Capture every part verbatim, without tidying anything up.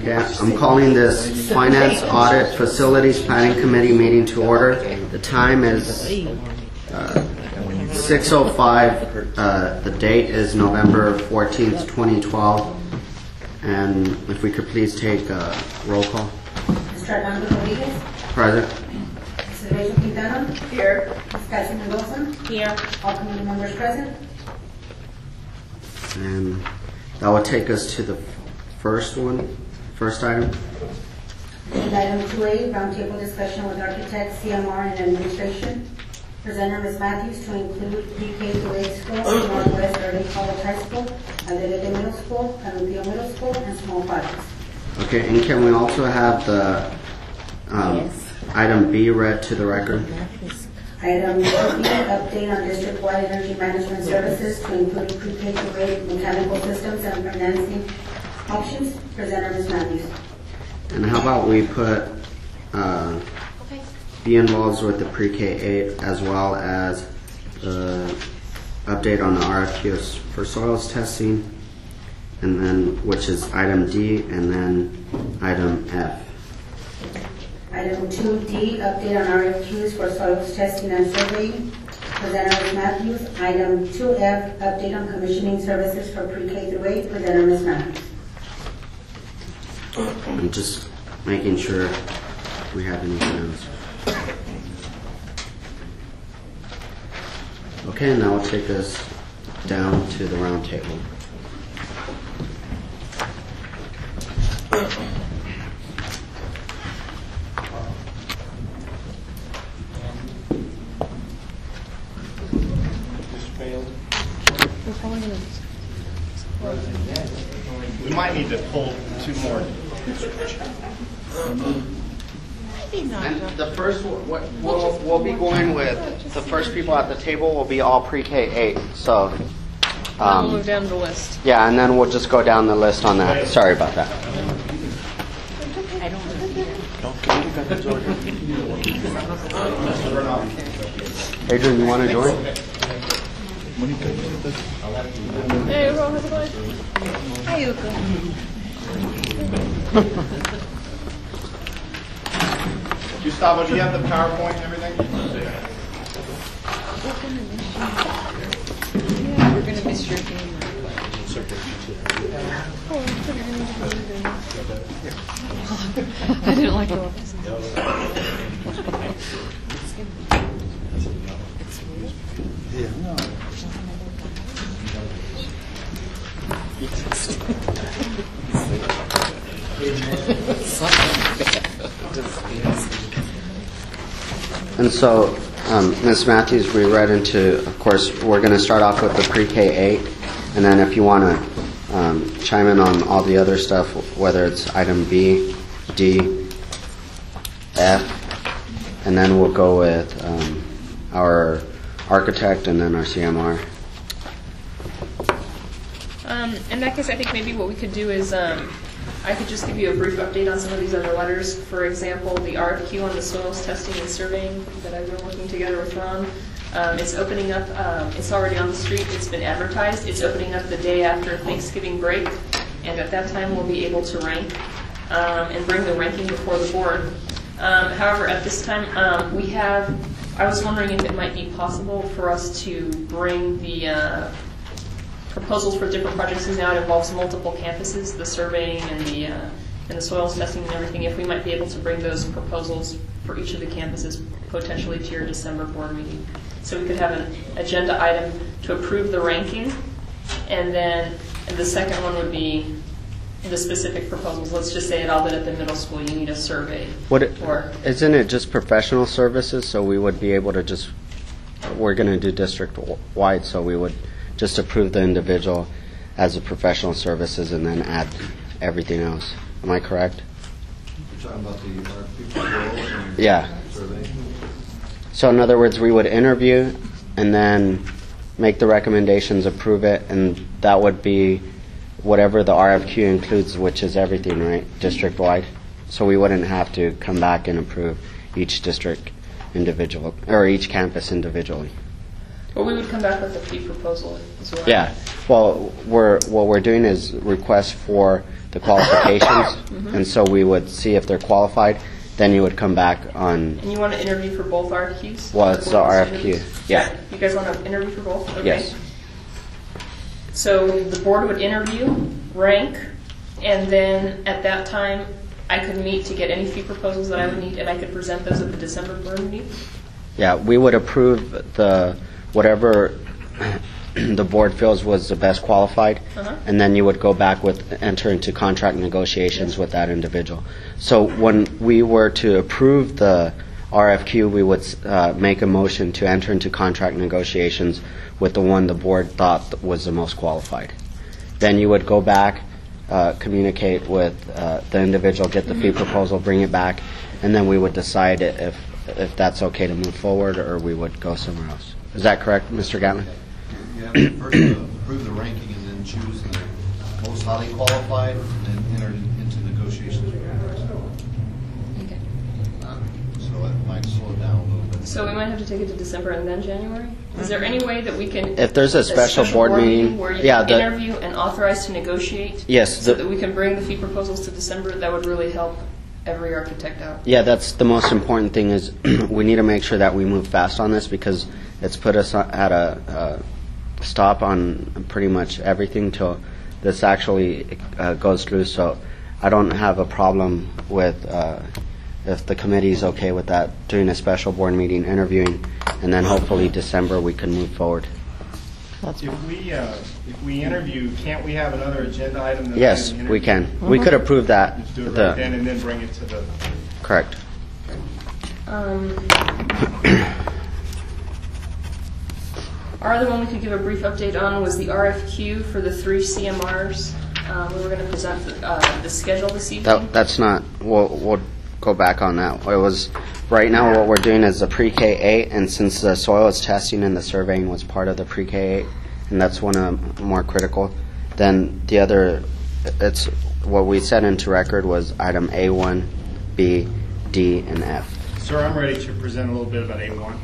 Okay, I'm calling this Finance Audit Facilities Planning Committee meeting to order. The time is uh, six oh five. Uh, the date is November fourteenth, twenty twelve. And if we could please take a roll call. Mister Armando Rodriguez. Present. Missus Rachel Quintana. Here. Miz Cassie Mendoza. Here. All committee members present. And that will take us to the first one, first item. And item two A, roundtable discussion with architects, C M R, and administration. Presenter Miz Matthews to include pre-K through eight schools, Northwest Early College High School, Adelete Middle School, Canutillo Middle School, and small projects. Okay, and can we also have the um, yes. item B read to the record? Item B, update on district-wide energy management services to include pre-K through eight mechanical systems and financing options. Presenter Miz Matthews. And how about we put uh, be involved with the pre-K eight as well as the update on the R F Qs for soils testing, and then which is item D, and then item F. Item two D, update on R F Qs for soils testing and surveying. Presenter Miz Matthews. Item two F, update on commissioning services for pre-K through eight. Presenter Miz Matthews. And just making sure we have anything else. Okay, and that will take us down to the round table. We might need to pull two more. And the first, what we'll, we'll be going with, the first people at the table will be all pre-K eight. So, um, we'll move down the list. Yeah, and then we'll just go down the list on that. Sorry about that. I don't Adrian, you want to join? Hey, Ro, how's it going? Hi, Yuka. Gustavo, do you have the PowerPoint and everything? Yeah, we're going to miss your game. I didn't like the office. And so, um, Miz Matthews, we read into, of course, we're going to start off with the pre-K eight, and then if you want to um, chime in on all the other stuff, whether it's item B, D, F, and then we'll go with um, our architect and then our C M R. Um, in that case, I think maybe what we could do is um, I could just give you a brief update on some of these other letters. For example, the R F Q on the soils testing and surveying that I've been working together with Ron. Um, it's opening up, um, it's already on the street, it's been advertised. It's opening up the day after Thanksgiving break, and at that time we'll be able to rank um, and bring the ranking before the board. Um, however, at this time um, we have, I was wondering if it might be possible for us to bring the uh, proposals for different projects, because now it involves multiple campuses, the surveying and the uh, and the soils testing and everything. If we might be able to bring those proposals for each of the campuses potentially to your December board meeting, so we could have an agenda item to approve the ranking, and then and the second one would be the specific proposals. Let's just say at all that at the middle school you need a survey. What it, or isn't it just professional services? So we would be able to just, we're going to do district wide, so we would just approve the individual as a professional services and then add everything else. Am I correct? You're talking about the R F P and yeah. survey? So in other words, we would interview and then make the recommendations, approve it, and that would be whatever the R F Q includes, which is everything, right, district-wide. So we wouldn't have to come back and approve each district individual, or each campus individually. Well, we would come back with a fee proposal as well. Yeah. Well, we're what we're doing is request for the qualifications, and so we would see if they're qualified. Then you would come back on. And you want to interview for both R F Qs? Well, it's the R F Q. Yeah. You guys want to interview for both? Okay. Yes. So the board would interview, rank, and then at that time, I could meet to get any fee proposals that I would need, and I could present those at the December board meeting? Yeah, we would approve the whatever the board feels was the best qualified, Uh-huh. and then you would go back with enter into contract negotiations with that individual. So when we were to approve the R F Q, we would uh, make a motion to enter into contract negotiations with the one the board thought was the most qualified. Then you would go back, uh, communicate with uh, the individual, get the fee proposal, bring it back, and then we would decide if if that's okay to move forward or we would go somewhere else. Is that correct, Mister Gatlin? You have to first uh, approve the ranking and then choose the most highly qualified and then enter into negotiations with the rest. Okay. So it might slow it down a little bit. So we might have to take it to December and then January? Is there any way that we can... If there's a special board meeting, where you yeah, can the- interview and authorize to negotiate? Yes, So the- that we can bring the fee proposals to December, that would really help every architect out. Yeah, that's the most important thing is we need to make sure that we move fast on this because it's put us at a uh, stop on pretty much everything till this actually uh, goes through. So I don't have a problem with uh, if the committee is okay with that, doing a special board meeting, interviewing, and then hopefully December we can move forward. If we, uh, if we interview, can't we have another agenda item? that Yes, we we interview? can. We could approve that. Just do it the- right then and then bring it to the, Correct. Um, Our other one we could give a brief update on was the R F Q for the three C M Rs. Um, We were going to present the, uh, the schedule this evening. That, that's not, we'll, we'll go back on that. It was, right now what we're doing is the pre-K eight, and since the soils testing and the surveying was part of the pre-K eight, and that's one of the more critical, then the other, it's, what we set into record was item A one, B, D, and F. sir, I'm ready to present a little bit about A one,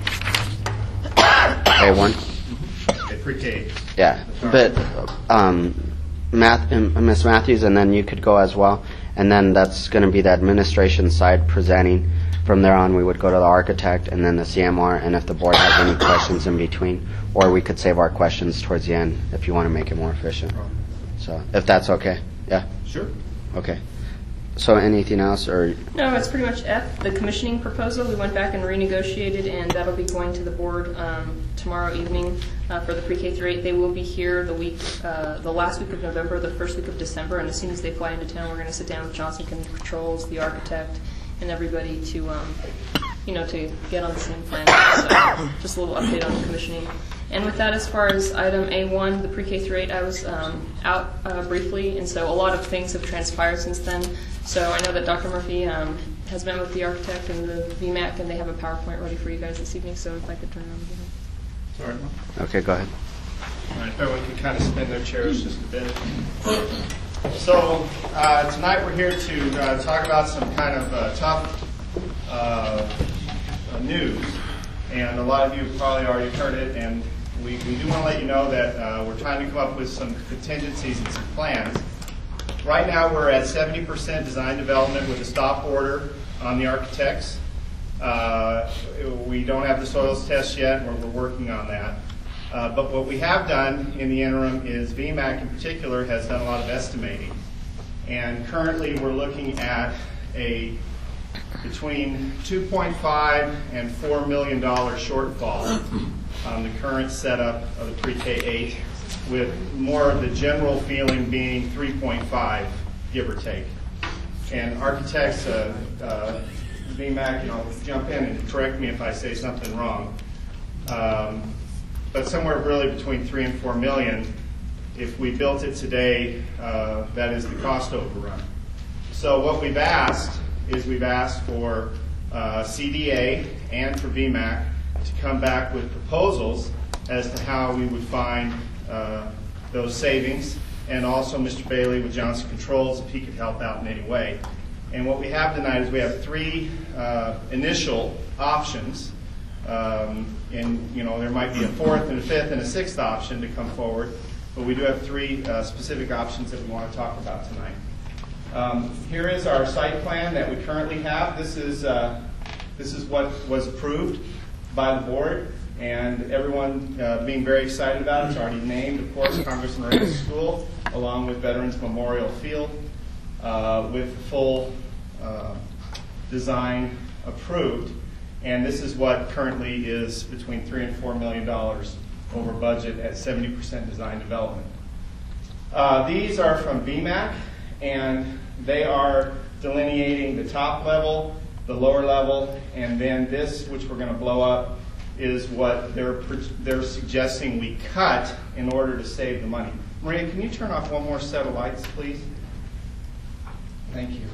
A one? okay, pre-K. Yeah, but um, Math, Miz Matthews, and then you could go as well, and then that's going to be the administration side presenting. From there on, we would go to the architect and then the C M R, and if the board has any questions in between, or we could save our questions towards the end if you want to make it more efficient. So, if that's okay, yeah, Sure. okay. So, anything else, or No, that's pretty much F. The commissioning proposal, we went back and renegotiated, and that'll be going to the board um, tomorrow evening uh, for the pre-K through eight. They will be here the week, uh, the last week of November, the first week of December, and as soon as they fly into town, we're going to sit down with Johnson Controls, the architect, and everybody to, um, you know, to get on the same plan. So, just a little update on the commissioning. And with that, as far as item A one, the pre-K through eight, I was um, out uh, briefly, and so a lot of things have transpired since then. So I know that Doctor Murphy um, has met with the architect and the V MAC, and they have a PowerPoint ready for you guys this evening, so if I could turn it over to him. Sorry. okay, go ahead. All right, if everyone can kind of spin their chairs just a bit. So uh, tonight we're here to uh, talk about some kind of uh, tough uh, uh, news, and a lot of you have probably already heard it, and we, we do want to let you know that uh, we're trying to come up with some contingencies and some plans. Right now we're at seventy percent design development with a stop order on the architects. Uh, we don't have the soils test yet, we're, we're working on that. Uh, but what we have done in the interim is V MAC in particular has done a lot of estimating. And currently we're looking at a between two point five and four million dollars shortfall on the current setup of the pre-K eight, with more of the general feeling being three point five, give or take. And architects, uh, uh, V MAC, you know, jump in and correct me if I say something wrong. Um, but somewhere really between three and four million. If we built it today, uh, that is the cost overrun. So what we've asked is we've asked for uh, C D A and for V MAC to come back with proposals as to how we would find uh, those savings, and also Mister Bailey with Johnson Controls if he could help out in any way. And what we have tonight is we have three uh, initial options. Um, and, you know, there might be a fourth and a fifth and a sixth option to come forward, but we do have three uh, specific options that we want to talk about tonight. Um, here is our site plan that we currently have. This is, uh, this is what was approved by the board, and everyone uh, being very excited about it. It's already named, of course, Congressman Reagan School, along with Veterans Memorial Field, uh, with full uh, design approved. And this is what currently is between three and four million dollars over budget at seventy percent design development. Uh, these are from V MAC, and they are delineating the top level, the lower level, and then this, which we're going to blow up, is what they're they're suggesting we cut in order to save the money. Maria, can you turn off one more set of lights, please? Thank you.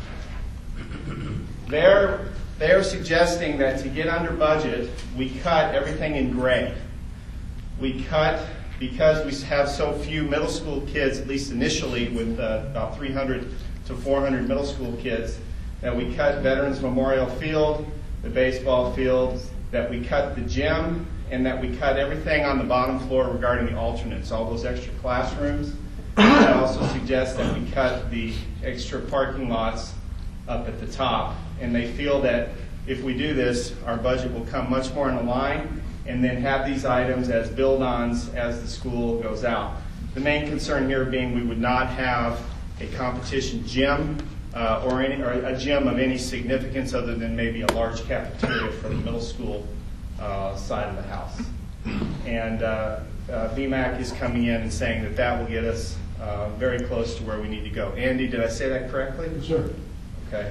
They're they're suggesting that to get under budget, we cut everything in gray. We cut, because we have so few middle school kids, at least initially, with uh, about three hundred to four hundred middle school kids, that we cut Veterans Memorial Field, the baseball field, that we cut the gym, and that we cut everything on the bottom floor regarding the alternates, all those extra classrooms. I also suggest that we cut the extra parking lots up at the top. And they feel that if we do this, our budget will come much more in line, and then have these items as build-ons as the school goes out. The main concern here being we would not have a competition gym uh, or, any, or a gym of any significance other than maybe a large cafeteria for the middle school uh, side of the house. And uh, uh, V MAC is coming in and saying that that will get us uh, very close to where we need to go. Andy, did I say that correctly? Sure. Okay.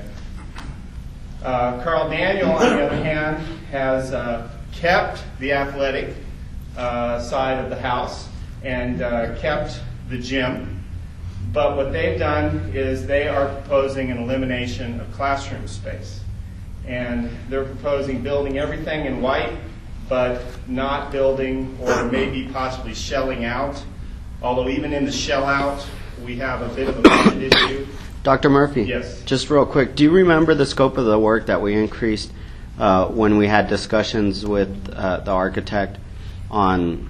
Uh, Carl Daniel, on the other hand, has uh, kept the athletic uh, side of the house and uh, kept the gym. But what they've done is they are proposing an elimination of classroom space. And they're proposing building everything in white, but not building or maybe possibly shelling out. Although even in the shell out, we have a bit of a budget issue. Doctor Murphy? Yes. Just real quick, do you remember the scope of the work that we increased uh, when we had discussions with uh, the architect on,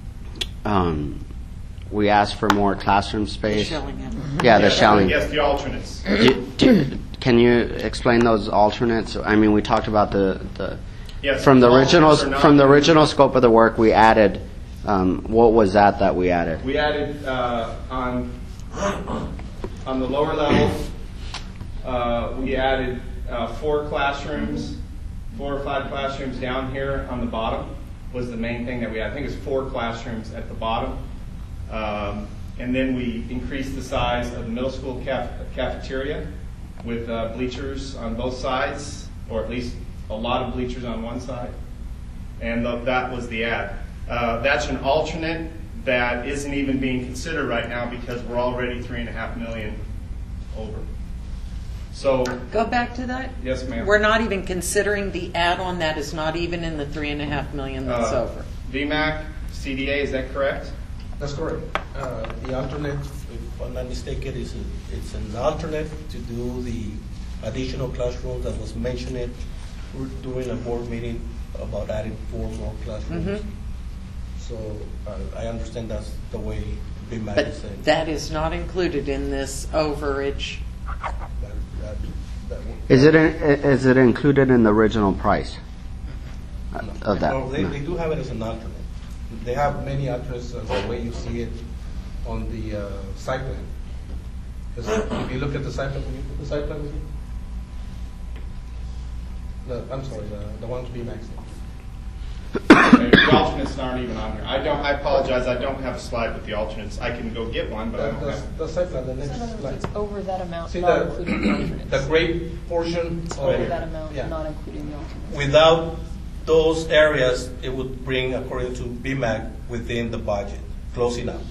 um, we asked for more classroom space? Shelling it. Yeah, the Yes, shelling. Yes, the alternates. Do, do, can you explain those alternates? I mean, we talked about the, the Yes, from the alternates original are not- from the original scope of the work we added. Um, what was that that we added? We added uh, on on the lower level, uh, we added uh, four classrooms, four or five classrooms down here on the bottom was the main thing that we had. I think it's four classrooms at the bottom. Um, and then we increased the size of the middle school caf- cafeteria with uh, bleachers on both sides, or at least a lot of bleachers on one side. And th- that was the add. Uh, that's an alternate that isn't even being considered right now because we're already three and a half million over. So, Go back to that. yes, ma'am. We're not even considering the add-on that is not even in the three and a half million that's Uh, over. V MAC, C D A, is that correct? That's correct. Uh, The alternate, if I'm not mistaken, is, a- it's an alternate to do the additional classrooms that was mentioned during a board meeting about adding four more classrooms. Mhm. So uh, I understand that's the way B MAC But is saying. that is not included in this overage. That- that- that would- Is it in, is it included in the original price uh, of that? No, they, No. they do have it as an alternate. They have many alternates as the way you see it on the uh, site plan. 'Cause if you look at the site plan, can you put the site plan with you? The, I'm sorry, the, the one to be maxed. Okay, the alternates aren't even on here. I don't. I apologize. I don't have a slide with the alternates. I can go get one, but I The, don't the, have. the site plan, the next So in other words, slide. it's over that amount, See not the, including the alternates. the gray portion? It's of over it? that amount, Yeah. not including the alternates. Without those areas, it would bring, according to B MAC, within the budget, close enough.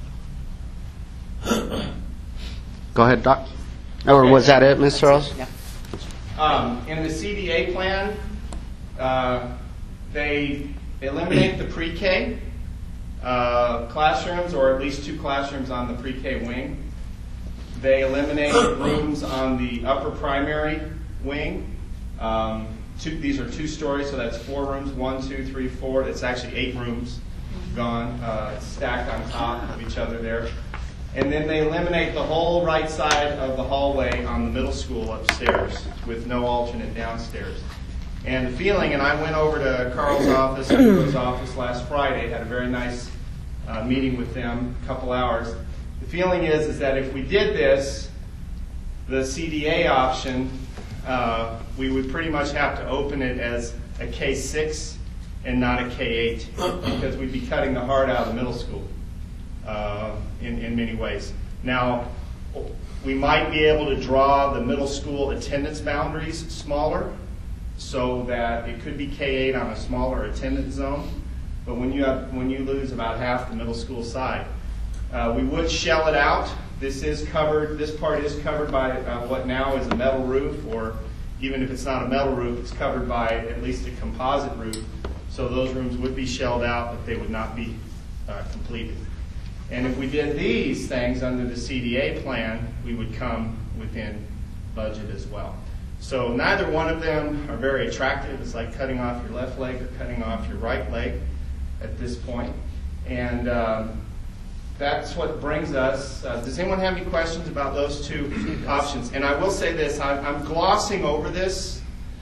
Go ahead, Doc. Or was that it, Miz Searles? Yeah. Um, in the C D A plan, uh, they eliminate the pre-K uh, classrooms, or at least two classrooms on the pre-K wing. They eliminate rooms on the upper primary wing. Um, two, these are two stories, so that's four rooms, one, two, three, four. It's actually eight rooms gone, uh, stacked on top of each other there. And then they eliminate the whole right side of the hallway on the middle school upstairs with no alternate downstairs. And the feeling, and I went over to Carl's office and Hugo's office last Friday, had a very nice uh, meeting with them, a couple hours. The feeling is, is that if we did this, the C D A option, uh, we would pretty much have to open it as a K six and not a K eight because we'd be cutting the heart out of the middle school uh, in, in many ways. Now, we might be able to draw the middle school attendance boundaries smaller so that it could be K eight on a smaller attendance zone. But when you have, when you lose about half the middle school side, uh, we would shell it out. This is covered, this part is covered by uh, what now is a metal roof, or even if it's not a metal roof, it's covered by at least a composite roof. So those rooms would be shelled out, but they would not be uh, completed. And if we did these things under the C D A plan, we would come within budget as well. So neither one of them are very attractive. It's like cutting off your left leg or cutting off your right leg at this point. And um, that's what brings us. Uh, does anyone have any questions about those two options? And I will say this, I'm, I'm glossing over this.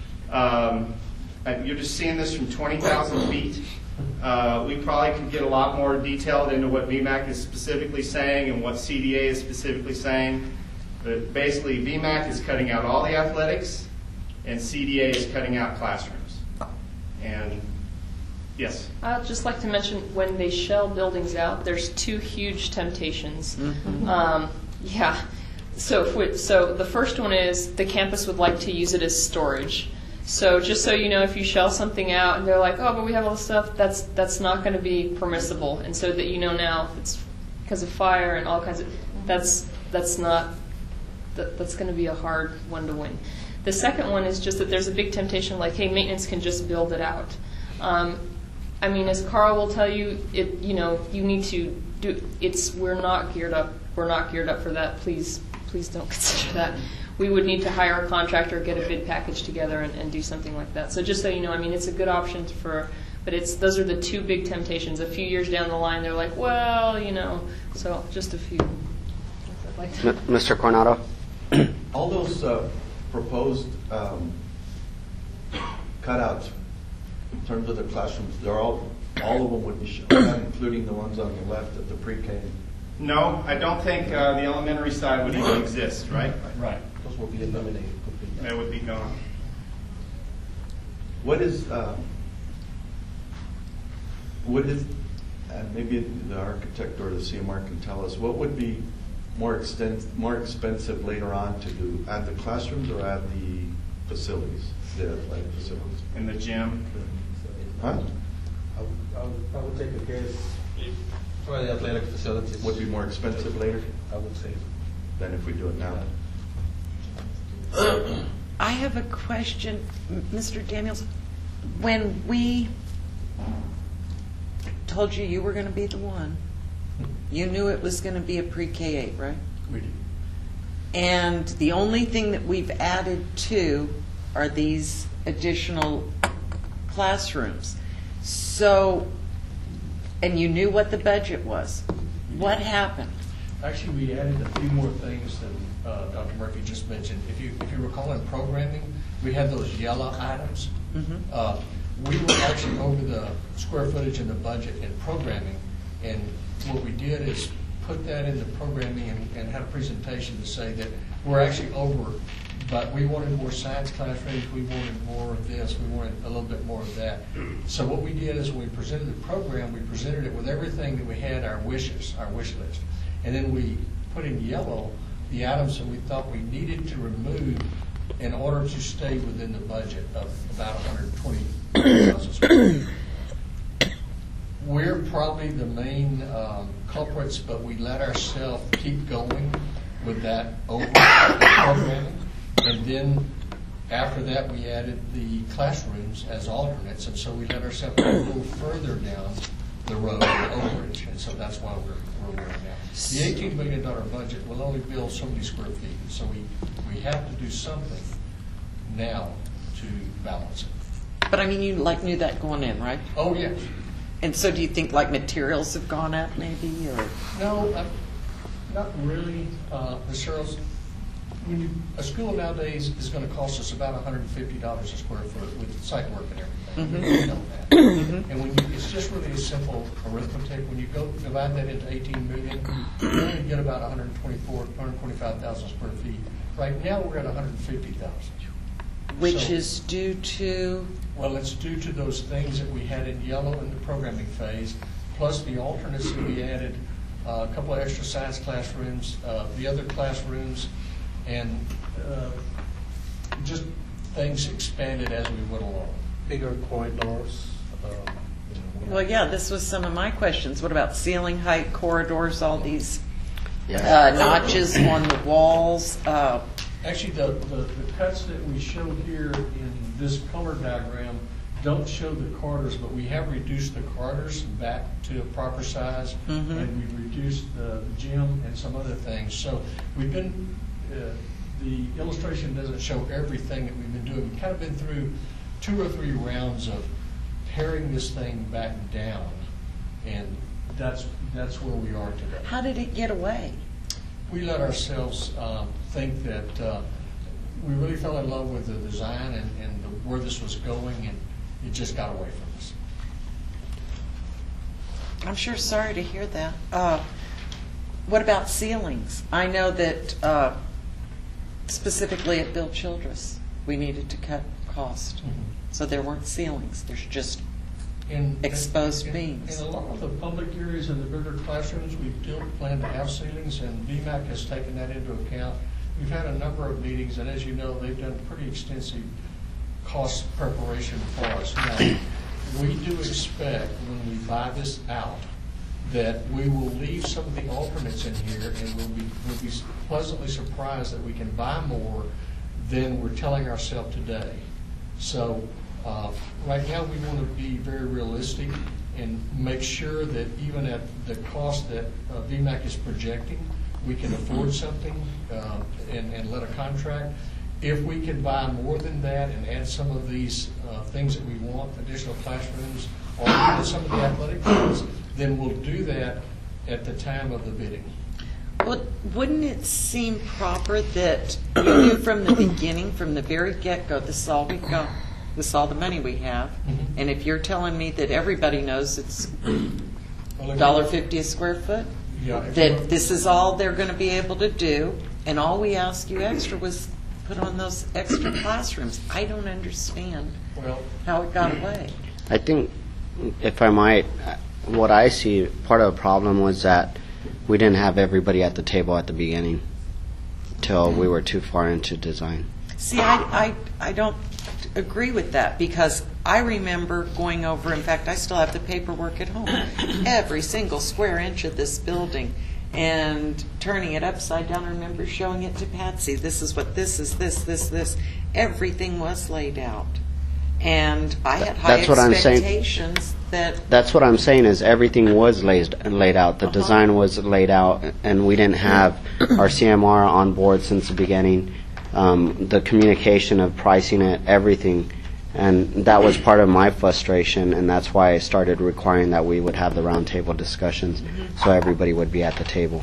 Um, you're just seeing this from twenty thousand feet. Uh, we probably could get a lot more detailed into what V MAC is specifically saying and what C D A is specifically saying. But basically, V MAC is cutting out all the athletics, and C D A is cutting out classrooms. And yes? I'd just like to mention when they shell buildings out, there's two huge temptations. Mm-hmm. Um, yeah. So, if we, so the first one is the campus would like to use it as storage. So just so you know, if you shell something out and they're like, oh, but we have all this stuff, that's that's not going to be permissible. And so that you know now, it's because of fire and all kinds of, that's that's not, that, that's going to be a hard one to win. The second one is just that there's a big temptation, like, hey, maintenance can just build it out. Um, I mean, as Carl will tell you, it you know you need to do. It's we're not geared up. We're not geared up for that. Please, please don't consider that. We would need to hire a contractor, get a bid package together, and, and do something like that. So just so you know, I mean, it's a good option for, but it's those are the two big temptations. A few years down the line, they're like, well, you know, so just a few. Like M- Mister Coronado? All those uh, proposed um, cutouts in terms of the classrooms, they're all, all of them would be shown, including the ones on the left at the pre-K. No, I don't think uh, the elementary side would even exist, right? Right. Those will be eliminated completely. They would be gone. What is, um, what is, and maybe the architect or the C M R can tell us, what would be more extens- more expensive later on to do, at the classrooms or at the facilities, the athletic facilities? In the gym. Huh? I would, I would, I would take a guess. For the athletic facilities. Would be more expensive later I would say. than if we do it now? I have a question, M- Mister Daniels. When we told you you were going to be the one, you knew it was going to be a pre-K eight, right? We do. And the only thing that we've added to are these additional classrooms. So, and you knew what the budget was. What happened? Actually, we added a few more things than uh, Doctor Murphy just mentioned. If you if you recall in programming, we had those yellow items. Mm-hmm. Uh, we were actually over the square footage in the budget in programming, and what we did is put that in the programming and, and had a presentation to say that we're actually over, but we wanted more science classrooms, we wanted more of this, we wanted a little bit more of that. So what we did is when we presented the program, we presented it with everything that we had, our wishes, our wish list. And then we put in yellow the items that we thought we needed to remove in order to stay within the budget of about one hundred twenty thousand square feet. We're probably the main um, culprits, but we let ourselves keep going with that over programming. And then after that, we added the classrooms as alternates, and so we let ourselves go a little further down the road of overage, and so that's why we're where we're at now. The eighteen million dollars budget will only build so many square feet, so we, we have to do something now to balance it. But I mean, you like knew that going in, right? Oh, yes. And so do you think like materials have gone up maybe, or? No, uh, not really. Uh, Miz Searles, when you, a school nowadays is going to cost us about one hundred fifty dollars a square foot with site work and everything. Mhm. You know that. And when you, it's just really a simple arithmetic. When you go divide that into eighteen million, you only get about one hundred twenty-four, one hundred twenty-five thousand square feet. Right now, we're at one hundred fifty thousand. Which So- is due to, Well, it's due to those things that we had in yellow in the programming phase, plus the alternates that we added, uh, a couple of extra science classrooms, uh, the other classrooms, and uh, just things expanded as we went along. Bigger corridors. um, you know, well, yeah, this was some of my questions. What about ceiling height, corridors, all these Yeah. uh, notches on the walls? Uh, Actually, the, the, the cuts that we show here in this color diagram don't show the corridors, but we have reduced the corridors back to a proper size, Mhm. and we've reduced the gym and some other things. So we've been, uh, the illustration doesn't show everything that we've been doing. We've kind of been through two or three rounds of paring this thing back down, and that's, that's where we are today. how did it get away? We let ourselves um, think that uh, we really fell in love with the design and, and the, where this was going, and it just got away from us. I'm sure sorry to hear that. Uh, what about ceilings? I know that uh, specifically at Bill Childress, we needed to cut cost. So there weren't ceilings. There's just In, Exposed in, beams. In a lot of the public areas and the bigger classrooms, we do plan to have ceilings, and B M A C has taken that into account. We've had a number of meetings, and as you know, they've done pretty extensive cost preparation for us. Now, we do expect when we buy this out that we will leave some of the alternates in here, and we'll be, we'll be pleasantly surprised that we can buy more than we're telling ourselves today. So uh, right now, we want to be very realistic and make sure that even at the cost that uh, V MAC is projecting, we can afford something uh, and, and let a contract. If we can buy more than that and add some of these uh, things that we want, additional classrooms, or even some of the athletic things, then we'll do that at the time of the bidding. Well, wouldn't it seem proper that you knew from the beginning, from the very get-go, this is all we've got, this is all the money we have, Mhm. and if you're telling me that everybody knows it's Well, if one dollar you- fifty a square foot, Yeah, if you- that this is all they're going to be able to do, and all we asked you extra was put on those extra classrooms. I don't understand Well, how it got away. I think, if I might, uh, what I see, part of the problem was that we didn't have everybody at the table at the beginning till we were too far into design. See, I, I, I don't agree with that, because I remember going over, in fact, I still have the paperwork at home, every single square inch of this building, and turning it upside down. I remember showing it to Patsy. This is what this is, this, this, this. Everything was laid out. And I had high That's what I'm saying. expectations that, That's what I'm saying, is everything was laid, laid out. The Uh-huh. design was laid out, and we didn't have our C M R on board since the beginning. Um, the communication of pricing it, everything. And that was part of my frustration, and that's why I started requiring that we would have the roundtable discussions, so everybody would be at the table.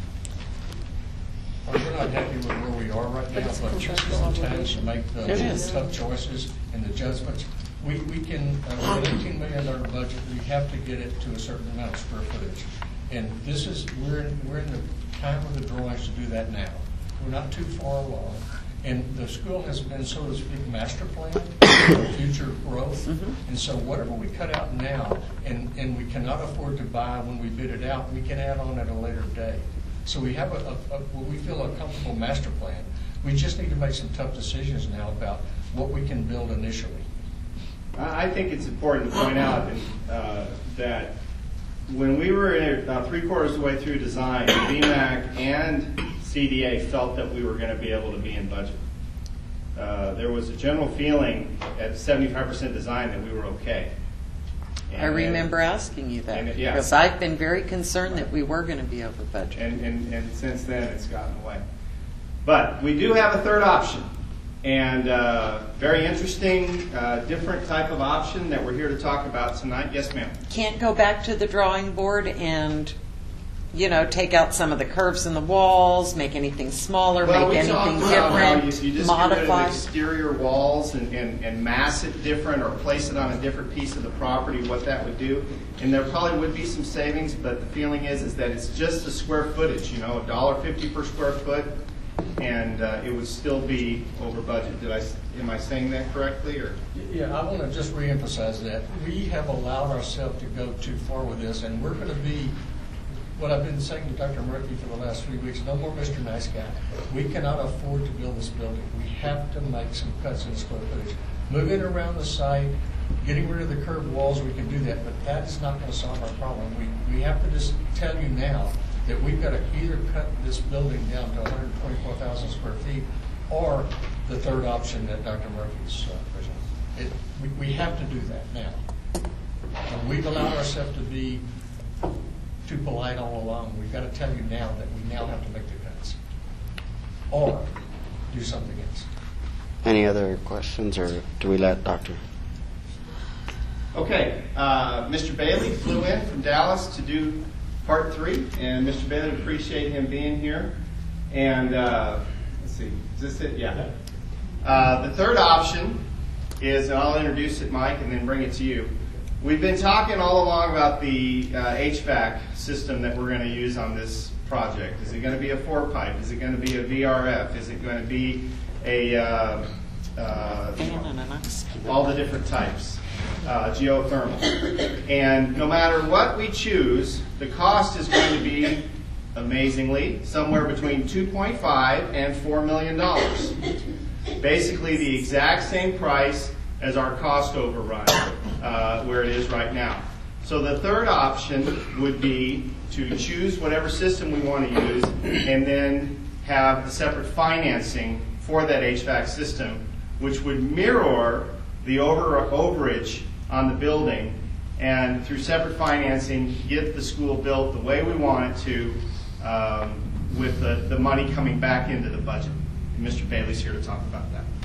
Well, we're not happy with where we are right now, But it's a but this is contractual the time obligation. to make the It is. tough choices and the judgments. We, we can, uh, with an eighteen million dollar budget, we have to get it to a certain amount of square footage. And this is, we're, in- we're in the time of the drawings to do that now. We're not too far along. And the school has been, so to speak, master planned for future growth. And so whatever we cut out now, and, and we cannot afford to buy when we bid it out, we can add on at a later date. So we have a, a, a what we feel a comfortable master plan. We just need to make some tough decisions now about what we can build initially. I I think it's important to point out uh, that when we were about three quarters of the way through design, B MAC and C D A felt that we were going to be able to be in budget. Uh, there was a general feeling at seventy-five percent design that we were okay. I And- remember asking you that, and it- yeah. because I've been very concerned that we were going to be over budget. And, and, and since then, it's gotten away. But we do have a third option. And uh, very interesting, uh, different type of option that we're here to talk about tonight. Yes, ma'am. Can't go back to the drawing board and, you know, take out some of the curves in the walls, make anything smaller, Well, make we talked anything about how you, different, you just get rid of modify. exterior walls and, and, and mass it different or place it on a different piece of the property, what that would do. And there probably would be some savings, but the feeling is is that it's just the square footage, you know, a dollar fifty per square foot, and uh, it would still be over budget. Did I, am I saying that correctly, or? Yeah, I want to just reemphasize that. We have allowed ourselves to go too far with this, and we're going to be, what I've been saying to Doctor Murphy for the last three weeks, no more Mister Nice Guy. We cannot afford to build this building. We have to make some cuts in square footage. Moving around the site, getting rid of the curved walls, we can do that, but that is not going to solve our problem. We, we have to just tell you now that we've got to either cut this building down to one hundred twenty-four thousand square feet or the third option that Doctor Murphy's uh, presented. It, we, we have to do that now. And we've allowed ourselves to be too polite all along. We've got to tell you now that we now have to make the cuts or do something else. Any other questions, or do we let Doctor Okay, uh, Mister Bailey flew in from Dallas to do part three, and Mister Bailey, appreciate him being here. And uh, let's see, is this it? Yeah. Uh, the third option is, and I'll introduce it, Mike, and then bring it to you. We've been talking all along about the uh, H V A C system that we're going to use on this project. Is it going to be a four pipe? Is it going to be a V R F? Is it going to be a uh, uh, all the different types? Uh, geothermal. And no matter what we choose, the cost is going to be, amazingly, somewhere between two point five and four million dollars. Basically the exact same price as our cost overrun, uh, where it is right now. So the third option would be to choose whatever system we want to use and then have the separate financing for that H V A C system, which would mirror the over overage on the building, and through separate financing get the school built the way we want it to, um, with the, the money coming back into the budget. And Mister Bailey's here to talk about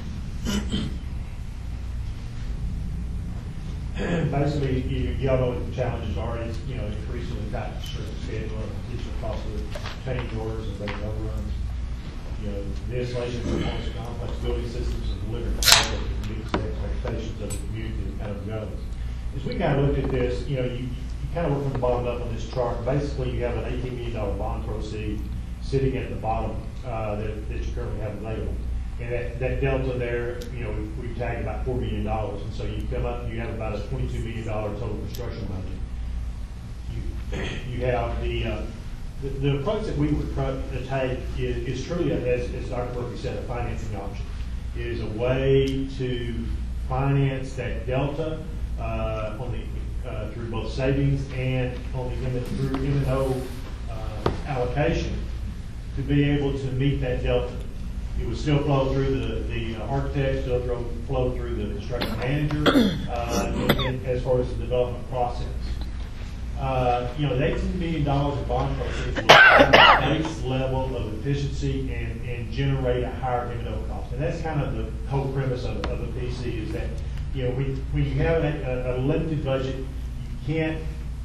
that. Basically, you, you all know what the challenges are. It's, you know, increasingly tight construction schedule, additional cost of change orders and big overruns. You know, the installation of performance of complex building systems and delivering projects that meets the expectations of the community that kind of goes. As we kind of looked at this, you know, you, you kind of work from the bottom up on this chart. Basically, you have an eighteen million dollars bond proceed sitting at the bottom uh, that, that you currently have available. And that, that delta there, you know, we, we tagged about four million dollars. And so you come up, you have about a twenty-two million dollars total construction budget. You, you have the, uh, the, the approach that we would pro- take is, is truly, as, as Doctor Murphy said, a financing option. It is a way to finance that delta uh, on the, uh, through both savings and on the M- through M and O uh, allocation to be able to meet that delta. It would still flow through the, the architect, still throw, flow through the construction manager uh, and, and as far as the development process. Uh, you know, the eighteen million dollars in bond proceeds will have a base level of efficiency and, and generate a higher M and O cost. And that's kind of the whole premise of, of the P C is that, you know, when, when you have a, a limited budget, you can't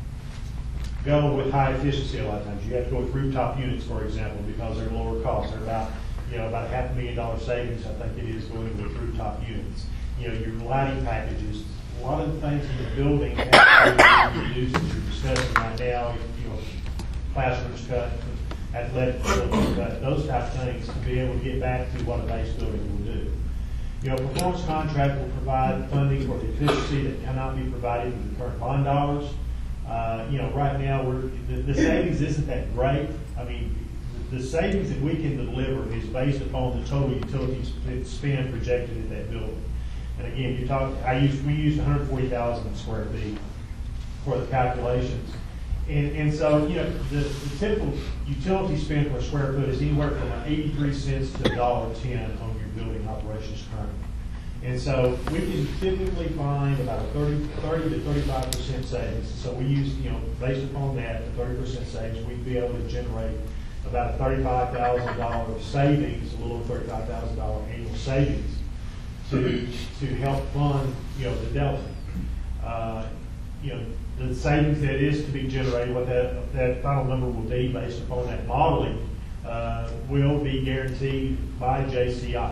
go with high efficiency a lot of times. You have to go with rooftop units, for example, because they're lower cost. They're about, you know, about a half a million dollar savings, I think it is, going with rooftop units. You know, your lighting packages, a lot of the things in the building have to be reduced, as you're discussing right now, you know, classrooms cut, athletic facilities cut, those type of things to be able to get back to what a base building will do. You know, performance contract will provide funding for the efficiency that cannot be provided with the current bond dollars. Uh, you know, right now, we're, the, the savings isn't that great. I mean, the savings that we can deliver is based upon the total utilities spend projected at that building. And again, you talk, I used, we used one hundred forty thousand square feet for the calculations. And, and so, you know, the, the typical utility spend per square foot is anywhere from eighty-three cents to one dollar ten on your building operations currently. And so we can typically find about a thirty, thirty to thirty-five percent savings. So we use, you know, based upon that, the thirty percent savings, we'd be able to generate about a thirty-five thousand dollars savings, a little over thirty-five thousand dollars annual savings to, to help fund, you know, the delta. Uh, you know, the savings that is to be generated, what that, that final number will be based upon that modeling, uh, will be guaranteed by J C I.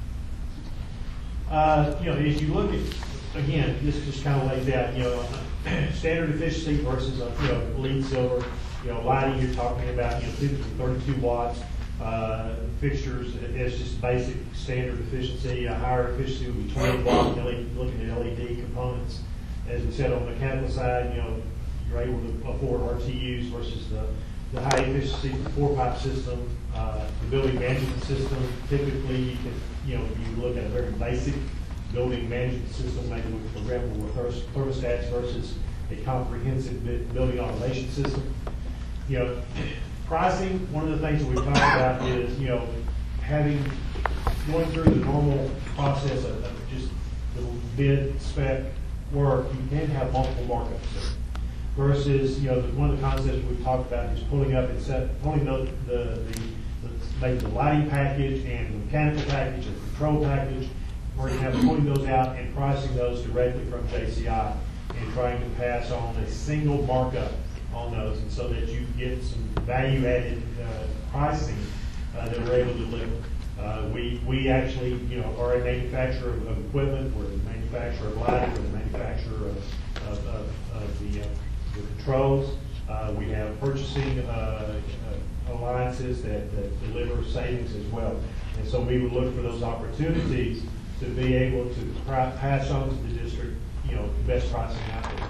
Uh, you know, as you look at, again, this just kind of lays out, you know, standard efficiency versus, uh, you know, lead silver, you know, lighting, you're talking about, you know, fifty to thirty-two watts, uh, fixtures, it's just basic standard efficiency. A higher efficiency would be twenty watt, looking at L E D components. As we said, on the mechanical side, you know, you're able to afford R T Us versus the, the high efficiency four pipe system, uh, the building management system. Typically, you can, you know, you look at a very basic building management system, maybe with programmable thermostats versus a comprehensive building automation system. You know, pricing, one of the things that we've talked about is, you know, having, going through the normal process of, of just the bid spec work, you can have multiple markups. Versus, you know, the, one of the concepts we've talked about is pulling up and set, pulling the, the, the, the maybe the lighting package and the mechanical package and the control package, or you have pulling those out and pricing those directly from J C I and trying to pass on a single markup on those, and so that you get some value-added uh, pricing uh, that we're able to deliver. Uh, we we actually, you know, are a manufacturer of, of equipment. We're a manufacturer of lighting. We're a manufacturer of, of, of, of the, uh, the controls. Uh, we have purchasing uh, uh, alliances that, that deliver savings as well. And so we would look for those opportunities to be able to pri- pass on to the district, you know, the best pricing out there.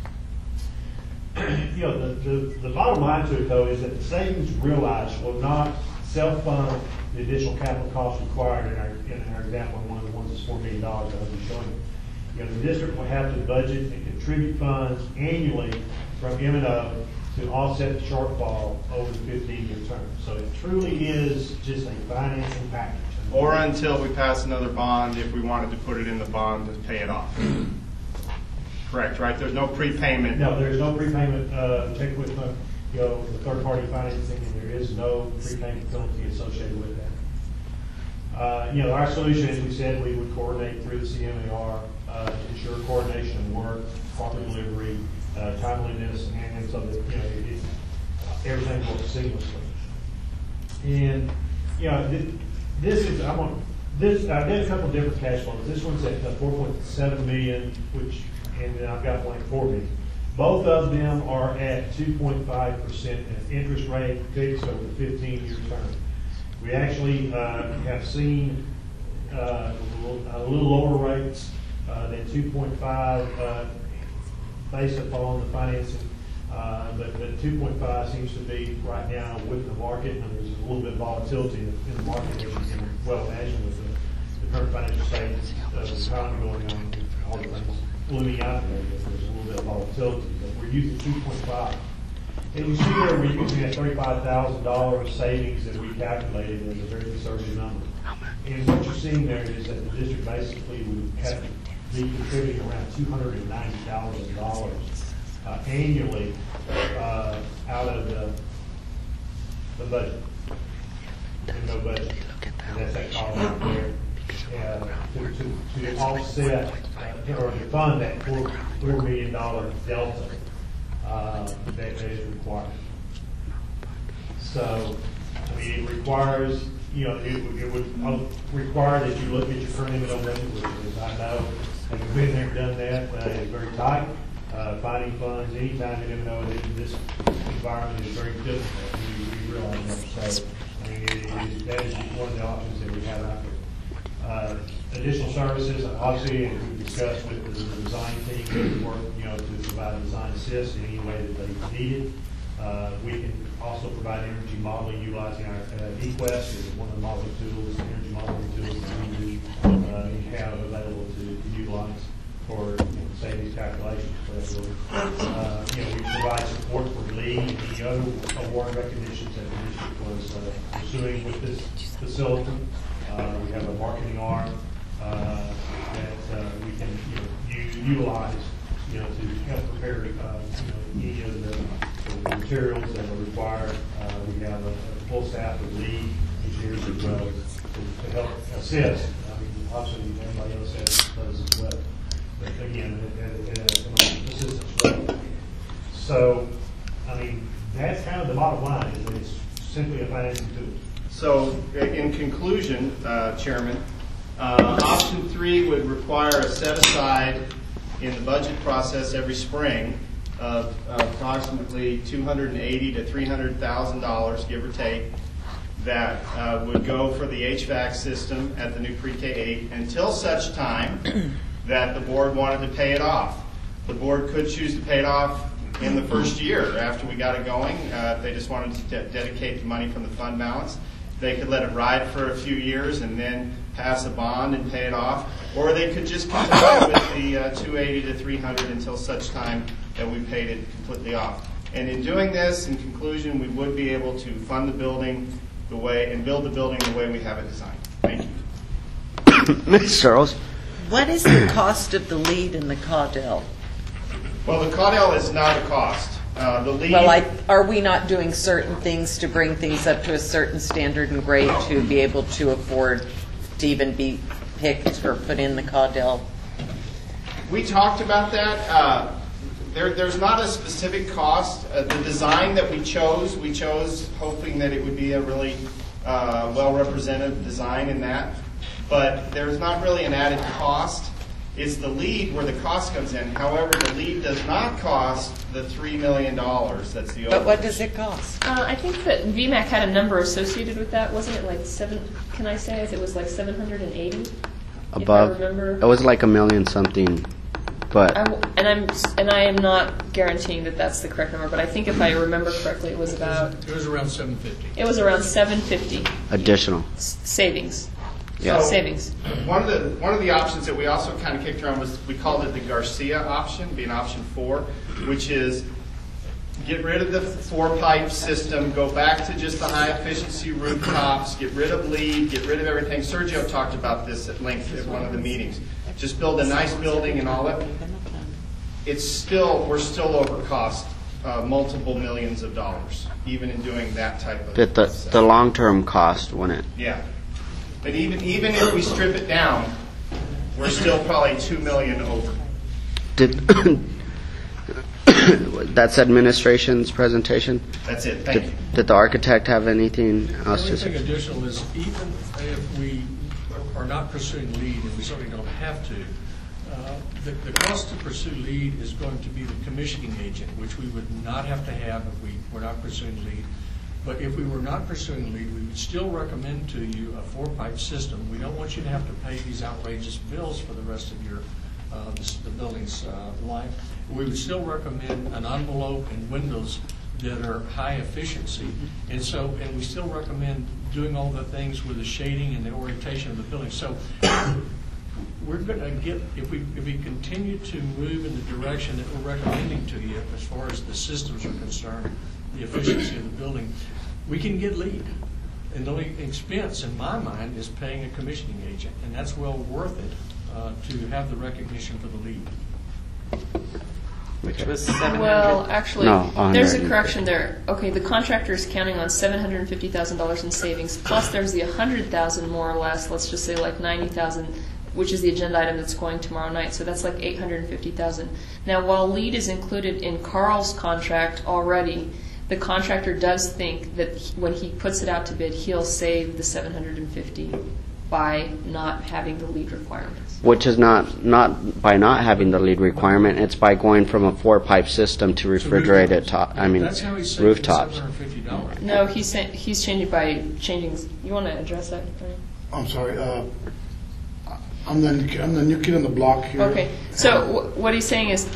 You know, the, the, the bottom line to it, though, is that the savings realized will not self-fund the additional capital costs required in our, in our example, one of the ones that's four million dollars that I'll be showing you. You know, the district will have to budget and contribute funds annually from M and O to offset the shortfall over the fifteen-year term. So it truly is just a financing package. Or until we pass another bond, if we wanted to put it in the bond to pay it off. Correct, right? There's no prepayment. No, there's no prepayment, uh, check with, uh, you know, the third-party financing, and there is no prepayment penalty associated with that. Uh, you know, our solution, as we said, we would coordinate through the C M A R, uh, to ensure coordination of work, proper delivery, uh, timeliness, and, and so that, you know, it, it, everything works seamlessly. And, you know, th- this is, I want, this, I did a couple of different cash flows. This one's at four point seven million, which, and then I've got one at four million. Both of them are at two point five percent interest rate fixed over the fifteen-year term. We actually uh, have seen uh, a, little, a little lower rates uh, than two point five uh, based upon the financing, uh, but, but two point five seems to be right now with the market, and there's a little bit of volatility in the, in the market, as you can well imagine with the, the current financial state of the economy going on, all the things looming out there. There's a little bit of volatility, but we're using two point five. And you see there we're using that thirty-five thousand dollars savings that we calculated as a very conservative number. And what you're seeing there is that the district basically would have to be contributing around two hundred ninety thousand dollars uh, annually uh, out of the, the budget. And no budget. And that's that column out there. Uh, to, to, to offset uh, or to fund that four, four million dollar delta uh, that, that is required. So, I mean, it requires, you know, it, it would require that you look at your current M and O budget, which is, I know, having been there and done that, uh, it's very tight. Uh, finding funds anytime in M and O in this environment is very difficult. We, we realize that. So, I mean, it, it, that is one of the options that we have out there. Uh, additional services, obviously, as we discussed with the, the design team, we work, you know, to provide design assist in any way that they need it. Uh, we can also provide energy modeling utilizing our uh, eQuest is one of the modeling tools, energy modeling tools that we uh, have available to, to utilize for, you know, savings calculations. So, uh, you know, we provide support for LEED and the other award recognitions that the district was uh, pursuing with this facility. Uh, we have a marketing arm uh, that uh, we can, you know, u- utilize, you know, to help prepare, uh, you know, any of the, the materials that are required. Uh, we have a, a full staff of lead engineers as well to, to help assist. I mean, obviously, anybody else has those as well. But again, it, it, it, it, the system's running. So, I mean, that's kind of the bottom line, is that it's simply a financing tool. So, in conclusion, uh, Chairman, uh, option three would require a set aside in the budget process every spring of uh, approximately two hundred eighty to three hundred thousand dollars, give or take, that uh, would go for the H V A C system at the new pre-K eight until such time that the board wanted to pay it off. The board could choose to pay it off in the first year after we got it going. Uh, if they just wanted to de- dedicate the money from the fund balance, they could let it ride for a few years and then pass a bond and pay it off, or they could just continue with the uh, two eighty to three hundred until such time that we paid it completely off. And in doing this, in conclusion, we would be able to fund the building the way and build the building the way we have it designed. Thank you. Miz Searles? What is the cost of the lead in the Caudell? Well, the Caudell is not a cost. Uh, the lead. Well, I, are we not doing certain things to bring things up to a certain standard and grade to be able to afford to even be picked or put in the Caudell? We talked about that. Uh, there, there's not a specific cost. Uh, the design that we chose, we chose hoping that it would be a really uh, well-represented design in that. But there's not really an added cost. It's the lead where the cost comes in. However, the lead does not cost the three million dollars. That's the But what does it cost? Uh, I think that V MAC had a number associated with that. Wasn't it like seven? Can I say it was like seven hundred and eighty? Above. If I remember. It was like a million something, but I w- and I'm and I am not guaranteeing that that's the correct number, but I think if I remember correctly, it was about It was around seven fifty. it was around seven fifty additional. s- savings. Yeah. So, Savings. One of the one of the options that we also kind of kicked around was we called it the Garcia option, being option four, which is get rid of the four pipe system, go back to just the high efficiency rooftops, get rid of lead, get rid of everything. Sergio talked about this at length at one of the meetings. Just build a nice building and all that. It's still we're still over cost uh, multiple millions of dollars, even in doing that type of. The, the, the long-term cost, wouldn't it? Yeah. But even even if we strip it down, we're still probably two million over. Did that's administration's presentation? That's it. Thank Did, you. did the architect have anything The else only to thing say? additional is even if we are not pursuing lead, and we certainly don't have to, uh, the, the cost to pursue lead is going to be the commissioning agent, which we would not have to have if we were not pursuing lead. But if we were not pursuing lead, we would still recommend to you a four-pipe system. We don't want you to have to pay these outrageous bills for the rest of your uh, the, the building's uh, life. We would still recommend an envelope and windows that are high efficiency, and so and we still recommend doing all the things with the shading and the orientation of the building. So we're going to get if we if we continue to move in the direction that we're recommending to you as far as the systems are concerned, the efficiency of the building, we can get lead. And the only expense, in my mind, is paying a commissioning agent, and that's well worth it uh, to have the recognition for the lead. Which was seven hundred. Well, actually, No, one there's a hundred. correction there. Okay, the contractor is counting on seven hundred fifty thousand dollars in savings, plus there's the one hundred thousand dollars more or less, let's just say like ninety thousand dollars, which is the agenda item that's going tomorrow night, so that's like eight hundred fifty thousand dollars. Now, while lead is included in Carl's contract already, the contractor does think that he- when he puts it out to bid, he'll save the seven hundred fifty by not having the lead requirements. Which is not, not by not having the lead requirement, it's by going from a four-pipe system to refrigerated top, I mean, That's how he's saving rooftops. seven hundred fifty dollars. No, he's saying, he's changing by changing, you want to address that? Ernie? I'm sorry, uh, I'm the, new- I'm the new kid on the block here. Okay, so wh- what he's saying is,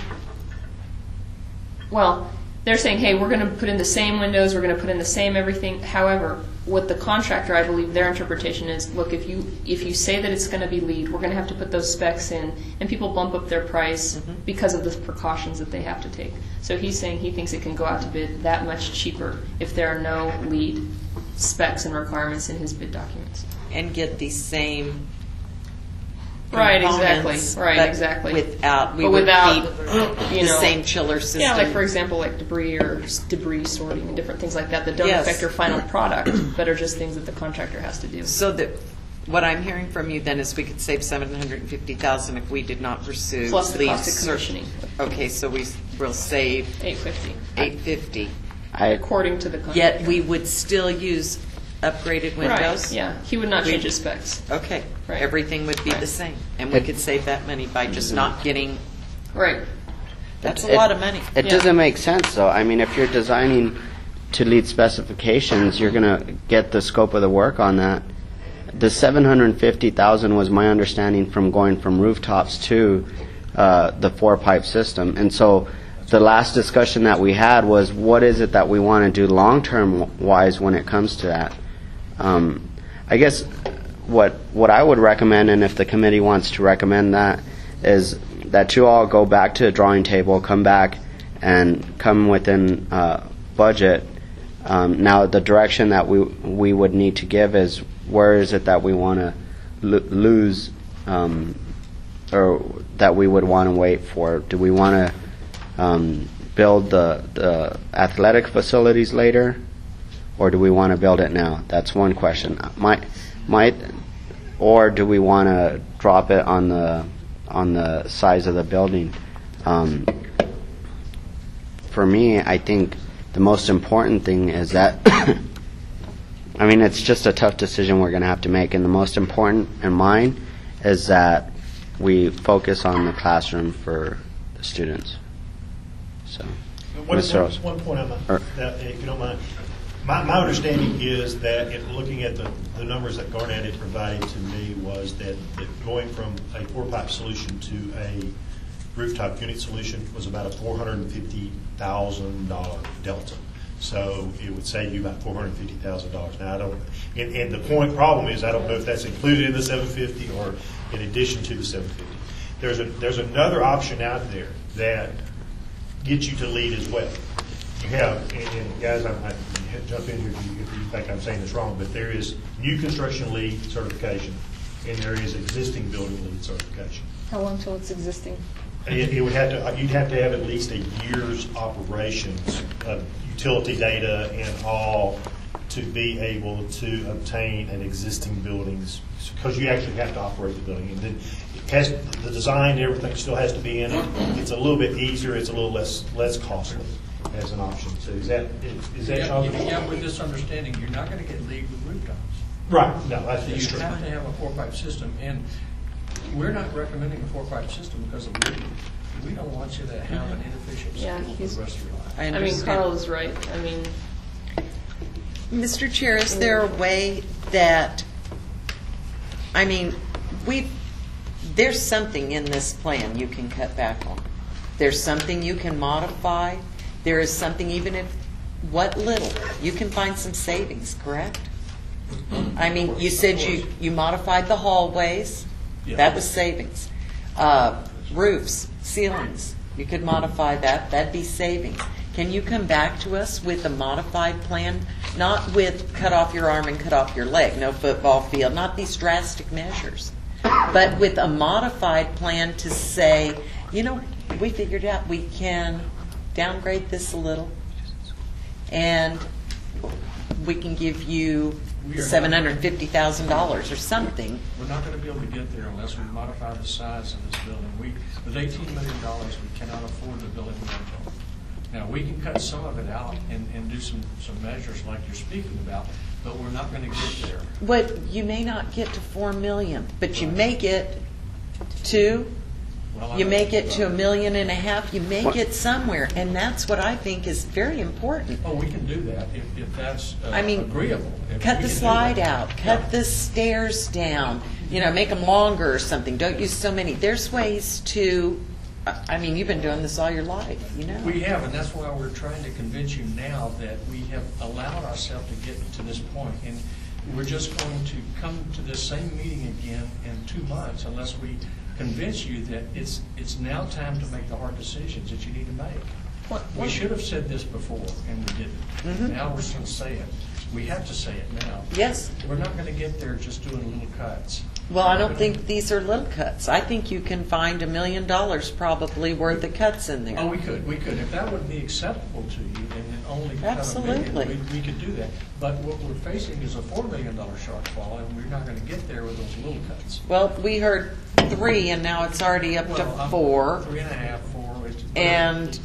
well, they're saying, hey, we're going to put in the same windows, we're going to put in the same everything. However, what the contractor, I believe, their interpretation is, look, if you if you say that it's going to be lead, we're going to have to put those specs in, and people bump up their price because of the precautions that they have to take. So he's saying he thinks it can go out to bid that much cheaper if there are no lead specs and requirements in his bid documents. And get the same Right, components, exactly. Right, but exactly. Without, we But would without, keep you the know, same chiller system. Yeah, like for example, like debris or s- debris sorting and different things like that that don't Yes. affect your final product, but are just things that the contractor has to do. So that what I'm hearing from you then is we could save seven hundred fifty thousand dollars if we did not pursue Plus the lead cost of ser- commissioning. Okay, so we will save Eight fifty, eight fifty. I, according to the contract. Yet we would still use upgraded windows? Right, yeah. He would not We- change his specs. Okay, Right. everything would be the Right. same. And we could save that money by just not getting, Right. that's a It- lot of money. It Yeah. doesn't make sense, though. I mean, if you're designing to lead specifications, you're going to get the scope of the work on that. The seven hundred fifty thousand was my understanding from going from rooftops to uh, the four-pipe system. And so the last discussion that we had was, what is it that we want to do long-term wise when it comes to that? Um, I guess what what I would recommend, and if the committee wants to recommend that, is that you all go back to the drawing table, come back, and come within uh, budget. Um, now, the direction that we we would need to give is, where is it that we want to lo- lose, um, or that we would want to wait for? Do we want to um, build the, the athletic facilities later, or do we want to build it now? That's one question. Might might, or do we want to drop it on the on the size of the building? Um, for me, I think the most important thing is that, I mean, it's just a tough decision we're going to have to make, and the most important in mine is that we focus on the classroom for the students. So, One, Mister one, Rose. one point, I'm, Er. that, if you don't mind. My, my understanding is that in looking at the, the numbers that Garnett had provided to me was that, that going from a four-pipe solution to a rooftop unit solution was about a four hundred fifty thousand dollars delta. So it would save you about four hundred fifty thousand dollars. Now, I don't, and, and the point problem is I don't know if that's included in the seven fifty or in addition to the seven fifty. There's a, there's another option out there that gets you to lead as well. You have, and, and guys, I might jump in here if you, if you think I'm saying this wrong, but there is new construction lead certification, and there is existing building lead certification. How long till it's existing? It, it would have to, you'd have to have at least a year's operations of utility data and all to be able to obtain an existing buildings, because you actually have to operate the building. And then it has, the design and everything still has to be in it. It's a little bit easier, it's a little less, less costly as an option. So is that, is, is that? Yeah, yeah, yeah, with this understanding, you're not going to get league with rooftops. Right, no, that's, that's You true. have to have a four-pipe system, and we're not recommending a four-pipe system because of lead. We don't want you to have an inefficient Yeah, school for he's- the rest of your life. I I mean, understand. Carl is right. I mean, Mister Chair, is there a way that, I mean, we, there's something in this plan you can cut back on. There's something you can modify. There is something, even if, what little, you can find some savings, correct? I mean, you said you, you modified the hallways. Yeah. That was savings. Uh, roofs, ceilings, you could modify that. That'd be savings. Can you come back to us with a modified plan? Not with cut off your arm and cut off your leg, no football field, not these drastic measures, but with a modified plan to say, you know, we figured out we can downgrade this a little, and we can give you We are not- seven hundred fifty thousand dollars or something. We're not going to be able to get there unless we modify the size of this building. We, with eighteen million dollars, we cannot afford the building we have built. Now, we can cut some of it out and, and do some, some measures like you're speaking about, but we're not going to get there. What, you may not get to four million, but you may get to, Well, I you know- may get to a million and a half, you may What- get somewhere, and that's what I think is very important. Oh, we can do that if, if that's uh, I mean, agreeable. If Cut we the can do slide that. out, Yeah. cut the stairs down, you know, make them longer or something. Don't use so many. There's ways to, I I mean, you've been doing this all your life, you know. We have, and that's why we're trying to convince you now that we have allowed ourselves to get to this point, and we're just going to come to this same meeting again in two months unless we convince you that it's it's now time to make the hard decisions that you need to make. what, We what, should have said this before, and we didn't. Mhm. Now we're going to say it. We have to say it now. Yes. We're not going to get there just doing little cuts. Well, I don't think these are little cuts. I think you can find a million dollars probably worth of cuts in there. Oh, we could, we could. If that would be acceptable to you, then only cut a million, Absolutely. we, we could do that. But what we're facing is a four million dollar shortfall, and we're not gonna get there with those little cuts. Well, we heard three, and now it's already up to Well, I'm- four. Three and a half, four. it's- And,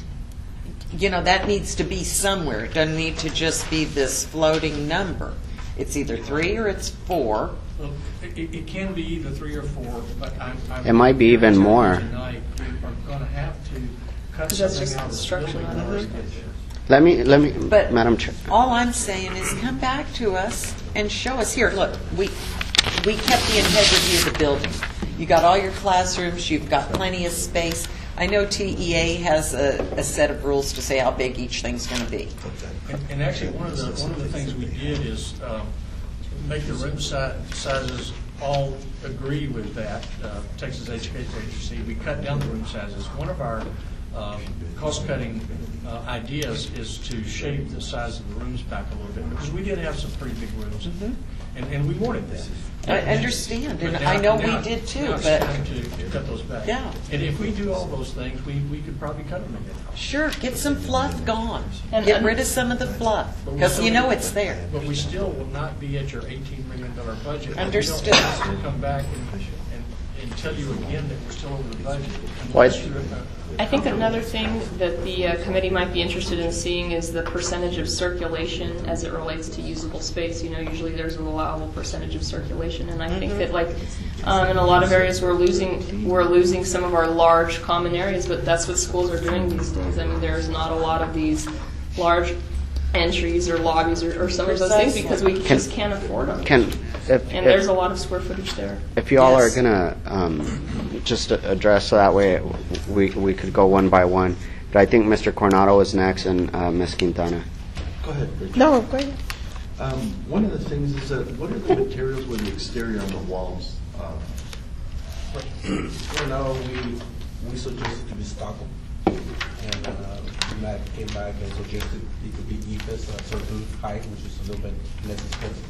you know, that needs to be somewhere. It doesn't need to just be this floating number. It's either three or it's four. Well, It, it it can be either three or four, but I'm. I'm- It might be even I'm telling you more. Tonight, we are gonna have to cut 'Cause that's something just out of the construction building on in order it. to get there. Let me, let me, But Madam Chair. all I'm saying is come back to us and show us. Here, look, we, we kept the integrity of the building. You got all your classrooms, you've got plenty of space. I know T E A has a, a set of rules to say how big each thing's going to be. And, and actually, one of the, one of the things we did is um, make the room si- sizes all agree with that, uh, Texas Education Agency. We cut down the room sizes. One of our um, cost-cutting uh, ideas is to shape the size of the rooms back a little bit, because we did have some pretty big rooms, and, and we wanted that. I understand, and But I now- know we now- did too, now it's but time to cut those back. Yeah. And if we do all those things, we, we could probably cut them again. sure, get some fluff gone. And- Get and- rid of some of the fluff, But we because still- you know it's there. But we still will not be at your eighteen million dollar budget. Understood. We don't have to come back and, and, and tell you again that we're still over the budget. Why- Unless you're, uh, I think another thing that the uh, committee might be interested in seeing is the percentage of circulation as it relates to usable space. You know, usually there's an allowable percentage of circulation, and I think that, like, um, in a lot of areas we're losing we're losing some of our large common areas, but that's what schools are doing these days. I mean, there's not a lot of these large entries or lobbies or, or some of those things Precisely. because we Can- just can't afford them. Can, if, And there's a if, lot of square footage there. if you all are Yes. gonna, um, just address so that way, we, we could go one by one. But I think Mister Coronado is next and, uh, Miz Quintana. Go ahead, Rachel. No, go ahead. Um, one of the things is that, what are the materials with the exterior on the walls? Uh, Right now, we, we suggested to be stucco. And uh, Matt came back and suggested it could be E F A S, a certain height, which is a little bit less expensive.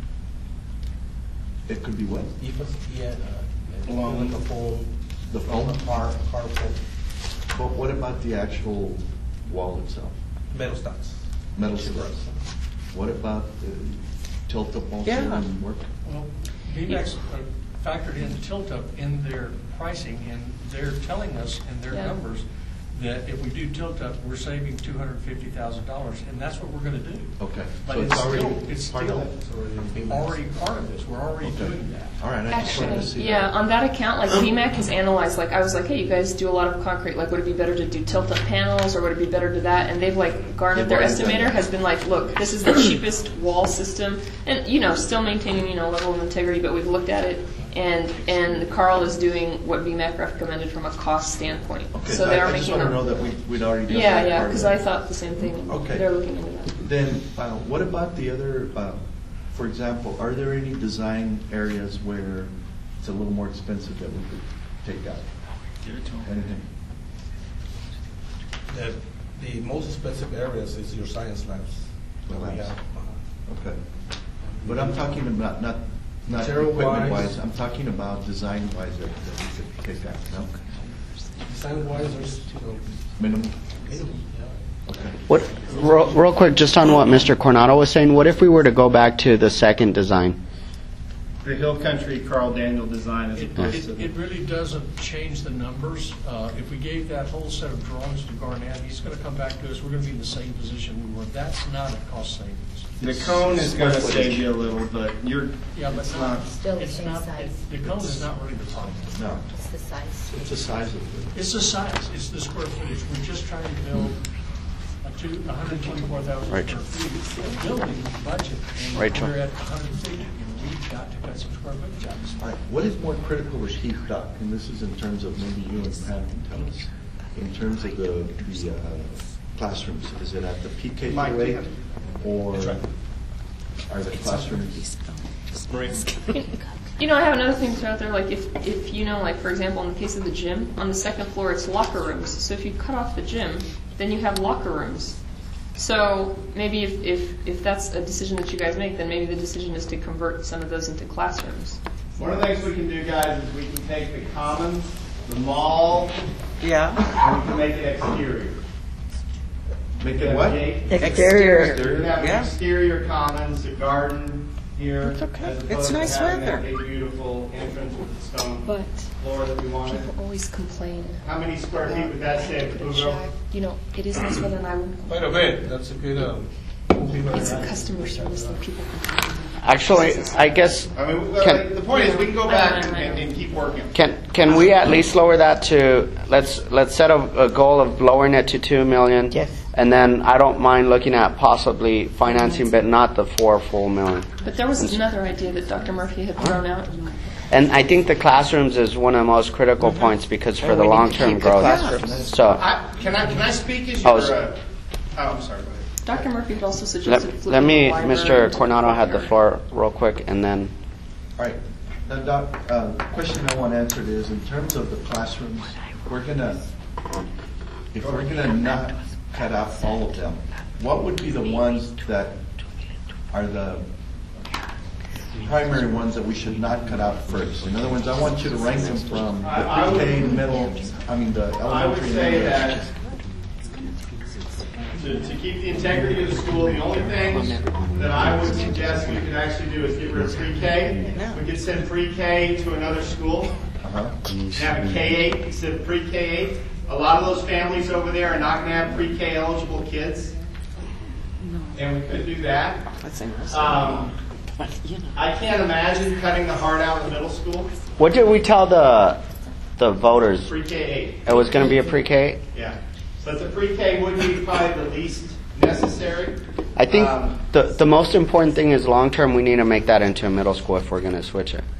It could be what? E F A S, yeah, uh, Along like with a foam. the foam? Car, car foam, But what about the actual wall itself? metal studs. Metal studs? What about the tilt-up also Yeah. wouldn't work? Well, V MAX uh, factored in tilt-up in their pricing, and they're telling us in their Yeah. numbers that if we do tilt-up, we're saving two hundred fifty thousand dollars, and that's what we're going to do. Okay. But So it's it's already still, it's part of still that? It's already in V MAX. already part of this. We're already Okay. doing that. All right, I just wanted to see Actually, that. yeah, on that account, like V MAC has analyzed, like I was like, hey, you guys do a lot of concrete, like would it be better to do tilt-up panels or would it be better to that? And they've like garnered, their They've already done estimator that. has been like, look, this is the cheapest wall system, and you know, still maintaining, you know, level of integrity, but we've looked at it, and and Carl is doing what V MAC recommended from a cost standpoint. Okay, So they I- are I just making want to them- know that we, we'd already done Yeah, that yeah, part of because it. I thought the same thing. Okay. They're looking into that. Then, uh, what about the other, uh, for example, are there any design areas where it's a little more expensive that we could take out? Anything? The, the most expensive areas is your science labs. that we Labs. have. Uh-huh. Okay. But I'm talking about, not, not Material-wise. equipment-wise, I'm talking about design-wise that that we could take out, no? Design-wise, there's, you know, Minimum? minimum, yeah. Okay. What, real, real quick, just on what Mister Coronado was saying, what if we were to go back to the second design? The Hill Country Carl Daniel design as It, opposed to it, the it really doesn't change the numbers. Uh, if we gave that whole set of drawings to Garnett, he's going to come back to us, we're going to be in the same position we were. That's not a cost savings. The cone is going to save you a little, but you're, Yeah, but it's not, not. Still the it's same not, size. the cone is not really the problem. No, It's the size. it's the size of it. It's the size, it's the square footage. We're just trying to build a two, one hundred twenty-four thousand square Rachel. feet, a building budget, and Rachel. we're at one hundred fifty, and we've got to cut some square footage out of this. All right, what is more critical with Keith Duck, and this is in terms of maybe you and Pam can tell us, in terms of the, the uh, classrooms, is it at the P K Mike, through eight, yeah. or That's right. are the classrooms? You know, I have another thing to throw out there. Like, if, if you know, like, for example, in the case of the gym, on the second floor, it's locker rooms. So if you cut off the gym, then you have locker rooms. So maybe if, if, if that's a decision that you guys make, then maybe the decision is to convert some of those into classrooms. One of the things we can do, guys, is we can take the commons, the mall, Yeah. and we can make it exterior. Make it what? Exterior. You have Yeah. an exterior commons, a garden here. It's okay. as opposed It's to nice having that weather. big, beautiful entrance with the stone But floor that we wanted. people always complain. How many square feet would that say, The Ugo? check, you know, it is nice weather and I would, Quite a bit, that's a good, um, it's a customer service that people complain. Actually, I guess, I mean, well, Can- the point is, we can go back and, and and keep working. can, can we at least lower that to, let's, let's set a, a goal of lowering it to two million? Yes. And then I don't mind looking at possibly financing, but not the four full million. But there was another idea that Doctor Murphy had thrown out. And I think the classrooms is one of the most critical points because for And the we need to long-term keep the growth. classrooms. So, I, can I, can I speak as Oh, your, s- uh, oh, I'm sorry, go ahead. Doctor Murphy had also let, suggested flipping let me, the library Mister into Coronado had the courtyard. floor real quick and then, All right. Now, Doc, uh, the question I want answered is, in terms of the classrooms, we're gonna, if we're gonna not cut out all of them, what would be the ones that are the primary ones that we should not cut out first? In other words, I want you to rank them from the I- I would- pre-K, middle, I mean, the I would elementary. say and that to, to keep the integrity of the school, the only thing that I would suggest we could actually do is get rid of pre-K. We could send pre-K to another school, Uh-huh. and have a K eight instead of pre-K eight. A lot of those families over there are not going to have pre-K eligible kids, and we could do that. Um, I can't imagine cutting the heart out of the middle school, what did we tell the, the voters? pre-K eight. It was going to be a pre-K? Yeah. But the pre-K would be probably the least necessary. I think Um, the, the most important thing is long-term, we need to make that into a middle school if we're going to switch it.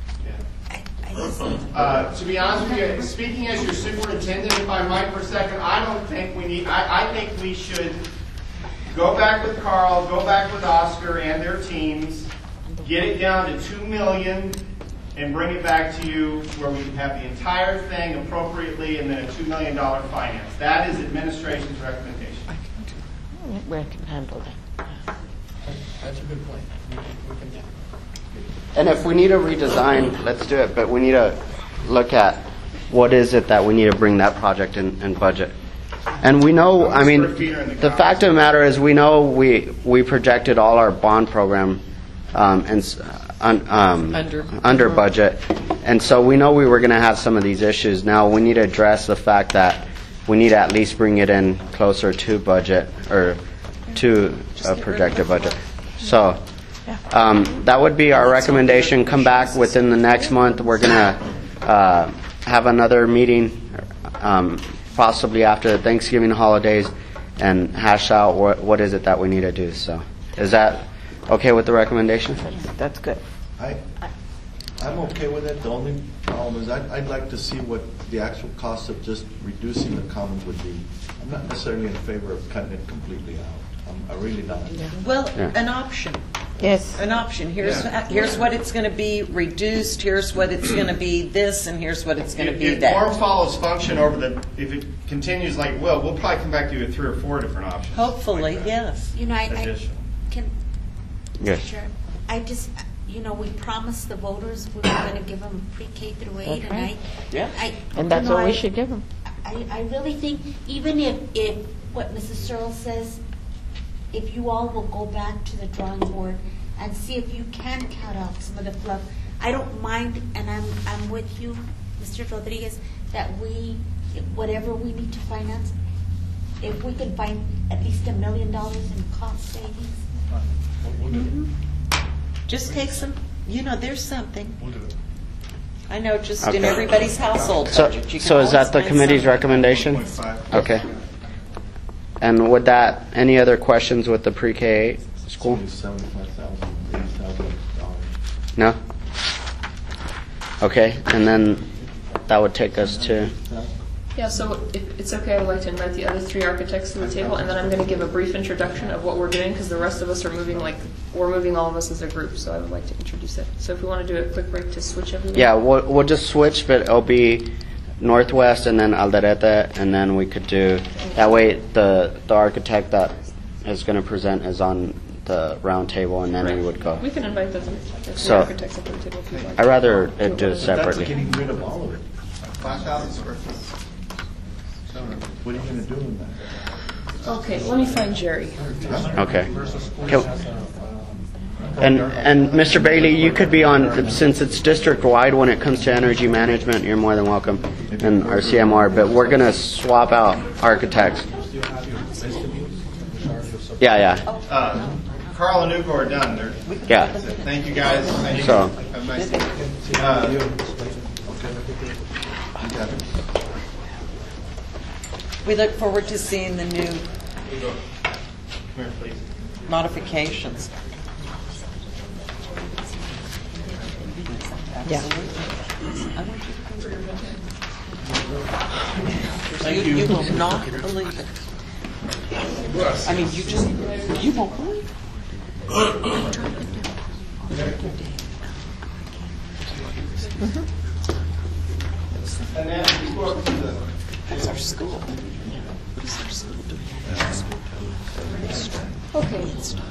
Uh, to be honest with you, speaking as your superintendent, if I might for a second, I don't think we need, I, I think we should go back with Carl, go back with Oscar and their teams, get it down to two million and bring it back to you where we can have the entire thing appropriately and then a two million dollar finance. That is administration's recommendation. We can handle that. That's a good point. We can- we can- And if we need a redesign, let's do it, but we need to look at what is it that we need to bring that project in, in budget. And we know, I mean, the fact of the matter is, we know we, we projected all our bond program um, and s- un, um, Under. under budget, and so we know we were going to have some of these issues. Now we need to address the fact that we need to at least bring it in closer to budget or to a projected budget. So um, that would be our recommendation. Come back within the next month. We're going to uh, have another meeting, um, possibly after the Thanksgiving holidays, and hash out what, what is it that we need to do. So is that okay with the recommendation? That's good. I, I'm okay with it. The only problem is I'd, I'd like to see what the actual cost of just reducing the commons would be. I'm not necessarily in favor of cutting it completely out. I'm, I'm really not. Well, Yeah. an option. Yes. An option. Here's Yeah. here's what it's going to be reduced. Here's what it's going to be this, and here's what it's going to If, be if form that. follows function over the, if it continues like it will, we'll probably come back to you with three or four different options. Hopefully, like that. yes. You know, I, I Additional. can, Yes. Sure. I just, you know, we promised the voters we were going to give them pre-K through eight, and I, Yeah. I, And that's you know, what we I- should give them. I, I really think, even if, if what Missus Searle says, if you all will go back to the drawing board and see if you can cut out some of the fluff. I don't mind, and I'm, I'm with you, Mister Rodriguez, that we, whatever we need to finance, if we could find at least a million dollars in cost savings. We'll, we'll do it. Just take some. You know, there's something. We'll do it. I know, just in Okay. everybody's household So, budget. You can so is always that the find committee's something. recommendation? one point five. Okay. And would that, any other questions with the pre-K eight school? Seventy-five thousand, eighty thousand dollars. No? Okay, and then that would take us to, Yeah, so if it's okay, I would like to invite the other three architects to the table, and then I'm going to give a brief introduction of what we're doing, because the rest of us are moving, like, we're moving all of us as a group, so I would like to introduce it. So if we want to do a quick break to switch everyone. yeah, we'll, we'll just switch, but it'll be Northwest and then Alderete, and then we could do, that way the, the architect that is going to present is on the round table, and then we would go. We can invite the, the three So- architects up to the table if you'd like. I'd rather it do it That's separately. getting rid of all of it. Five thousand square feet. What are you going to do with that? Okay, let me find Jerry. Okay. Can- And, and Mister Bailey, you could be on, since it's district-wide when it comes to energy management, you're more than welcome, and our C M R, but we're going to swap out architects. Yeah, yeah, Uh, Carl and Ugo are done. They're, yeah. thank you guys. Thank you. So- Have a nice day. Uh, We look forward to seeing the new Ugo, come here, please. modifications. Yeah. Thank You you. will not believe it. I mean, you just, you won't believe it. And then we go up to the. That's our school. Okay.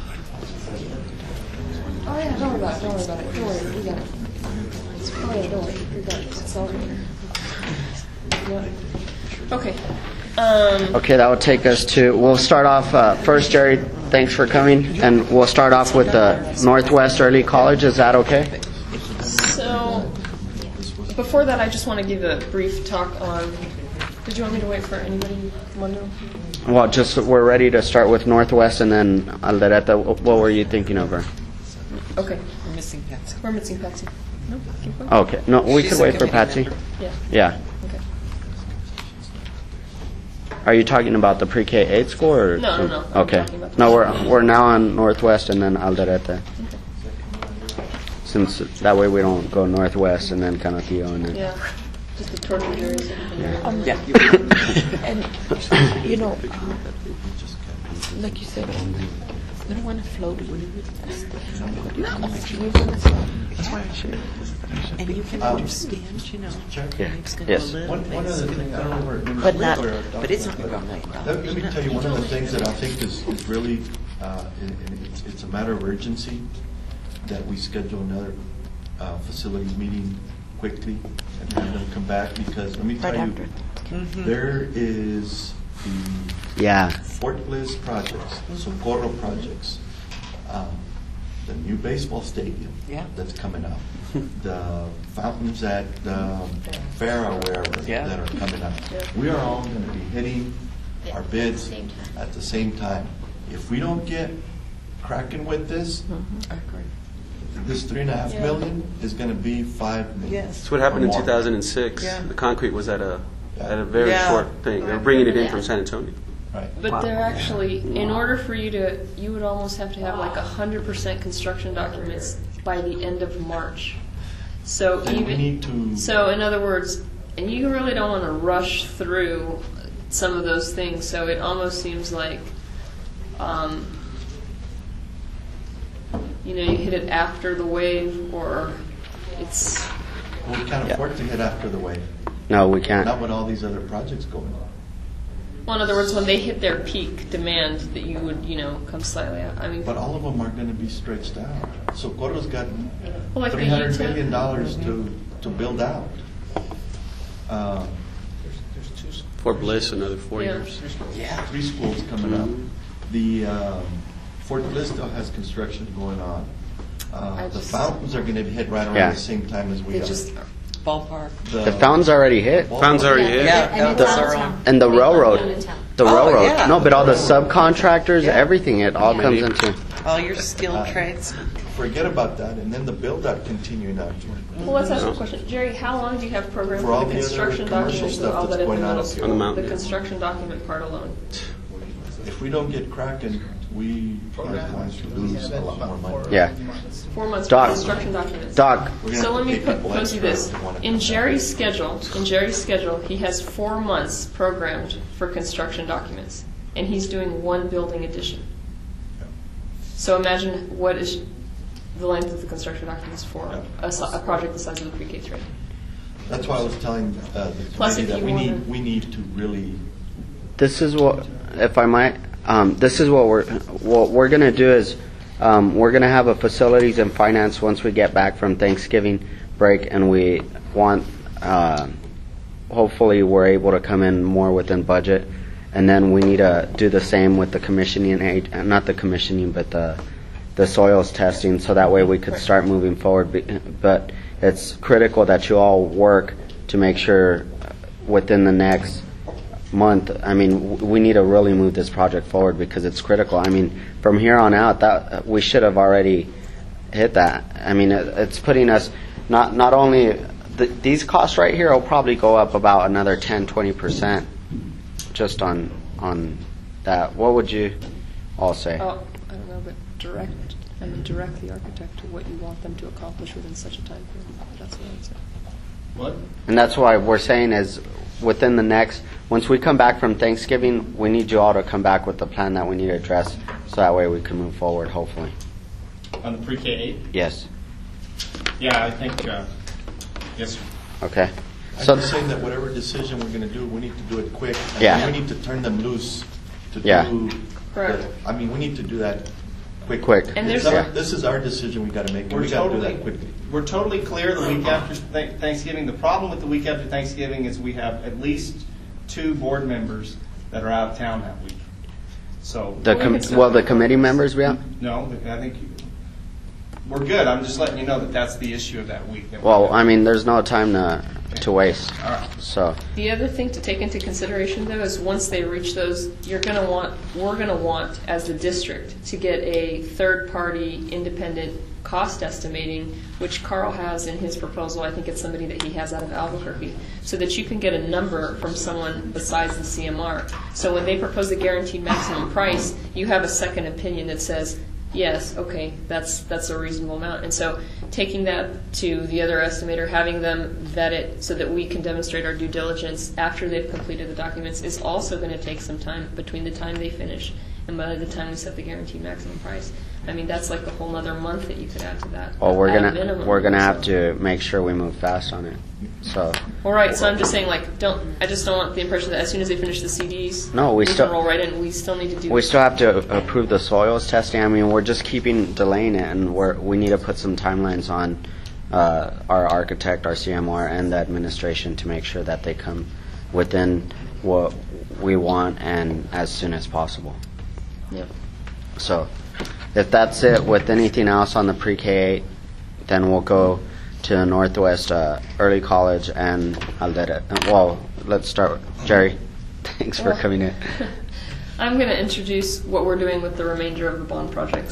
Oh yeah, don't worry about it, don't worry about it, don't worry, we got it. Oh yeah, don't worry, we got it, it's all here. Yep. Okay. Um, Okay, that will take us to, we'll start off, uh, first, Jerry, thanks for coming, and we'll start off with the Northwest Early College, is that okay? so, before that, I just want to give a brief talk on, did you want me to wait for anybody, Mundo? Well, just, we're ready to start with Northwest, and then Aldereta, what were you thinking of her? Okay, We're missing Patsy. we're missing Patsy. No, keep going. Okay, no, we She's could a wait for committee Patsy. member. Yeah, Yeah. okay. Are you talking about the pre-K eight school, or? No, no, no, I'm Okay. talking about the- No, we're, we're now on Northwest and then Aldereta. Since, that way we don't go Northwest and then Cantillo and then. Yeah, just the torture areas. Um, yeah. And, you know, like you said, I don't want to float with it. No, you're going to float. That's why I should. And you can understand, you know, Yeah. it's going to Yes. go a One, little one other thing, I don't know where it But not, or- but it's not going to make Let let me tell you, one of the things that I think is is really, uh, and and it's it's a matter of urgency, that we schedule another uh, facilities meeting quickly and have them come back, because let me tell Right you, after. there is the Yeah. Fort Bliss projects, Socorro projects, um, the new baseball stadium Yeah. that's coming up, the fountains at um, Fair or wherever Yeah. that are coming up. We are all going to be hitting our bids at the same time. If we don't get cracking with this, this three and a half Yeah. million is going to be five million. Yes. That's what happened in or more. two thousand six. Yeah. The concrete was at a at a very Yeah. short thing. They were bringing it in from San Antonio. Right. But they're actually, in order for you to, you would almost have to have like a hundred percent construction documents by the end of March. So Then we even, need to. so in other words, and you really don't want to rush through some of those things, so it almost seems like, um, you know, you hit it after the wave, or it's, We can't Yeah. afford to hit after the wave. No, we can't. Not when all these other projects go in. well, in other words, when they hit their peak demand, that you would, you know, come slightly out. I mean, But all of them are going to be stretched out. Socorro's got Well, like the three hundred U T E P. million dollars to, to build out. Uh, Fort Bliss, another four Yeah. years. Yeah. Three schools coming up. The um, Fort Bliss still has construction going on. Uh, I The just- fountains are going to hit right around Yeah. the same time as we They are. just, ballpark. The fountain's already hit. Fountains already hit. Yeah, And it's those out are of all. town. And the railroad. The Oh, railroad. yeah. No, but all the subcontractors, everything, it all comes into. All your skilled trades. Forget about that, and then the build-out continuing out. well, let's ask a question. Jerry, how long do you have programmed For for all the the other construction commercial documents stuff and all that's that at the going on middle up here. school? On the mountain, The yeah. construction document part alone. If we don't get cracking, we are going to lose a lot more money. Yeah. Four months for Doc. construction documents. Doc, We're gonna So have let to me pay put, people pose you extra this. if they wanna In come Jerry's schedule, in Jerry's schedule, he has four months programmed for construction documents, and he's doing one building addition. So imagine what is the length of the construction documents for a, si- a project the size of the pre-K three. That's why I was telling uh, the Plus, committee if that you we need, wanna- we need to really, this is what, if I might, um, this is what we're, what we're gonna do is, um, we're gonna have a facilities and finance once we get back from Thanksgiving break, and we want, uh, hopefully we're able to come in more within budget. and then we need to do the same with the commissioning, aid- uh, not the commissioning, but the the soils testing, so that way we could start moving forward. Be- But it's critical that you all work to make sure within the next month, I mean, w- we need to really move this project forward because it's critical. I mean, from here on out, that we should have already hit that. I mean, it, it's putting us, not not only, the, these costs right here will probably go up about another ten, twenty percent just on on that. What would you all say? Oh, I don't know, but direct, I mean, direct the architect to what you want them to accomplish within such a time period. That's what I would say. What? And that's why we're saying is within the next, once we come back from Thanksgiving, we need you all to come back with the plan that we need to address so that way we can move forward, hopefully. On the pre-K eight? Yes. Yeah, I think, uh, yes, sir. Okay. I'm So, just saying that whatever decision we're going to do, we need to do it quick. and Yeah. We need to turn them loose to Yeah. do. Correct. the- I mean, we need to do that quick. Quick. And This there's- is our- This is our decision we got to make, and We're we got to do totally, that quickly. we're totally clear the week after Th- Thanksgiving. The problem with the week after Thanksgiving is we have at least two board members that are out of town that week. So, the com- well, the committee members we have? no, I think you- we're good. I'm just letting you know that that's the issue of that week. that we Well, have. I mean, there's no time to to waste. All right. So, The other thing to take into consideration, though, is once they reach those, you're going to want, we're going to want, as the district, to get a third-party independent cost estimating, which Carl has in his proposal. I think it's somebody that he has out of Albuquerque, so that you can get a number from someone besides the C M R. So when they propose the guaranteed maximum price, you have a second opinion that says, yes, okay, that's that's a reasonable amount. And so taking that to the other estimator, having them vet it so that we can demonstrate our due diligence after they've completed the documents is also going to take some time between the time they finish and by the time we set the guaranteed maximum price. I mean, that's like a whole other month that you could add to that. well, we're at a gonna minimum. we're gonna have So- to make sure we move fast on it. So, All right, so I'm just saying, like, don't. I just don't want the impression that as soon as they finish the C Ds, No, we can still- roll right in. We still need to do. we still have to approve the soils testing. I mean, we're just keeping delaying it, and we're we need to put some timelines on uh, our architect, our C M R, and the administration to make sure that they come within what we want and as soon as possible. Yep. So, if that's it with anything else on the pre-K eight, then we'll go to Northwest uh, Early College and I'll let it. Well, let's start with Jerry. Thanks for Well, coming in. I'm going to introduce what we're doing with the remainder of the bond projects.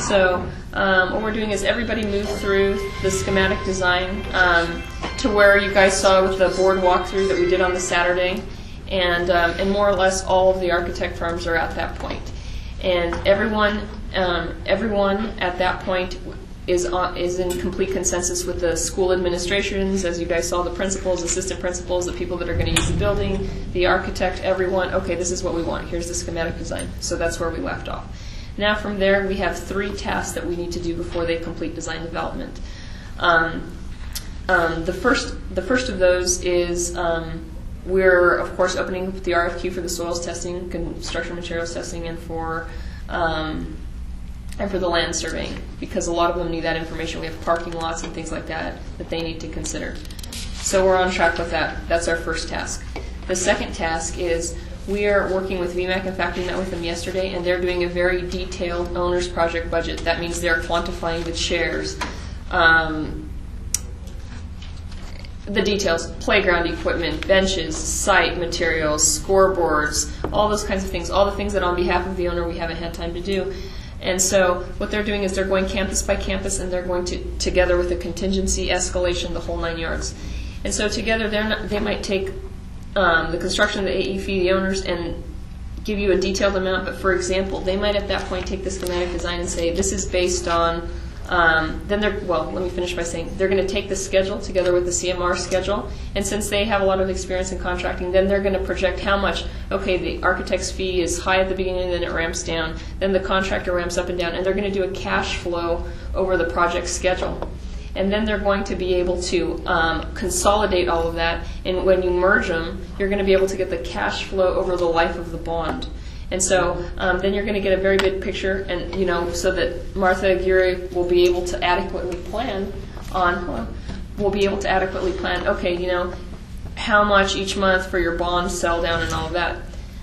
So um, what we're doing is everybody move through the schematic design um, to where you guys saw with the board walkthrough that we did on the Saturday, and um, and more or less all of the architect firms are at that point. And everyone, um, everyone at that point is on, is in complete consensus with the school administrations. As you guys saw, the principals, assistant principals, the people that are going to use the building, the architect, everyone. Okay, this is what we want. Here's the schematic design. So that's where we left off. Now from there, we have three tasks that we need to do before they complete design development. Um, um, the first, the first of those is. Um, We're, of course, opening the R F Q for the soils testing, construction materials testing, and for um, and for the land surveying, because a lot of them need that information. We have parking lots and things like that that they need to consider. So we're on track with that. That's our first task. The second task is we are working with V MAC. In fact, we met with them yesterday, and they're doing a very detailed owner's project budget. That means they're quantifying the chairs, um, the details, playground equipment, benches, site materials, scoreboards, all those kinds of things, all the things that on behalf of the owner we haven't had time to do. And so what they're doing is they're going campus by campus, and they're going to, together with a contingency, escalation, the whole nine yards. And so together they're not, they might take um, the construction of the A E fee, the owners, and give you a detailed amount. But for example, they might at that point take the schematic design and say, this is based on Um, then they're, well, let me finish by saying they're going to take the schedule together with the C M R schedule, and since they have a lot of experience in contracting, then they're going to project how much, okay, the architect's fee is high at the beginning and then it ramps down, then the contractor ramps up and down, and they're going to do a cash flow over the project schedule. And then they're going to be able to um, consolidate all of that, and when you merge them, you're going to be able to get the cash flow over the life of the bond. And so um, then you're going to get a very big picture, and you know, so that Martha Aguirre will be able to adequately plan on, well, will be able to adequately plan, okay, you know, how much each month for your bond sell down and all of that.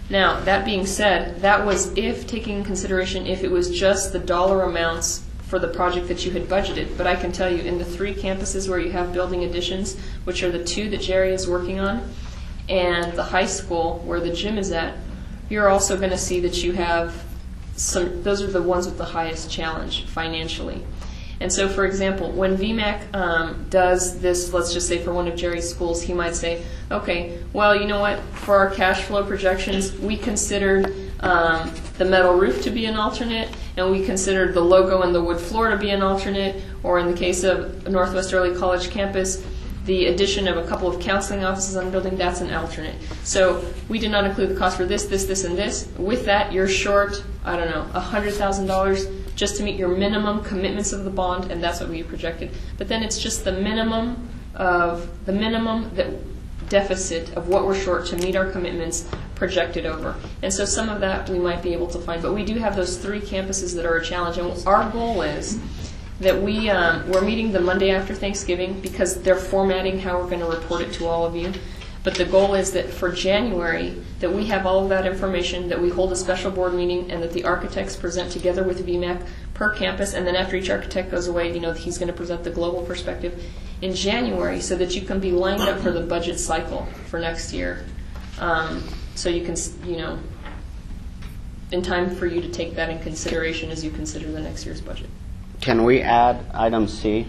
Now, that being said, that was if taking in consideration if it was just the dollar amounts for the project that you had budgeted. But I can tell you, in the three campuses where you have building additions, which are the two that Jerry is working on, and the high school where the gym is at, you're also going to see that you have some, those are the ones with the highest challenge financially. And so, for example, when V MAC um, does this, let's just say for one of Jerry's schools, he might say, okay, well, you know what, for our cash flow projections, we considered um, the metal roof to be an alternate, and we considered the logo and the wood floor to be an alternate, or in the case of Northwest Early College campus, the addition of a couple of counseling offices on the building, that's an alternate. So we did not include the cost for this, this, this, and this. With that, you're short, I don't know, one hundred thousand dollars just to meet your minimum commitments of the bond, and that's what we projected. But then it's just the minimum of the minimum that deficit of what we're short to meet our commitments projected over. And so some of that we might be able to find. But we do have those three campuses that are a challenge. And our goal is that we, um, we're meeting the Monday after Thanksgiving because they're formatting how we're going to report it to all of you. But the goal is that for January, that we have all of that information, that we hold a special board meeting, and that the architects present together with V MAC per campus, and then after each architect goes away, you know, he's going to present the global perspective in January so that you can be lined up for the budget cycle for next year. Um, so you can, you know, in time for you to take that in consideration as you consider the next year's budget. Can we add item C?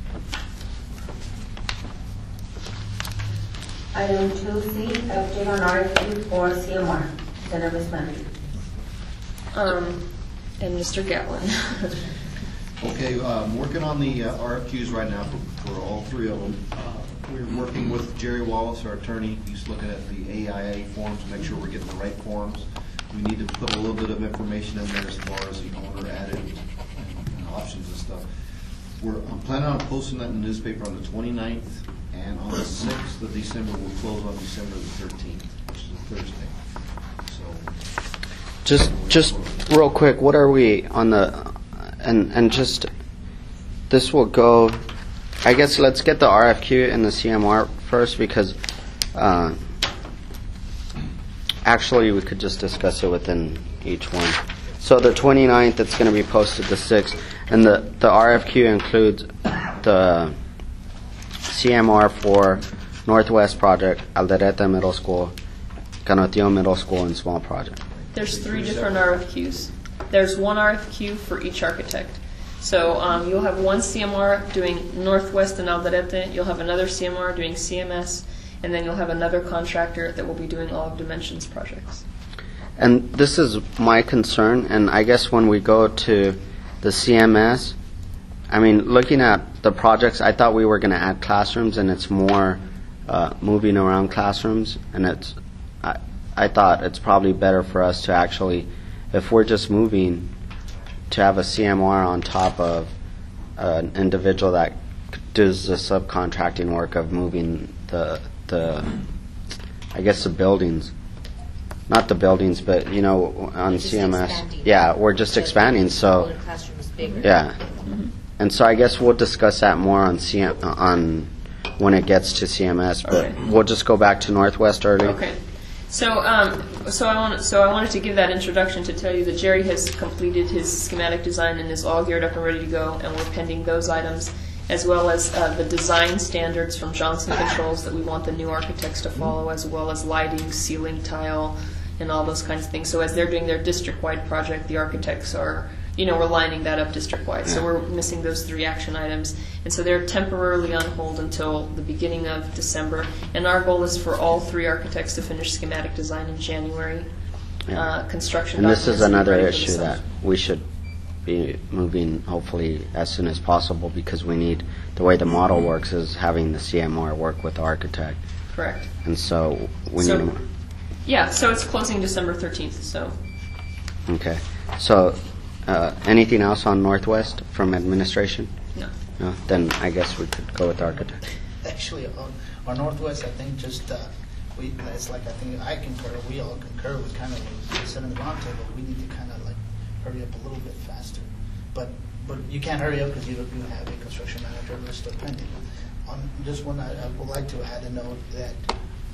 Item two C, update on R F Q for C M R. Senator Miz Matthews. Um, and Mister Gatlin. Okay, um, working on the uh, R F Qs right now for, for all three of them. Uh, we're working with Jerry Wallace, our attorney. He's looking at the A I A forms to make sure we're getting the right forms. We need to put a little bit of information in there as far as the owner added and, and options and stuff. We're I'm planning on posting that in the newspaper on the twenty-ninth, and on the sixth of December, we'll close on December the thirteenth, which is a Thursday. So, Just, just real quick, what are we on the, and and just, this will go, I guess let's get the R F Q and the C M R first because uh, actually we could just discuss it within each one. So the twenty-ninth, it's going to be posted the sixth, and the, the R F Q includes the C M R for Northwest Project, Alderete Middle School, Canutillo Middle School, and Small Project. There's three different R F Qs. There's one R F Q for each architect. So um, you'll have one C M R doing Northwest and Alderete, you'll have another C M R doing C M S, and then you'll have another contractor that will be doing all of Dimensions projects. And this is my concern, and I guess when we go to the C M S, I mean, looking at the projects, I thought we were going to add classrooms, and it's more uh, moving around classrooms, and it's, I, I thought it's probably better for us to actually, if we're just moving, to have a C M R on top of an individual that does the subcontracting work of moving the, the I guess the buildings. Not the buildings, but, you know, on You're just C M S. expanding. Yeah, we're just expanding, so, The classroom is bigger. yeah. And so I guess we'll discuss that more on C M, on when it gets to C M S, but Okay. we'll just go back to Northwest early. Okay. So, um, so I want, so I wanted to give that introduction to tell you that Jerry has completed his schematic design and is all geared up and ready to go, and we're pending those items, as well as uh, the design standards from Johnson Controls that we want the new architects to follow, as well as lighting, ceiling tile, and all those kinds of things. So as they're doing their district-wide project, the architects are, you know, we're lining that up district-wide. So we're missing those three action items. And so they're temporarily on hold until the beginning of December. And our goal is for all three architects to finish schematic design in January. Yeah. Uh, construction And this is documents to be another ready for issue the that summer. we should be moving hopefully as soon as possible, because we need, the way the model works is having the C M R work with the architect. Correct. And so we So- need more. Yeah, so it's closing December thirteenth, so. Okay. So uh, anything else on Northwest from administration? No. No? Then I guess we could go with architect. Actually, on, on Northwest, I think just, uh, we, it's like, I think I concur, we all concur with kind of what we said in the roundtable, we need to kind of like hurry up a little bit faster. But, but you can't hurry up because you don't, you don't have a construction manager list of pending. On this one, I, I would like to add a note that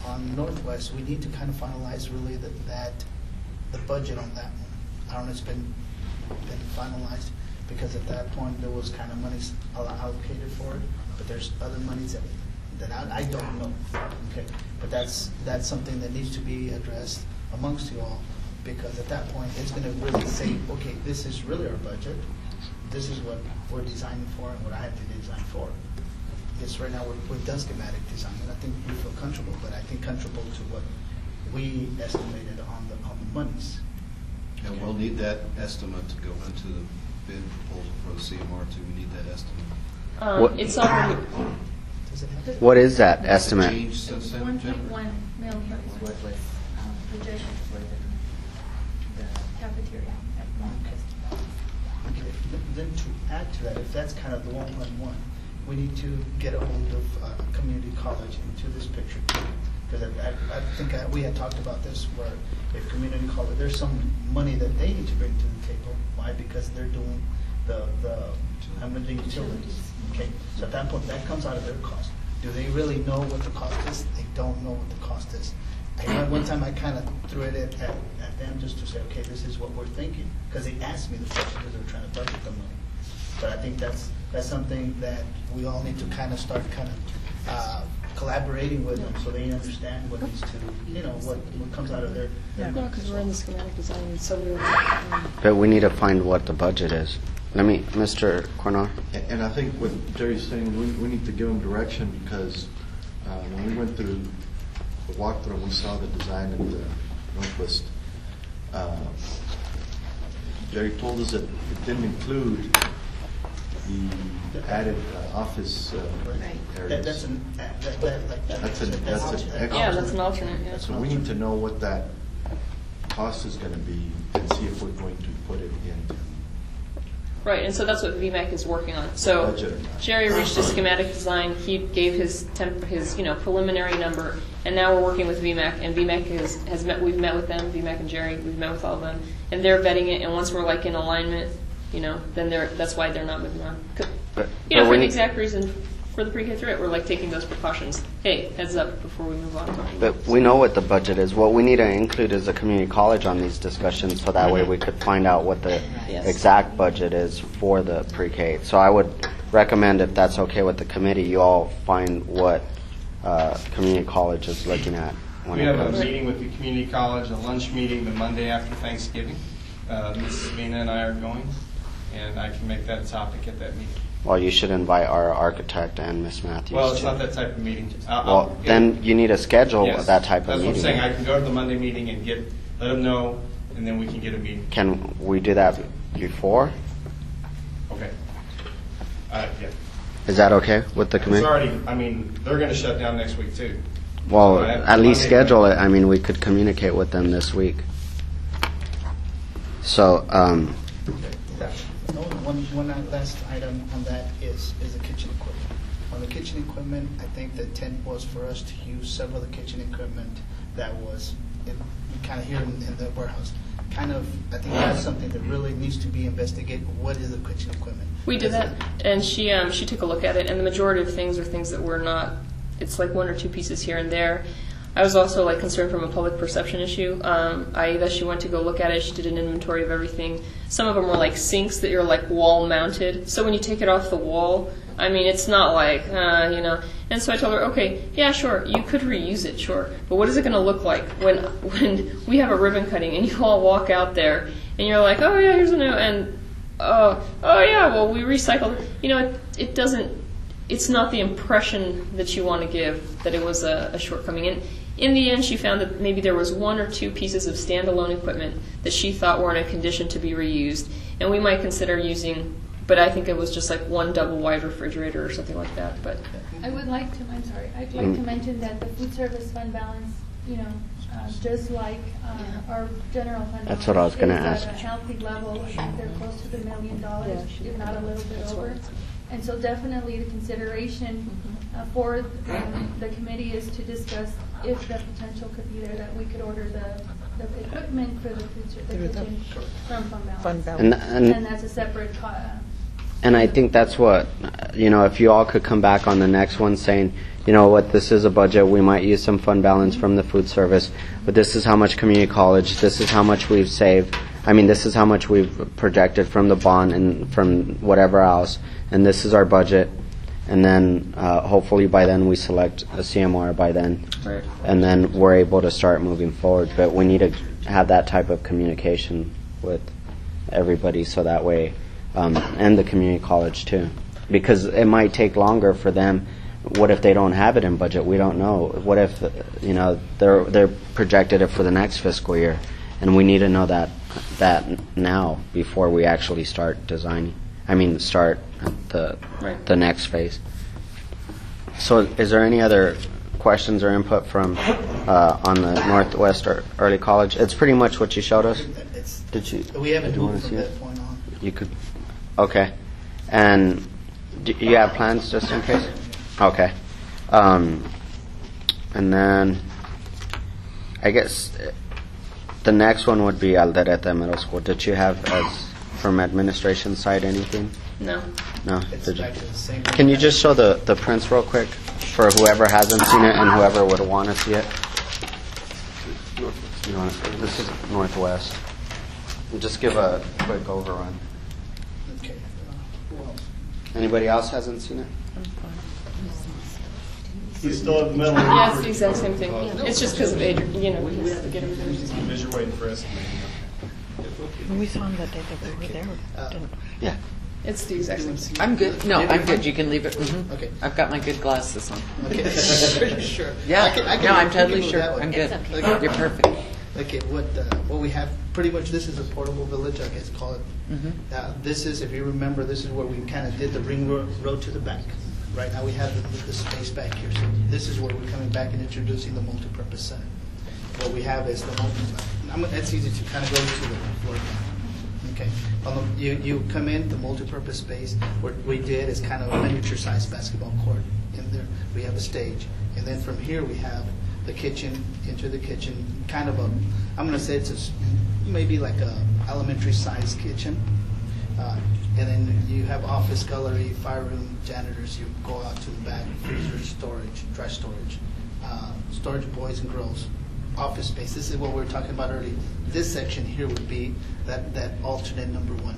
on Northwest, we need to kind of finalize really that, that, the budget on that one. I don't know if it's been, been finalized, because at that point, there was kind of monies allo- allocated for it, but there's other monies that, that I, I don't know, okay? But that's, that's something that needs to be addressed amongst you all, because at that point, it's gonna really say, okay, this is really our budget, this is what we're designing for and what I have to design for. Yes, right now, we're, we've done schematic design, and I think we feel comfortable, but I think comfortable to what we estimated on the, on the monies. And we'll need that estimate to go into the bid proposal for the C M R too. We need that estimate. Um, What- It's already, Does it have? What is that Has it estimate? changed since then, One point Jennifer? one million is what was um, projected for the, the cafeteria at Montes. Okay, then to add to that, if that's kind of the one point one, we need to get a hold of uh, community college into this picture too. Because I, I, I think I, we had talked about this, where if community college, there's some money that they need to bring to the table. Why? Because they're doing the, the, how many utilities. Okay, so at that point, that comes out of their cost. Do they really know what the cost is? They don't know what the cost is. I know one time I kind of threw it at, at, at them just to say, okay, this is what we're thinking. Because they asked me the question because they were trying to budget the money. But I think that's, that's something that we all need to kind of start kind of uh, collaborating with them so they understand what needs to, you know, what, what comes out of their. their no, because we're in the schematic design, so we're, But we need to find what the budget is. Let me, Mister Cornell. And and I think what Jerry's saying, we, we need to give them direction, because uh, when we went through the walkthrough, we saw the design of the Northwest. Uh, Jerry told us that it didn't include the added uh, office uh, areas. That, that's an, that, that, like, that, That's an, that's an extra. yeah, that's an alternate, yeah. So we need to know what that cost is going to be and see if we're going to put it in. Right, and so that's what V MAC is working on. So Budget or not. Jerry reached a schematic design. He gave his temp, his you know preliminary number, and now we're working with V MAC. And V MAC has, has met. We've met with them. V MAC and Jerry. We've met with all of them, and they're vetting it. And once we're like in alignment, you know, then they're that's why they're not moving on. 'Cause, But, You know, but for we the need, exact reason for the pre-K through it, we're like taking those precautions. Hey, heads up before we move on. but we know what the budget is. What we need to include is a community college on these discussions, so that way we could find out what the Yes. exact budget is for the pre-K. So I would recommend, if that's okay with the committee, you all find what uh, community college is looking at. When We it have a comes. meeting with the community college, a lunch meeting the Monday after Thanksgiving. Uh, Missus Mina and I are going, and I can make that a topic at that meeting. Well, you should invite our architect and Miss Matthews. Well, it's too. not that type of meeting. I'll- I'll Well, get- then you need to schedule Yes, that type of That's what I'm meeting. saying. I can go to the Monday meeting and get, let them know, and then we can get a meeting. Can we do that before? Okay. Uh, yeah. Is that okay with the It's committee? already, I mean, they're going to shut down next week too. Well, I have at least Monday- schedule it. I mean, we could communicate with them this week. So, um, No, one, one last item on that is, is the kitchen equipment. On the kitchen equipment, I think the intent was for us to use several of the kitchen equipment that was in, kind of here in, in the warehouse. Kind of, I think that's something that really needs to be investigated. What is the kitchen equipment? We did Because that, and she um, she took a look at it, and the majority of things are things that were not. It's like one or two pieces here and there. I was also like concerned from a public perception issue. Um, Aida, she went to go look at it. She did an inventory of everything. Some of them were like sinks that are like wall mounted. So when you take it off the wall, I mean, it's not like, uh, you know. And so I told her, okay, yeah, sure, you could reuse it, sure. But what is it going to look like when when we have a ribbon cutting and you all walk out there and you're like, oh yeah, here's a new, and oh, oh yeah, well we recycled. You know, it, it doesn't. It's not the impression that you want to give that it was a, a shortcoming. And in the end, she found that maybe there was one or two pieces of standalone equipment that she thought were in a condition to be reused, and we might consider using. But I think it was just like one double wide refrigerator or something like that. But I would like to, I'm sorry, I'd like Mm. to mention that the food service fund balance, you know, uh, just like uh, our general fund balance. That's what I was gonna is ask. at a healthy level. I think they're close to the million dollars, Yeah, if not a little bit that's over. right. And so definitely the consideration uh, for um, the committee is to discuss if the potential could be there that we could order the, the equipment for the food ser- the Through the- kitchen from fund balance. Fund and, balance. and And that's a separate co- uh, And I think that's what, you know, if you all could come back on the next one saying, you know what, this is a budget, we might use some fund balance from the food service, but this is how much community college, this is how much we've saved. I mean, this is how much we've projected from the bond and from whatever else, and this is our budget. And then uh, hopefully by then we select a C M R by then. Right. And then we're able to start moving forward. But we need to have that type of communication with everybody so that way, um, and the community college too. Because it might take longer for them. What if they don't have it in budget? We don't know. What if, you know, they're they're projected it for the next fiscal year, and we need to know that that now before we actually start designing. I mean, start the Right. the next phase. So, is there any other questions or input from uh, on the Northwest or Early College? It's pretty much what you showed us. It's, Did you? we haven't did you wanna moved see from it? that point on. You could. Okay. And do you have plans just in case? Okay. Um, and then I guess uh, the next one would be Alderete Middle School. Did you have, as from administration side, anything? No. No. It's Did you? back to the same. Can you just show the the prints real quick for whoever hasn't seen it and whoever would want to see it? You want to, this is Northwest. And just give a quick overrun. Okay. Uh, who else? Anybody else hasn't seen it? He's still in the middle. Yeah, it's the exact same thing. It's just because of Adrian, you know, we have to get everything. As you're waiting for us. We saw him the day that we were there. didn't we? Yeah. It's the exact same thing. I'm good. No, I'm good. You can leave it. Mhm. Okay. I've got my good glasses on. Okay. Sure. Yeah. I can- I can- no, I'm we can totally move sure. that one. I'm good. It's okay. You're perfect. Okay, what, uh, what we have, pretty much this is a portable village, I guess, call it. Mhm. Uh, This is, if you remember, this is where we kind of did the ring ro- road to the back. Right now, we have the, the space back here, so this is where we're coming back and introducing the multipurpose center. What we have is the multi, I'm, it's easy to kind of go to the floor plan. Okay, on the, you, you come in, the multipurpose space, what we did is kind of a miniature-sized basketball court in there. We have a stage, and then from here, we have the kitchen, into the kitchen, kind of a, I'm gonna say it's a, s- maybe like a elementary-sized kitchen. Uh, And then you have office, gallery, fire room, janitors, you go out to the back, freezer, storage, dry storage, uh, storage boys and girls, office space. This is what we were talking about earlier. This section here would be that, that alternate number one.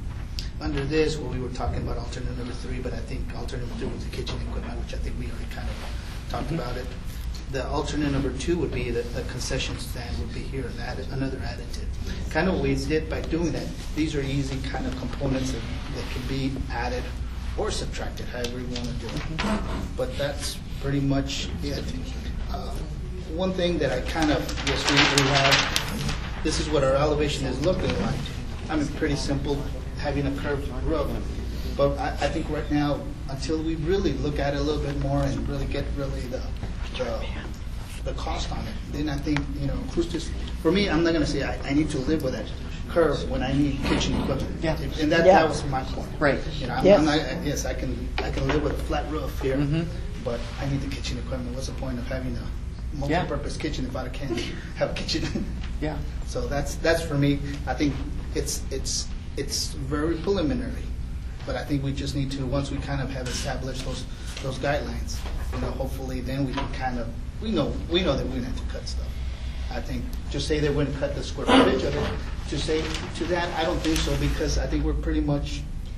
Under this, what we were talking about alternate number three, but I think alternate number three was the kitchen equipment, which I think we already kind of talked about it. The alternate number two would be that the concession stand would be here, and added, another additive. Kind of what we did by doing that, these are easy kind of components that, that can be added or subtracted, however you want to do it. But that's pretty much it. Uh, One thing that I kind of, yes, we, we have, this is what our elevation is looking like. I mean, pretty simple, having a curved roof. But I, I think right now, until we really look at it a little bit more and really get really the, the, the cost on it, then I think, you know, who's just, for me, I'm not gonna say I, I need to live with that curve when I need kitchen equipment. Yeah. And that, Yeah. that was my point. Right. You know, I'm, Yes. I'm not, yes, I can, I can live with a flat roof here, Mhm. but I need the kitchen equipment. What's the point of having a Yeah. multi-purpose kitchen if I can't have a kitchen? Yeah. So that's, that's for me. I think it's, it's, it's very preliminary, but I think we just need to, once we kind of have established those, those guidelines, you know, hopefully then we can kind of, we know, we know that we have to cut stuff. I think, just say they wouldn't cut the square footage of it, to say to that, I don't think so, because I think we're pretty much,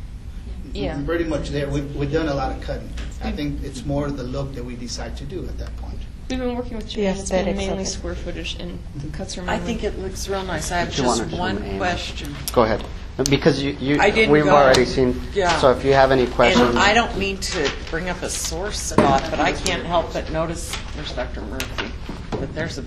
Yeah. pretty much there. We've, we've done a lot of cutting. I think it's more the look that we decide to do at that point. We've been working with The Jay, it's been aesthetics of mainly it. square footage and the cuts are I mainly. think it looks real nice. I have If you wanna just show one me. question. Go ahead. Because you, you I didn't we've go. already seen. Yeah. So if you have any questions, And I don't mean to bring up a sore spot, but I can't help but notice, there's Doctor Murphy, that there's a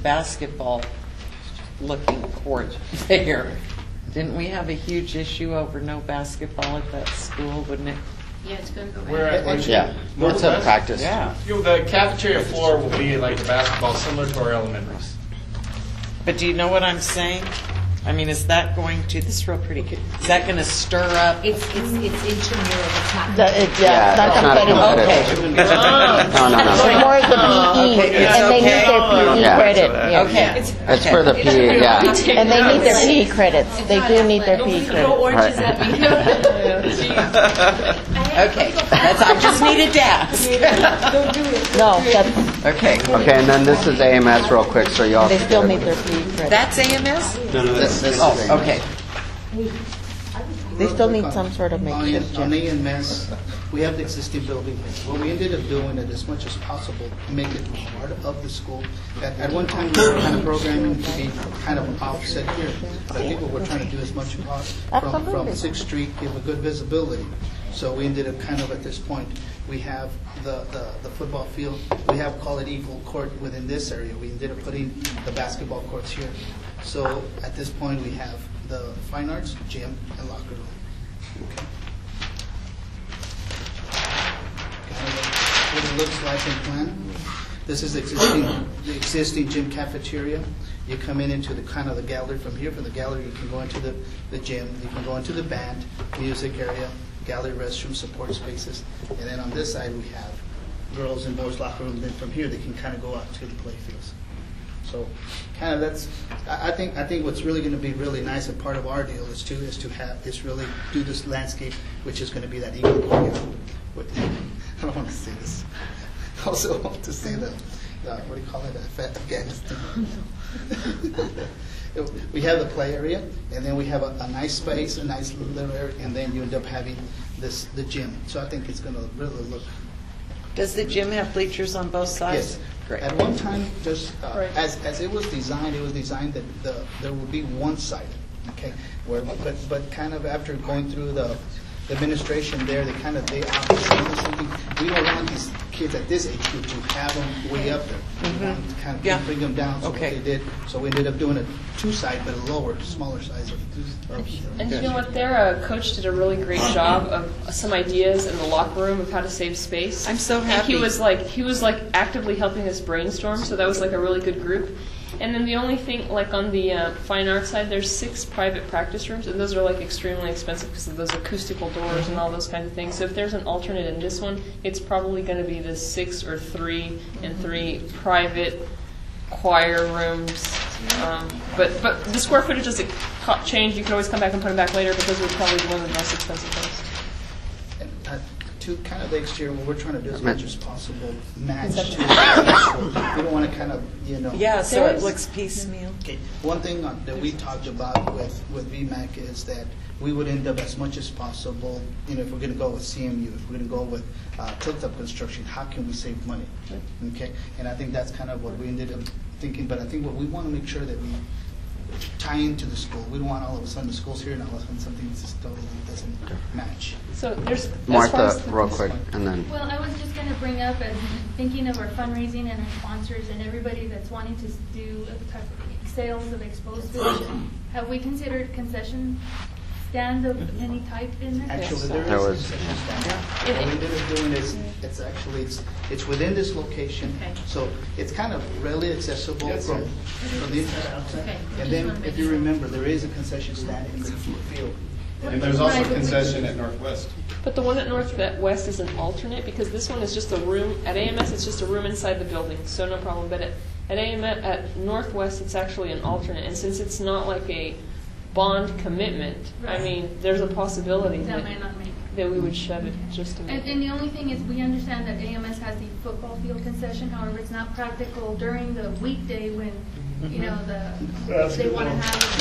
basketball-looking court there. Didn't we have a huge issue over no basketball at that school, wouldn't it? Yeah, it's going to go We're at, we're- yeah, it's a practice. Yeah. You know, the cafeteria floor will be like the basketball, similar to our elementaries. But do you know what I'm saying? I mean, is that going to, this is real pretty, is that going to stir up? It's, it's, it's intramural, it's not. The- it- Yeah, Yeah, it's not it's not competitive. competitive. Okay. No, no, It's no. more the P E, Okay, it's and they need okay. their P E Yeah. credit. yeah. Okay. It's for the P E, yeah. And they need their P E credits. They do need their P E Throw credits. oranges at me. Okay, that's, I just needed to ask. Don't do it. No, that's, Okay. Okay, and then this is A M S real quick, so y'all. they still need their fee credit. That's A M S? No, no, that's, that's Oh, okay. They still need some sort of On makeshift on gym. A M S, we have the existing building. What we ended up doing it as much as possible, make it part of the school. At, at one time, we were kind of programming to be kind of offset here. But I think what we're trying to do as much as possible from, from Absolutely. Sixth Street, give a good visibility. So we ended up kind of at this point, we have the, the, the football field, we have call it equal court within this area. We ended up putting the basketball courts here. So at this point, we have the fine arts, gym, and locker room. Okay. Kind of what it looks like in plan. This is existing, the existing gym cafeteria. You come in into the kind of the gallery. From here, from the gallery, you can go into the, the gym. You can go into the band, music area, gallery, restroom, support spaces. And then on this side, we have girls and boys locker room. Then from here, they can kind of go out to the play fields. So, kind of that's. I I think. I think what's really going to be really nice and part of our deal is to is to have is really do this landscape, which is going to be that equal. With, I don't want to say this. I also want to say that. Uh, what do you call it? Afghanistan. We have the play area, and then we have a, a nice space, a nice little area, and then you end up having this the gym. So I think it's going to really look. Does the gym have bleachers on both sides? Yes. Great. At one time, just uh, Right. as as it was designed, it was designed that the there would be one side, okay. Where but but kind of after going through the, the administration there, they kind of they opted something. We don't want these kids at this age group to have them way up there. We want to kind of Yeah. bring them down. So Okay. what they did, so we ended up doing a two side, but a lower, smaller size of. of And you know what? Their uh, coach did a really great job of some ideas in the locker room of how to save space. I'm so And happy. he was like he was like actively helping us brainstorm, so that was like a really good group. And then the only thing, like on the uh, fine arts side, there's six private practice rooms, and those are like extremely expensive because of those acoustical doors and all those kinds of things. So if there's an alternate in this one, it's probably going to be the six or three and three private choir rooms. Um, but but the square footage doesn't co- change. You can always come back and put them back later, but those are probably one of the most expensive things. And, uh, to kind of the exterior, what we're trying to do as much as possible match to the actual. We don't want to kind of, you know. Yeah, so it looks piecemeal. Okay. One thing on- that we talked about with, with V MAC is that we would end up as much as possible, you know, if we're going to go with C M U, if we're going to go with uh, tilt-up construction, how can we save money? Okay. And I think that's kind of what we ended up thinking. But I think what we want to make sure that we tie into the school. We don't want all of a sudden the school's here and all of a sudden something just totally doesn't match. So there's as far Martha, as the- real quick, and then. Well, I was just going to bring up, as thinking of our fundraising and our sponsors and everybody that's wanting to do a type of sales of exposed fish, have we considered concession stand of any type in there? Actually, there There is a was- concession stand. What we ended up doing is, it's actually, it's, it's within this location, Okay. so it's kind of readily accessible Yes, from, sir. from the inside to outside. Okay. And Just then, wanna if make you sure. remember, there is a concession stand in the field. And there's also a concession at Northwest. But the one at Northwest is an alternate because this one is just a room. At A M S, it's just a room inside the building, so no problem. But at, at A M S, at Northwest, it's actually an alternate. And since it's not like a bond commitment, I Right. mean, there's a possibility That that, might not make. that we would shove it just to make And, and the only thing is, we understand that A M S has the football field concession, however, it's not practical during the weekday when, you know, the, they want to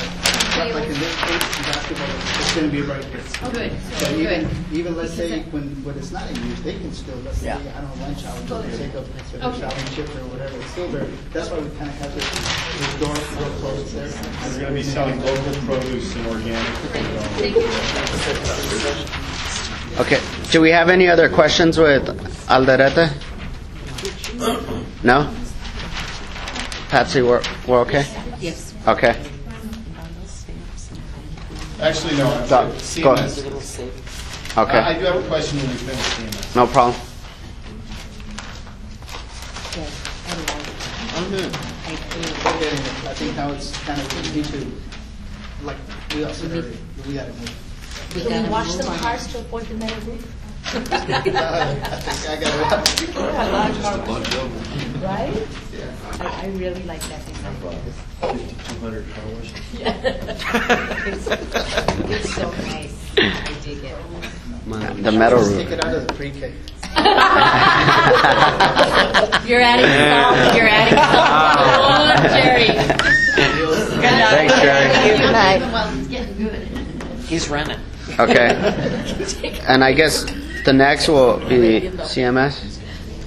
have Like in sales. this case, basketball, it's gonna be right here. Oh, good. So So, even, good. even let's say Because it- when, when it's not in use, they can still, let's say, Yeah. I don't know, lunch hour for the sake of, if they're Okay. shopping chips or whatever, it's still there. That's why we kind of have this, this door real close there. We're going to be selling local produce and organic. Thank you. Okay. Do we have any other questions with Alderete? No? Patsy, we're, we're okay? Yes. Okay. Actually, no, I'm Go- sorry. go C M ahead. S. Okay. I I do have a question when we finish C M S. No problem. I think now it's kind of, we need to, like, we also heard, we gotta move. Can we wash some cars to avoid the metal roof? I think I gotta. Right? I, I really like that design. fifty-two hundred car wash. It's, it's so nice. I dig it. Monday. The metal Just roof. take it out of the pre-K. You're adding salt, you're adding salt. Oh, Jerry. Good night. Thanks, Jerry. Good night. Well, it's getting good. He's running. Okay. And I guess the next will be C M S.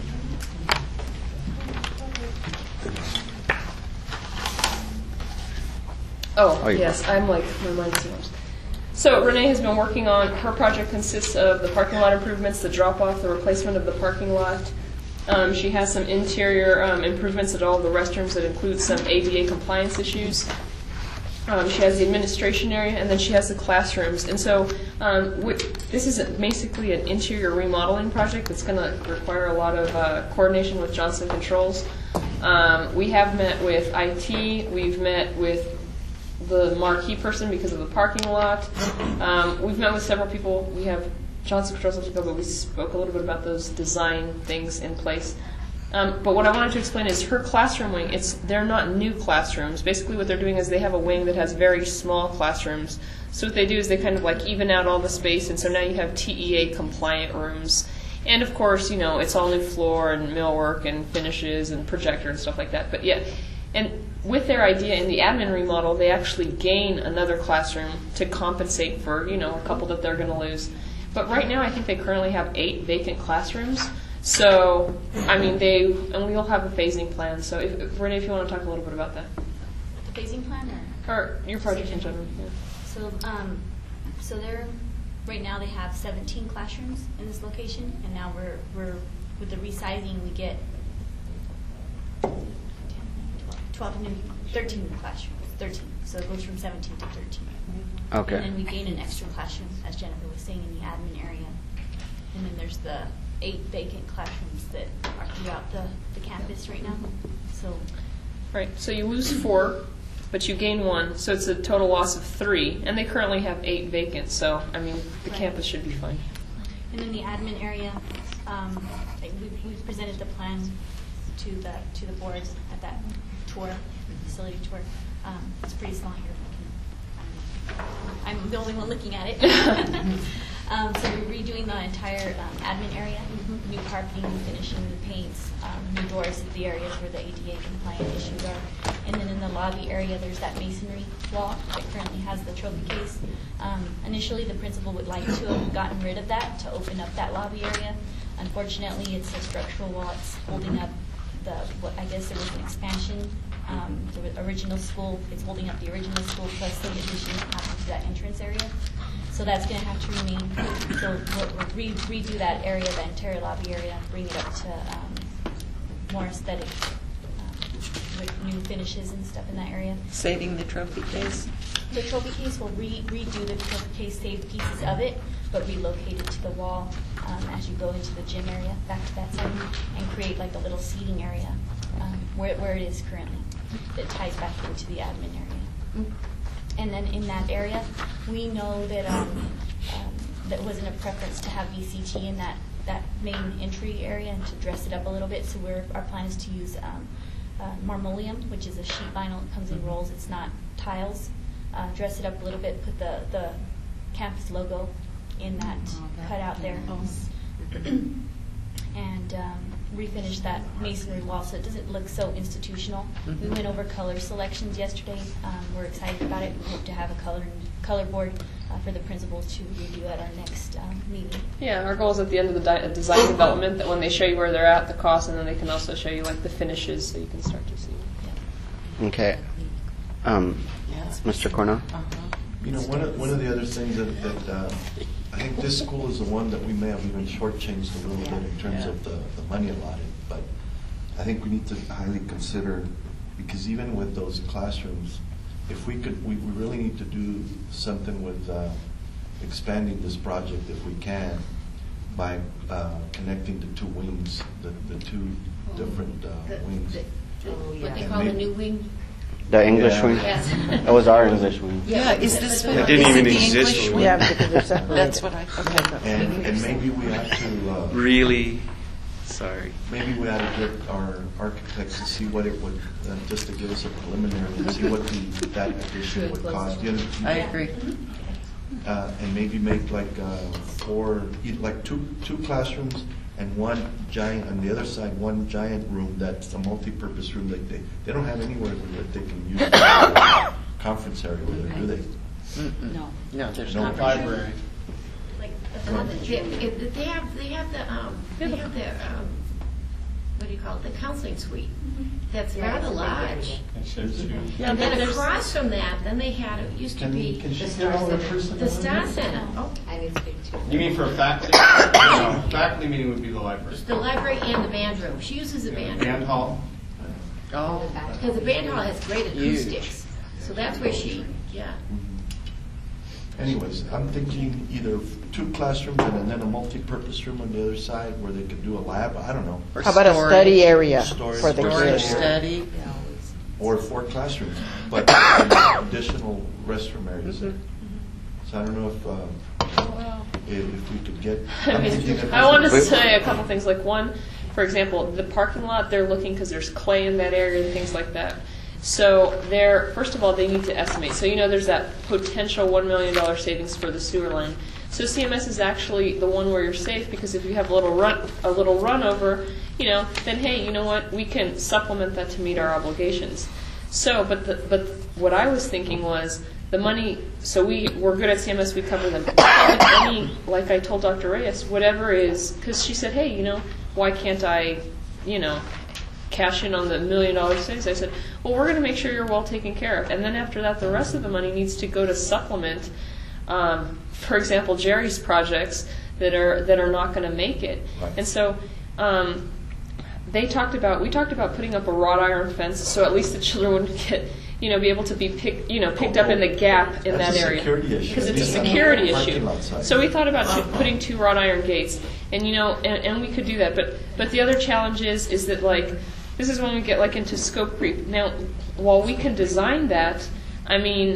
Oh, Oh, you- yes, I'm like, my mind's too much. So Renee has been working on, her project consists of the parking lot improvements, the drop-off, the replacement of the parking lot. Um, she has some interior um, improvements at all the restrooms that include some A D A compliance issues. Um, she has the administration area, and then she has the classrooms. And so um, wi- this is basically an interior remodeling project that's going to require a lot of uh, coordination with Johnson Controls. Um, we have met with I T. We've met with the marquee person because of the parking lot. Um, we've met with several people. We have Johnson Controls have to go, but we spoke a little bit about those design things in place. Um, but what I wanted to explain is her classroom wing, it's they're not new classrooms. Basically what they're doing is they have a wing that has very small classrooms. So what they do is they kind of like even out all the space, and so now you have T E A compliant rooms. And of course, you know, it's all new floor and millwork and finishes and projector and stuff like that. But yeah, and with their idea in the admin remodel, they actually gain another classroom to compensate for, you know, a couple that they're going to lose. But right now, I think they currently have eight vacant classrooms. So, I mean, they, and we'll have a phasing plan. So, if, if, Renee, if you want to talk a little bit about that. The phasing plan, or? Or your project in general. Yeah. So, um, so they're, right now they have seventeen classrooms in this location, and now we're, we're, with the resizing, we get twelve new, thirteen new classrooms, thirteen. So it goes from seventeen to thirteen. Okay. And then we gain an extra classroom, as Jennifer was saying, in the admin area. And then there's the eight vacant classrooms that are throughout the, the campus right now. So, Right. So you lose four, but you gain one. So it's a total loss of three. And they currently have eight vacant. So, I mean, the Right. campus should be fine. and then the admin area, um, like we we presented the plan to the to the board at that tour, facility tour. Um, it's pretty small here. We can, I'm, I'm the only one looking at it. um, so we're redoing the entire um, admin area, new carpeting, finishing the paints, um, new doors at the areas where the A D A compliant issues are. And then in the lobby area, there's that masonry wall that currently has the trophy case. Um, initially, the principal would like to have gotten rid of that to open up that lobby area. Unfortunately, it's a structural wall. It's holding up the, what I guess there was an expansion. Um, the original school, it's holding up the original school plus the addition that happened to that entrance area. So that's going to have to remain. So we'll, we'll re- redo that area, the entire lobby area, bring it up to um, more aesthetic um, with new finishes and stuff in that area. Saving the trophy case? The trophy case will re- redo the trophy case, save pieces of it, but relocate it to the wall um, as you go into the gym area, back to that side, and create like a little seating area um, where, where it is currently that ties back into the admin area. And then in that area, we know that um, um, that wasn't a preference to have V C T in that, that main entry area and to dress it up a little bit. So we're, our plan is to use um, uh, marmoleum, which is a sheet vinyl. It comes in rolls. It's not tiles. Uh, dress it up a little bit. Put the, the campus logo in that cutout there. And um, refinish that masonry wall so it doesn't look so institutional. We went over color selections yesterday. Um, we're excited about it. We hope to have a color color board uh, for the principals to review at our next um, meeting. Yeah, our goal is at the end of the di- design development that when they show you where they're at, the cost, and then they can also show you like the finishes so you can start to see. Okay. Um, Mister Cornell? You know, one of, one of the other things that, that uh, I think this school is the one that we may have even shortchanged a little bit in terms of the, the money allotted, but I think we need to highly consider, because even with those classrooms, if we could, we, we really need to do something with uh, expanding this project if we can by uh, connecting the two wings, the, the two different uh, The- wings. the- What they And call the maybe- new wing? The English Yeah. wing? Yes. That was our English wing. Yeah, is this what? It didn't is even the exist English when one? we- Yeah, because they're separated. That's what I, okay. And, and maybe we have to, uh, Really? Sorry. maybe we ought to get our architects to see what it would, uh, just to give us a preliminary, and see what the, that addition would cost. The other- I agree. uh, and maybe make like uh, four, like two, two classrooms and one giant, on the other side, one giant room that's a multi-purpose room. Like they, they don't have anywhere that they can use the conference area over there, do they? No. No, there's No not. library. Like, They, if they have, they have the, um, they have the, um, what do you call it, the counseling suite. That's Yeah, rather it's a big large. Yeah, And then there's- across from that, then they had, it used to Can- be can she the get Star all the Center. person The over Star there? Center. Oh, And it's big too. You mean for a faculty? No, faculty meeting would be the library. the library and the band room. She uses the band Band room. hall. Oh, Because the band hall has great Huge. acoustics. So that's where she, yeah. Anyways, I'm thinking either two classrooms and then a multi-purpose room on the other side where they could do a lab, I don't know. Or How about a storage. study area Storage. for the Storage kids? study. Or four classrooms, but additional restroom areas. Mm-hmm. So I don't know if, um, if if we could get. I I'm mean, thinking if I wanted to we- say a couple things. Like one, for example, the parking lot, they're looking because there's clay in that area and things like that. So they're, first of all, they need to estimate. So you know there's that potential one million dollars savings for the sewer line. So C M S is actually the one where you're safe because if you have a little run, a little run over, you know, then hey, you know what, we can supplement that to meet our obligations. So, but the, but what I was thinking was the money. So we we're good at C M S. We cover them. Any, like I told Doctor Reyes, whatever is, because she said, hey, you know, why can't I, you know, cash in on the million dollar savings? I said, well, we're going to make sure you're well taken care of, and then after that, the rest of the money needs to go to supplement. Um, for example, Jerry's projects that are that are not going to make it, Right. and so. Um, They talked about, we talked about putting up a wrought iron fence so at least the children wouldn't get, you know, be able to be picked, you know, picked up in the gap in That's that a area. security issue. Because At it's a least on the security parking issue. lot side. So we thought about two, putting two wrought iron gates, and you know, and, and we could do that. But but the other challenge is is that like this is when we get like into scope creep. Now, while we can design that, I mean,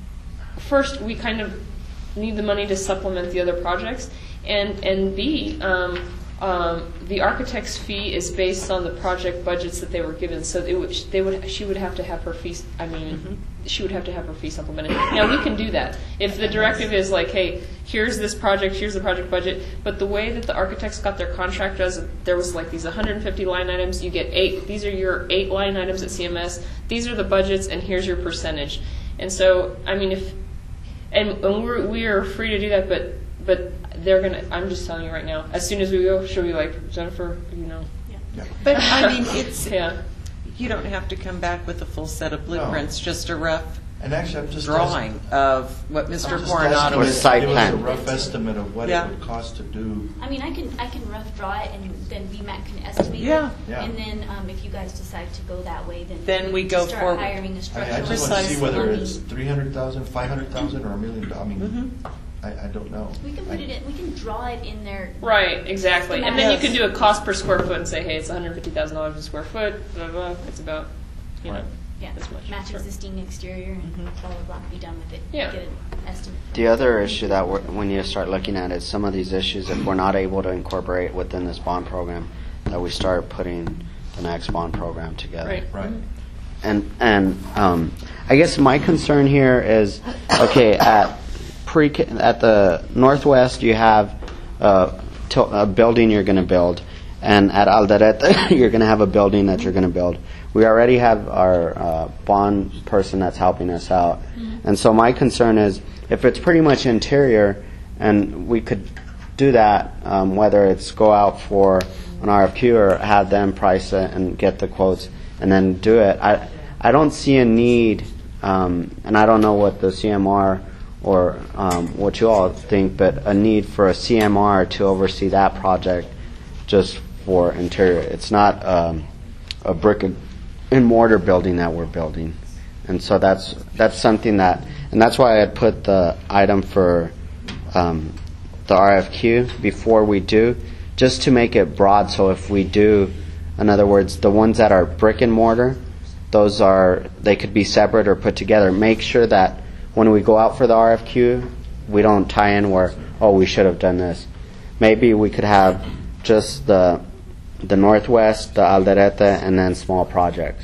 first we kind of need the money to supplement the other projects, and and B. Um, Um, the architect's fee is based on the project budgets that they were given, so it would, they would, she would have to have her fee. I mean, mm-hmm. she would have to have her fee supplemented. Now we can do that if the directive is like, hey, here's this project, here's the project budget. But the way that the architects got their contract was, there was like these one hundred fifty line items. You get eight. These are your eight line items at C M S. These are the budgets, and here's your percentage. And so, I mean, if and, and we're we are free to do that, but but. They're gonna. I'm just telling you right now. As soon as we go, she'll be like, Jennifer, you know. Yeah. But I mean, it's yeah. You don't have to come back with a full set of blueprints. Just a rough And actually, I'm just drawing of what Mister I'm just Coronado asking was if site Give us plan. a rough estimate of what Yeah. it would cost to do. I mean, I can, I can rough draw it, and then V MAC can estimate Yeah. it. Yeah. And then, um, if you guys decide to go that way, then. Then we need go to start forward. hiring a I, mean, I structural. just want to see whether money. it's three hundred thousand, five hundred thousand, or a million. I mean, Mhm. I, I don't know. We can put it in, we can draw it in there. Right. Exactly. And then you Schematics. can do a cost per square foot and say, hey, it's one hundred fifty thousand dollars a square foot. Blah, blah, blah. It's about, you know, Yeah, this much. match Sure. existing exterior and Mm-hmm. blah, blah, blah, be done with it. Yeah. Get an estimate. from The it. other issue that we're, when you start looking at is some of these issues, if we're not able to incorporate within this bond program, that we start putting the next bond program together. Right. Right. And and um, I guess my concern here is, okay, at pre at the Northwest you have uh, to, a building you're going to build, and at Alderete you're going to have a building that you're going to build. We already have our uh, bond person that's helping us out, and so my concern is if it's pretty much interior, and we could do that, um, whether it's go out for an R F Q or have them price it and get the quotes and then do it. I I don't see a need, um, and I don't know what the C M R or um, what you all think, but a need for a C M R to oversee that project just for interior. It's not um, a brick and mortar building that we're building, and so that's that's something that, and that's why I had put the item for um, the R F Q before we do, just to make it broad. So if we do, in other words, the ones that are brick and mortar, those are, they could be separate or put together. Make sure that when we go out for the R F Q, we don't tie in where, oh, we should have done this. Maybe we could have just the the Northwest, the Alderete, and then small projects.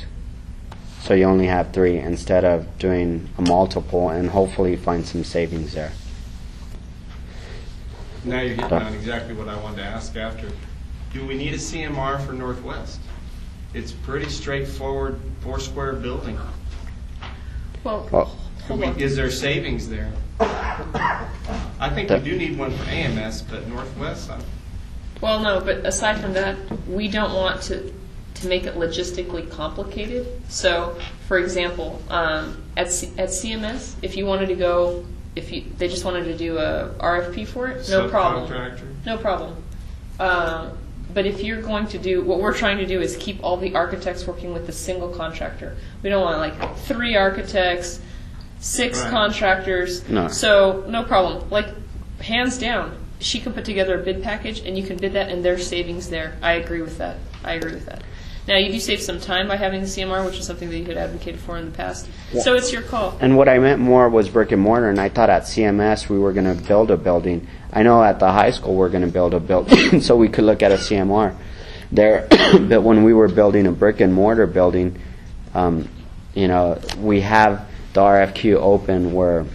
So you only have three instead of doing a multiple, and hopefully find some savings there. Now you're getting on exactly what I wanted to ask after. Do we need a C M R for Northwest? It's pretty straightforward, four-square building. Well, Well, Could we- Is there savings there? I think we do need one for A M S, but Northwest, I- well, no, but aside from that, we don't want to, to make it logistically complicated. So, for example, um, at, C, at C M S, if you wanted to go, if you, they just wanted to do a R F P for it, no problem. Subcontractor? No problem. Um, but if you're going to do, what we're trying to do is keep all the architects working with the single contractor. We don't want like three architects, six Right. contractors. No. So no problem. Like hands down, she can put together a bid package and you can bid that and there's savings there. I agree with that. I agree with that. Now you do save some time by having the C M R, which is something that you had advocated for in the past. So it's your call. And what I meant more was brick and mortar, and I thought at C M S we were going to build a building. I know at the high school we're going to build a building, so we could look at a C M R there. But when we were building a brick and mortar building, um, you know, we have the R F Q open where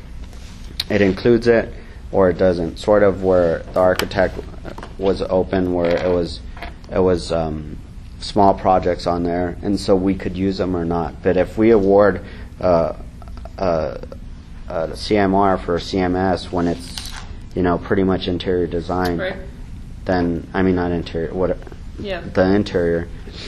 it includes it or it doesn't. Sort of where the architect was open, where it was it was. Um, small projects on there, and so we could use them or not. But if we award uh, uh, a C M R for C M S when it's, you know, pretty much interior design, Right. then, I mean, not interior, what, Yeah. the interior,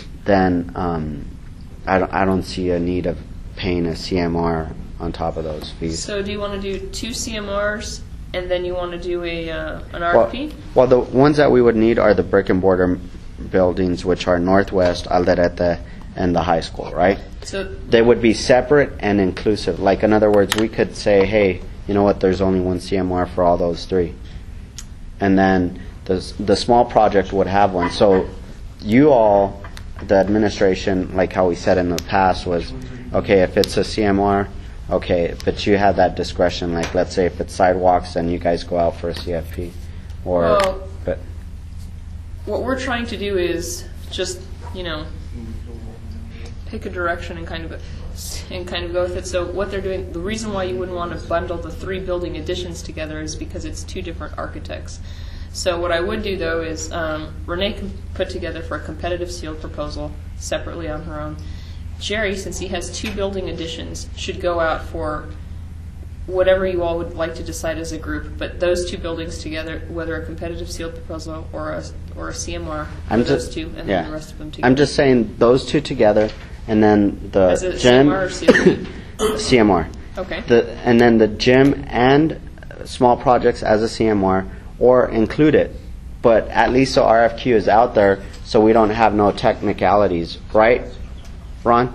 then um, I, don't, I don't see a need of paying a C M R on top of those fees. So do you want to do two C M Rs and then you want to do a uh, an Well, R F P? well, the ones that we would need are the brick and mortar buildings, which are Northwest, Alderete, and the high school, right? So They would be separate and inclusive. Like, in other words, we could say, hey, you know what, there's only one C M R for all those three. And then the, the small project would have one. So you all, the administration, like how we said in the past, was, okay, if it's a C M R, okay, but you have that discretion. Like, let's say if it's sidewalks, then you guys go out for a C F P. Or, Well- but what we're trying to do is just, you know, pick a direction and kind of and kind of go with it. So what they're doing, the reason why you wouldn't want to bundle the three building additions together is because it's two different architects. So what I would do though is um, Renee can put together for a competitive sealed proposal separately on her own. Jerry, since he has two building additions, should go out for whatever you all would like to decide as a group, but those two buildings together, whether a competitive sealed proposal or a, or a C M R, for I'm those just, two, and yeah. then the rest of them together. I'm just saying those two together, and then the As a gym, C M R or C M R? C M R. Okay. The, and then the gym and small projects as a C M R, or include it. But at least the R F Q is out there, so we don't have no technicalities, right, Ron?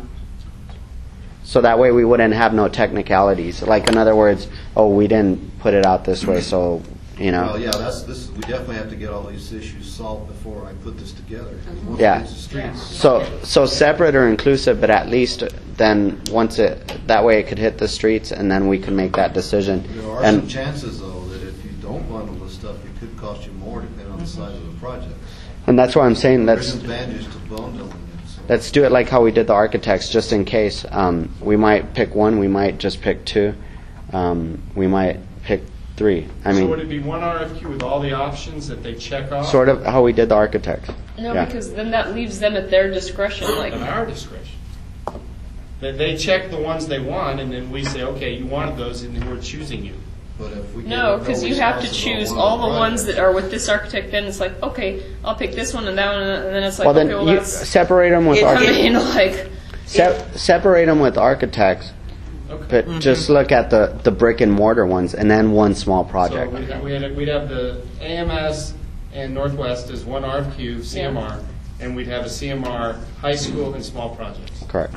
So that way we wouldn't have no technicalities. Like, in other words, oh, we didn't put it out this way, so, you know. Well, yeah, that's, this, we definitely have to get all these issues solved before I put this together. Once Yeah. it hits the streets- So, so separate or inclusive, but at least then once it, that way it could hit the streets, and then we can make that decision. There are And- some chances, though, that if you don't bundle this stuff, it could cost you more depending on the size of the project. And that's why I'm saying There's let's advantages to bundling it. So. let's do it like how we did the architects, just in case. Um, we might pick one, we might just pick two, um, we might pick three. I so would mean, it be one R F Q with all the options that they check off? sort of how we did the architects. No, Yeah. because then that leaves them at their discretion. Like, At our discretion. They, they check the ones they want, and then we say, okay, you wanted those, and we're choosing you. But if we no, get because no you have to responses on choose one all the project, ones that are with this architect. Then it's like, okay, I'll pick this one and that one, and then it's like, Well, then okay, well you that's separate them with I architects. mean, like, Se- separate them with architects, but just look at the, the brick and mortar ones, and then one small project. So we'd have, we'd have, we'd have the A M S and Northwest as one R F Q, C M R, and we'd have a C M R, high school and small projects. Correct.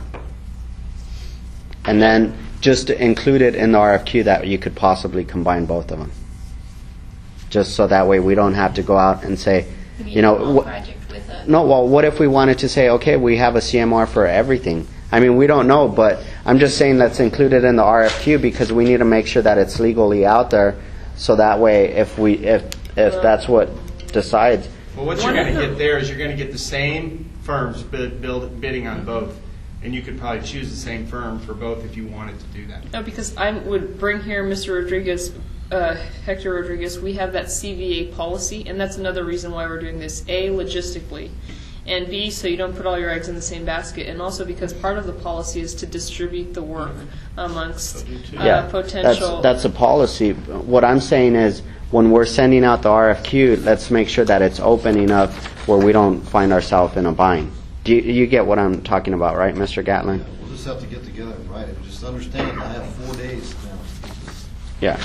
And then just include it in the R F Q that you could possibly combine both of them. Just so that way we don't have to go out and say, you know, wh- no, well, what if we wanted to say, okay, we have a C M R for everything? I mean, we don't know, but I'm just saying let's include it in the R F Q because we need to make sure that it's legally out there, so that way if we if if that's what decides. Well, what you're going to get there is you're going to get the same firms bid, build, bidding on both, and you could probably choose the same firm for both if you wanted to do that. no, because I would bring here Mister Rodriguez uh, Hector Rodriguez, we have that C V A policy, and that's another reason why we're doing this. A, logistically, and B, so you don't put all your eggs in the same basket, and also because part of the policy is to distribute the work amongst uh, Yeah, potential. That's, that's a policy. What I'm saying is, when we're sending out the R F Q, let's make sure that it's open enough where we don't find ourselves in a bind. Do you, you get what I'm talking about, right, Mister Gatlin? We'll just have to get together and write it. Just understand, I have four days now. Yeah.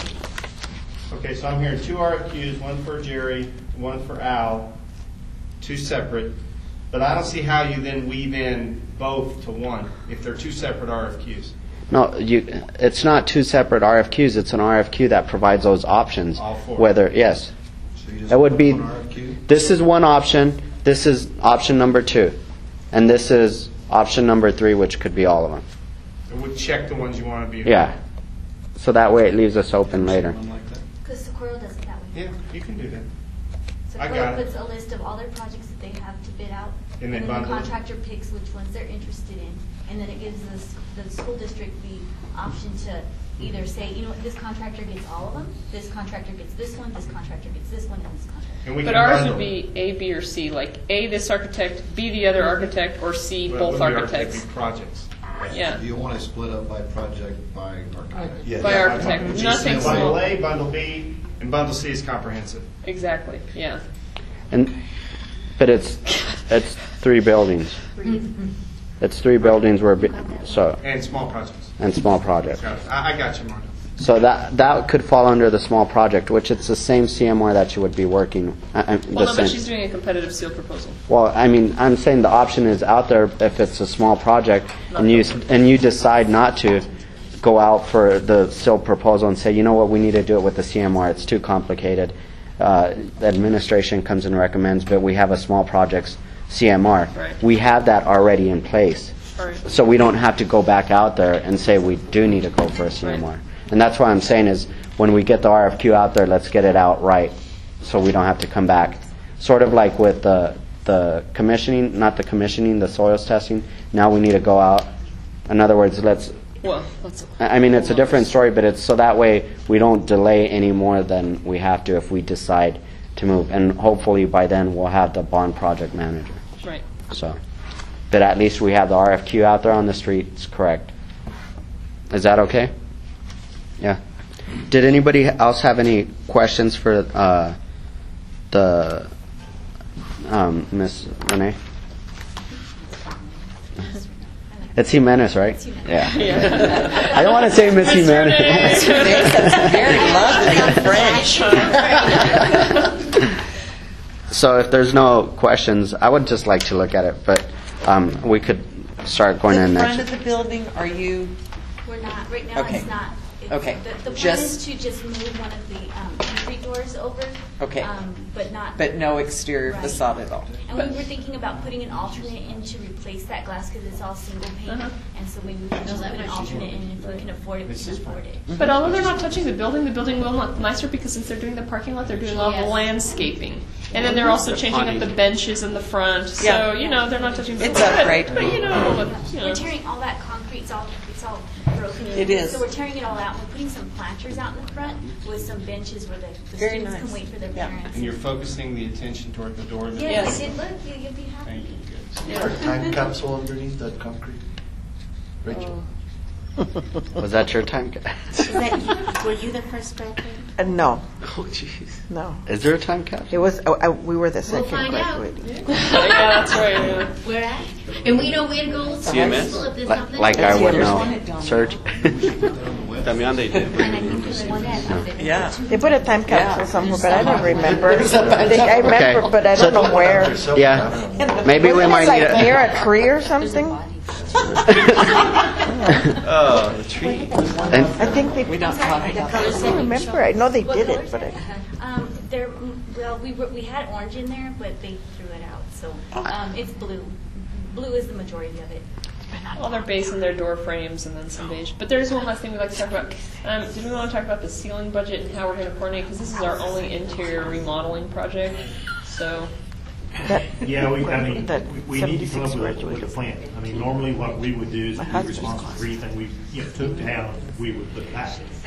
Okay, so I'm hearing two R F Qs, one for Jerry, one for Al, two separate, but I don't see how you then weave in both to one if they're two separate R F Qs. No, you. It's not two separate R F Qs. It's an R F Q that provides those options. All four. Whether yes, So you just it would be. one R F Q? This is one option. This is option number two, and this is option number three, which could be all of them. And we'll check the ones you want to be. Yeah. So that way it leaves us open later. Because Socorro does it that way. Yeah, you can do that. I Socorro got it. puts a list of all their projects that they have to bid out, And they then the bundle it? contractor picks which ones they're interested in, and then it gives the, s- the school district the option to either say, you know what, this contractor gets all of them, this contractor gets this one, this contractor gets this one, and this contractor. And we But can ours bundle would be A, B, or C, like A, this architect, B, the other architect, or C, Well, both it wouldn't be architects. architect, projects. Yeah. Do you want to split up by project, by architect? Yeah. By Yeah, architect, bundle- nothing Bundle small. A, bundle B, and bundle C is comprehensive. Exactly, yeah. And but it's it's three buildings. It's three buildings where be- so And small projects. and small projects. Got it. I, I got you, Mark. So that that could fall under the small project, which it's the same C M R that you would be working. Uh, uh, the Well, no, same. but she's doing a competitive seal proposal. Well, I mean, I'm saying the option is out there if it's a small project and you and you decide not to go out for the seal proposal and say, you know what, we need to do it with the C M R. It's too complicated. Uh, the administration comes and recommends, but we have a small projects C M R. Right. We have that already in place. Right. So we don't have to go back out there and say we do need to go for a C M R. Right. And that's why I'm saying is when we get the R F Q out there, let's get it out right so we don't have to come back. Sort of like with the the commissioning, not the commissioning, the soils testing. Now we need to go out. In other words, let's. Well, that's. I mean, it's a different story, but it's so that way we don't delay any more than we have to if we decide to move. And hopefully by then we'll have the bond project manager. Right. So, but at least we have the R F Q out there on the streets, correct? Is that okay? Yeah. Did anybody else have any questions for uh, the um, Miss Renee? It's Jimenez, right? Yeah. Yeah. I don't want to say Miss Jimenez. Miss Renee, that's very lovely in French. So if there's no questions, I would just like to look at it, but um, we could start going The in front next. of the building, are you, We're not, right now Okay. it's not. It's- Okay. The, the plan Just- is to just move one of the um, concrete doors over. Okay. um, But not. but no exterior Right. facade at all? And we were thinking about putting an alternate in to replace that glass because it's all single pane. Uh-huh. And so we would just put an alternate in, and if we can afford it, we can afford it. But although they're not touching the building, the building will look nicer because since they're doing the parking lot, they're doing all the Yes. landscaping. And then they're also changing up the benches in the front. So, Yeah. you know, they're not touching the It's building. upgrade. But, but, you know, but, you know. We're tearing all that concrete, it's all, it's all broken. It is. So we're tearing it all out, and we're putting some planters out in the front with some benches where the, the Very students nice. can wait for their Yeah. parents. And you're focusing the attention toward the door. that- Yes, it look, you, you'd be happy. Thank you. Good. Is there a time capsule underneath that concrete? Rachel? Was that your time? Is that you? Were you the first graduate? Uh, no, Oh, jeez. no. Is there a time capsule? It was, oh, I, we were the We'll second find out. graduate. yeah, that's right. Yeah. Where at? And we know where to go to C M S? school if there's Like, something. like I would know. That's Search. Damián they did. And I think there's one that. Yeah. They put a time capsule Yeah. somewhere, but I don't remember. There's a bunch They- I of- remember, Okay. but I So- don't know where. Yeah. Maybe we Wasn't might it like need near a. a tree or something? Oh, the tree. And I think they, We don't talk about I don't remember. I know they What did it, colors? but I, Um, there, well, we were, we had orange in there, but they threw it out, so, um, it's blue. Blue is the majority of it. Well, their base and their door frames and then some beige. But there's one last thing we'd like to talk about. Um, did we want to talk about the ceiling budget and how we're going to coordinate? Because this is our only interior remodeling project. So, that, Yeah, we, I mean, that we we need to come up seventy-six with a, with a graduated. plan. I mean, normally what we would do is My be husband's responsible for anything we, you know, took down, we would put back.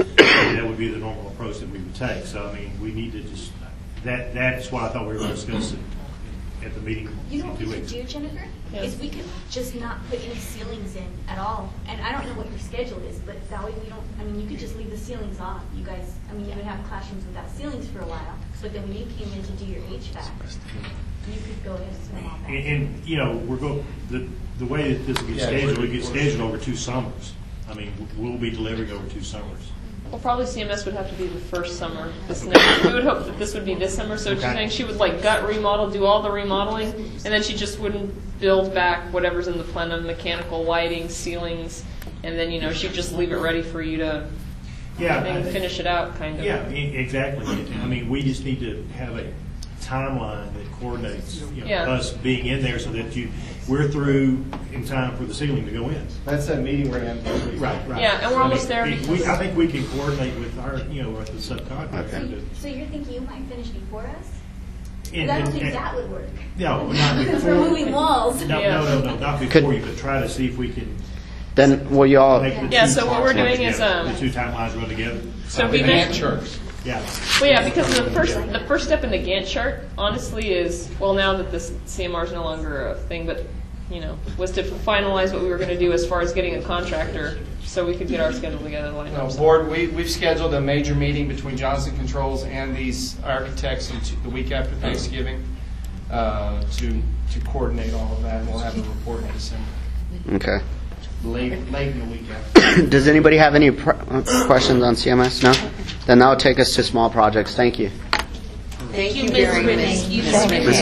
typically that would be the normal approach that we would take. So, I mean, we need to just, that, that's what I thought we were going to discuss at- at the meeting You know in what two we could weeks. do, Jennifer? Yeah. Is we could just not put any ceilings in at all. And I don't know what your schedule is, but that way we don't, I mean, you could just leave the ceilings on. You guys, I mean, you would have classrooms without ceilings for a while. So then when you came in to do your H V A C, you could go in and swim all that. And, and, you know, we're go, the, the way that this will get Yeah, scheduled, we're- it gets scheduled over two summers. I mean, we'll be delivering over two summers. Well, probably C M S would have to be the first summer. This next, we would hope that this would be this summer. So she's Okay. saying she would like gut remodel, do all the remodeling, and then she just wouldn't build back whatever's in the plenum, mechanical, lighting, ceilings, and then you know she'd just leave it ready for you to Yeah, then I think- finish it out, kind of. Yeah, e- exactly. I mean, we just need to have a timeline that coordinates, you know, Yeah. us being in there so that you, we're through in time for the ceiling to go in. That's that meeting we're going to have. Right, right. Yeah, and we're I almost mean, there it- we- because- I think we can coordinate with our, you know, with the subcontractor. So, to- you- so you're thinking you might finish before us? And- But I don't and- think and- that would work. No, not Because before. we're moving walls. No, Yeah. no, no, no, not Could- before you, but try to see if we can Then, will y'all, make the two Yeah, so what we're timelines run doing is, together, um, the two timelines run together. So Uh, we the make- Gantt charts. Yeah. Well, yeah, because the first the first step in the Gantt chart, honestly, is well now that this C M R is no longer a thing, but you know, was to finalize what we were going to do as far as getting a contractor, so we could get our schedule together lined No, up. board, we, we've scheduled a major meeting between Johnson Controls and these architects in two- the week after Thanksgiving uh, to, to coordinate all of that, and we'll have a report in December, okay. late, late in the week after. Does anybody have any pr- uh, questions on C M S? No? Then that will take us to small projects. Thank you. Thank you very much. Thank you. Miz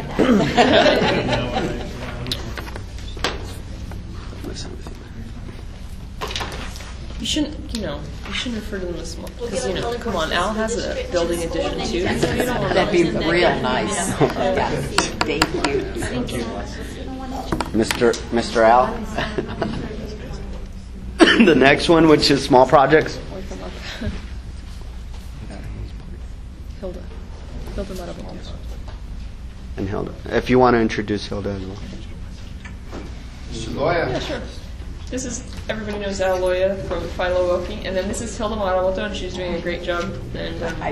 You shouldn't, you know, you shouldn't refer to them as small because you know, We'll give come a on, Al has a building addition too. So you don't want That'd be to. real nice. Yeah. Thank you. Thank you. Mister Mister Al? The next one, which is small projects. Wait for Mark. Hilda. Hilda Marabal. And Hilda. If you want to introduce Hilda as well. Yeah, sure. This is, everybody knows Al Loya from Philo Wilkie, and then this is Hilda Maramoto, and she's doing a great job. And um,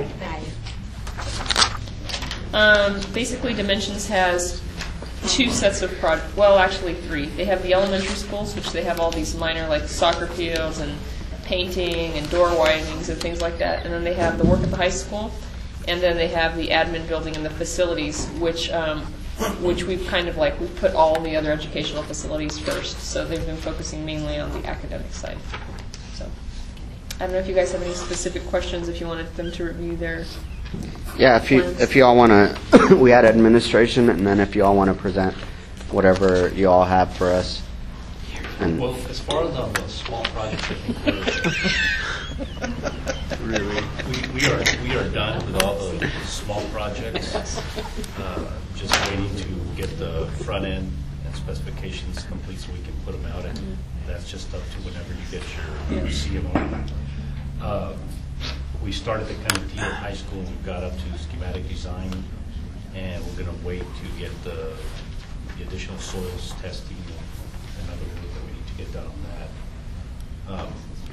um, basically, Dimensions has two sets of prod. Well, actually three. They have the elementary schools, which they have all these minor like soccer fields and painting and door widenings and things like that. And then they have the work at the high school, and then they have the admin building and the facilities, which um, which we've kind of like, we've put all the other educational facilities first. So they've been focusing mainly on the academic side. So I don't know if you guys have any specific questions, if you wanted them to review their Yeah, if you if you all want to, we had administration, and then if you all want to present whatever you all have for us. And Well, as far as on the small projects, I think we're, really, we, we are we are done with all the small projects. Uh, just waiting to get the front end and specifications complete so we can put them out, and that's just up to whenever you get your, your C M R. Uh, we started the Canutillo High School, and we got up to schematic design, and we're going to wait to get the, the additional soils testing and other work that we need to get done on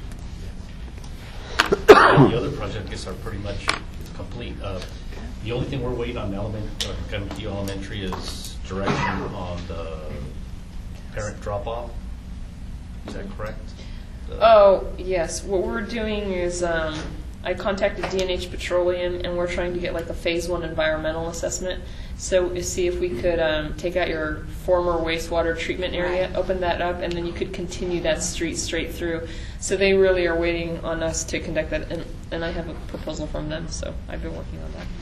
that. Um, the other projects are pretty much complete. Uh, the only thing we're waiting on element, uh, Canutillo Elementary is direction on the parent drop-off. Is that correct? The- Oh, yes. What we're doing is um, I contacted D N H Petroleum, and we're trying to get like a phase one environmental assessment. So to see if we could um, take out your former wastewater treatment area, open that up, and then you could continue that street straight through. So they really are waiting on us to conduct that, and, and I have a proposal from them, so I've been working on that.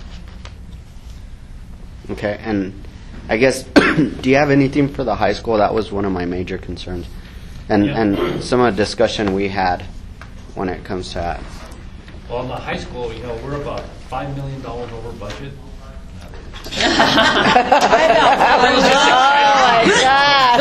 okay, and I guess, do you have anything for the high school? That was one of my major concerns, and Yeah. and some of the discussion we had when it comes to that. Well, in the high school, you know, we're about five million dollars over budget. Oh my God!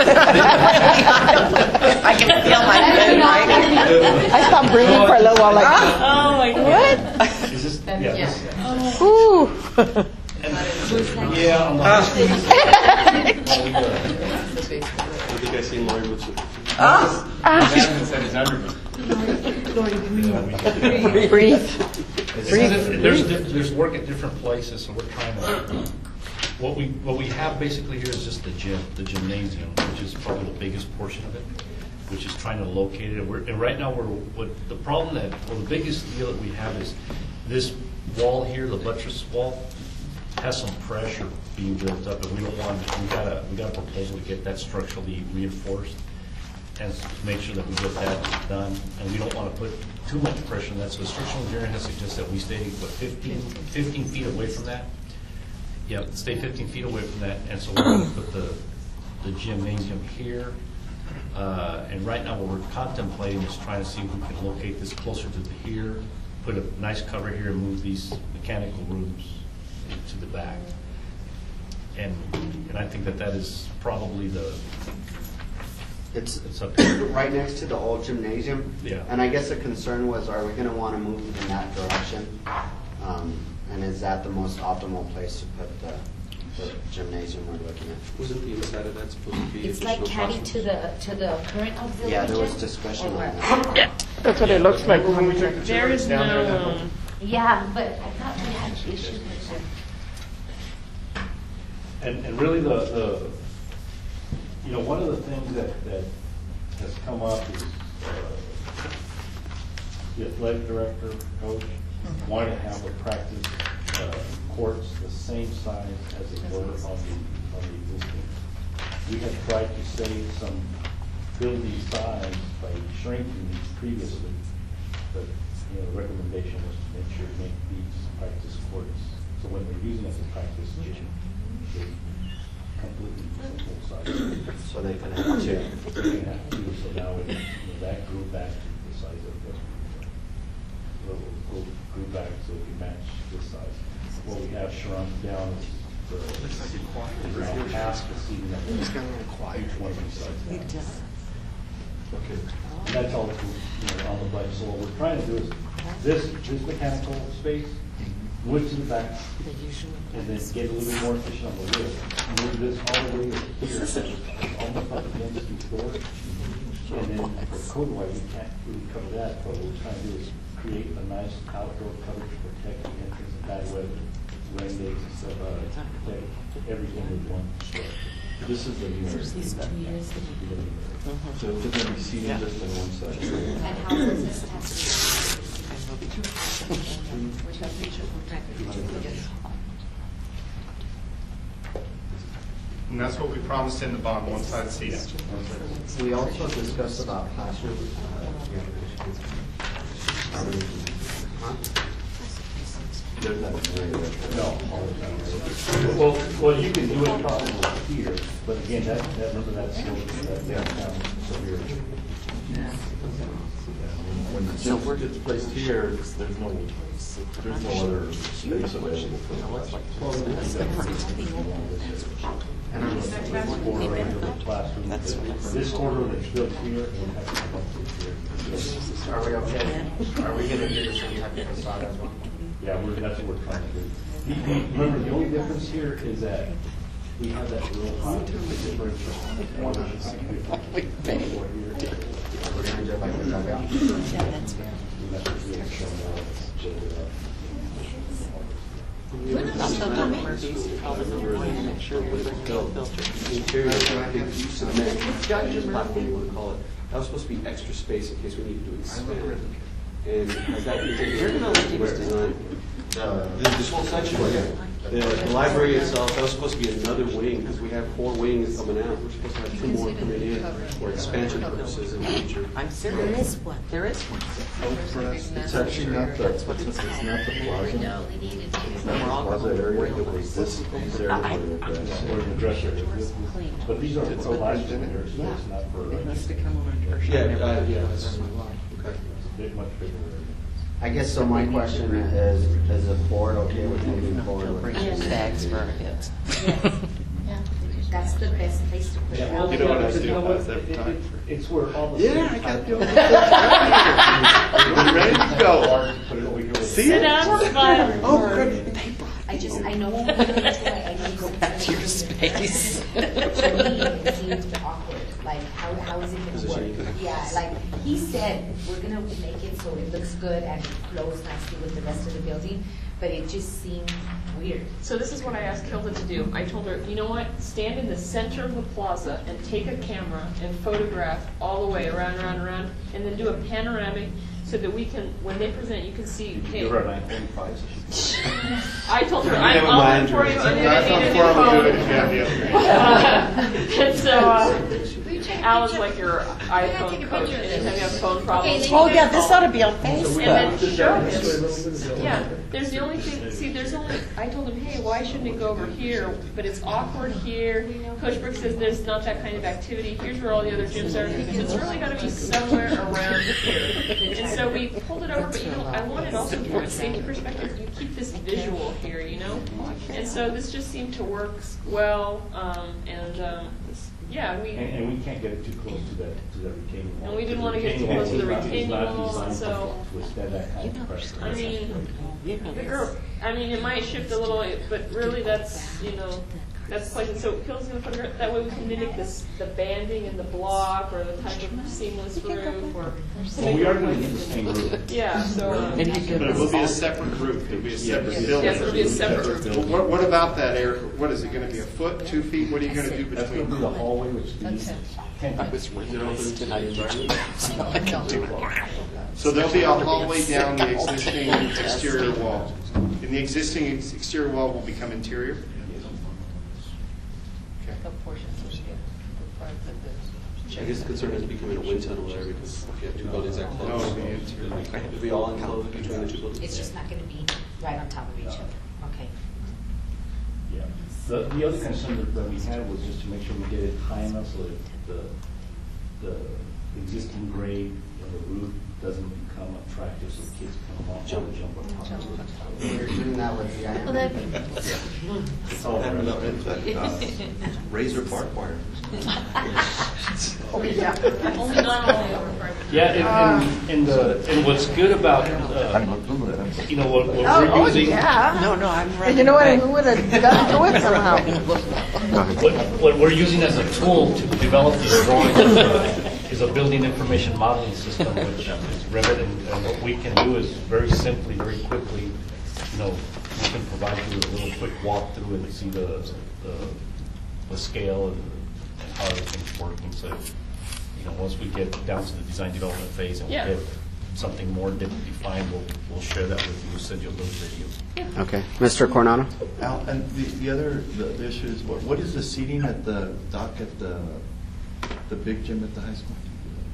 I can feel my head, right? I stopped breathing for a little while, like, Oh my God. what? Is this, yeah, this- Ooh. yeah, on the high school. Well, we, uh, I think I seen Lori with it. Ah. Jasmine said it's under me. Breathe. Breathe. It's- Breathe. There's, diff- there's work at different places, so we're trying to, what we, what we have basically here is just the gym, the gymnasium, which is probably the biggest portion of it, which is trying to locate it. We're, and right now, we're, what, the problem that, well, the biggest deal that we have is this wall here, the buttress wall, has some pressure being built up, and we don't want, we got a, we got a proposal to get that structurally reinforced and s- make sure that we get that done, and we don't want to put too much pressure on that. So the structural engineer has suggested that we stay, what, fifteen, fifteen feet away from that? Yeah, stay fifteen feet away from that, and so we're going to put the, the gymnasium here. Uh, and right now, what we're contemplating is trying to see if we can locate this closer to the here, put a nice cover here, and move these mechanical rooms to the back. And, and I think that that is probably the, It's it's up to right next to the old gymnasium. Yeah. And I guess the concern was, are we going to want to move in that direction? Um, And is that the most optimal place to put the, the gymnasium we're looking at? Wasn't the inside of that supposed to be It's like additional caddy to the, to the current auxiliary. Yeah, there was gym? discussion Or on what? that. That's what it looks like. When we took the There tours is down there, no, that- um, Yeah, but I thought we had issues with them. And, and really the, the, you know, one of the things that, that has come up is uh, the athletic director, coach, wanting to have a practice uh, courts the same size as they were on the, on the existing. We have tried to save some building size by shrinking these previously, but, you know, the recommendation was to make sure to make these practice courts, so when they're using it as a practice gym, they completely full size. So they can have two. They can have two, so now it, you know, that grew back to the size of the, the, grew, grew back so it can match this size. What we have shrunk down is the, is around half the seating that we each one of these sizes. Okay. And that's all, you know, on the budget. So what we're trying to do is, this, this mechanical space, move to the back, and then get a little bit more efficient on the wheel. Move this all the way here, so it's almost up against these doors. And then for code-wise, we can't really cover that, but what we're trying to do is create a nice outdoor coverage to protect the entrance and bad weather, rain days and stuff, uh, protect everything with one structure. This is the new. These two years. So it's going to be seated just on one side. And how does this test? And that's what we promised in the bond, one side seating. We also discussed about classroom. Are we- huh? There's not a area there. No. Well, well, you can do it probably here, but again, that, that, remember that slope, that downtown severe. When the gym gets placed here, there's no, there's no other space available for the And I'm- This corner of the classroom, this corner that's built here, will have to come up to here. Are we okay? Are we going to do the same type of facade as well? Yeah, we're, that's what we're trying to do. The- the- Remember, the only difference here is that we have that real high differential. One is sixty foot here. We're going to do it like the dugout? Yeah, that's fair. We have to really show more, build it up. Interior, I think you submit, just platform you want to call it, that was supposed to be extra space in case we needed to expand. And has that been taken care of? Where design? Uh, This whole section, yeah. The the library itself, that was supposed to be another wing, because we have four wings coming out. We're supposed to have two more coming in for expansion purposes in the future. I'm serious. There is one. There is one. It's actually not the, it's not the plaza. No, we needed to. It's not the plaza area, it was this, this area where the grass. Or the dress area. But these are for classroom areas, so it's not for. It must have come over. Yeah, uh, yeah, that's, okay. It's a bit much bigger area. I guess so my question is, is the board okay with moving forward with Bring this? in bags for our kids. Yes. Yeah, that's the best place to put it. Yeah, You know what I it's- do you know about what? that every It- time? it- It's where all the. Yeah, I got to. We're ready to go. See it? Oh, good. I just, I know when we go to it, I know. Go back to your space. To me, it seems awkward, like, how, how is it gonna work? Yeah, that, like, he said, we're gonna make it so it looks good and it flows nicely with the rest of the building, but it just seemed weird. So this is what I asked Hilda to do. I told her, you know what, stand in the center of the plaza and take a camera and photograph all the way around, around, around, and then do a panoramic so that we can, when they present, you can see, hey. Give her an iPhone five. I told her, I'm all in for you. I'm going to need a new phone. And so, uh, Alan's like your iPhone coach. Anytime you have phone problems. Oh, yeah, this ought to be on Facebook. And then show him. Yeah, there's the only thing, see, there's only, I told him, hey, why shouldn't it go over here? But it's awkward here. Coach Brooks says there's not that kind of activity. Here's where all the other gyms are. Because it's really got to be somewhere around here. And so we pulled it over, but you know, I wanted also from a safety perspective, you keep this visual here, you know? And so this just seemed to work well, um, and, um, this, yeah, we. And, and we can't get it too close to that, to that retaining wall. And we didn't want to get too close to the retaining wall, and so. To withstand that kind of pressure. I mean, the girl, I mean, it might shift a little, but really that's, you know, that's like, so Phil's going to put it, that way we can mimic this, the banding in the block, or the type of seamless roof, or. Well, we are going to get the same roof. Yeah, so. Uh, But it will be a separate roof, it'll be a separate building. Yes, it'll be a separate roof. What, what about that, Eric? What is it gonna be, a foot, two feet? What are you gonna do between? That's gonna be the hallway, which is ten So there'll be a hallway down the existing exterior wall. And the existing ex- exterior wall will become interior? I guess the concern is becoming a wind tunnel there because if you have two buildings that close. No, it'll be interior. It'll be all enclosed between the two buildings. It's just not gonna be right on top of each other, okay? Yeah. The, the other concern that, that we had was just to make sure we get it high enough so that the, the existing grade of the roof doesn't become attractive so kids come along, jump, jump on top of it. You're doing that with the Well, that- It's all happened up in that, uh, razor barbed wire. Oh, yeah. Only not all the over part. Yeah, and, and, and, the, and what's good about, uh, you know, what, what Oh, we're using. yeah. No, no, I'm And ready. you know what, we would have got to it somehow. What, what we're using as a tool to develop these drawings uh, is a building information modeling system, which is Revit, and, and what we can do is very simply, very quickly, you know, we can provide you with a little quick walkthrough and see the, the, the scale and, and how everything's working. So, you know, once we get down to the design development phase and we Yeah. get something more de- defined, we'll, we'll share that with you, send you a little video. Okay, Mister Coronado? Al, and the, the other, the, the issue is, what, what is the seating at the dock at the, the big gym at the high school?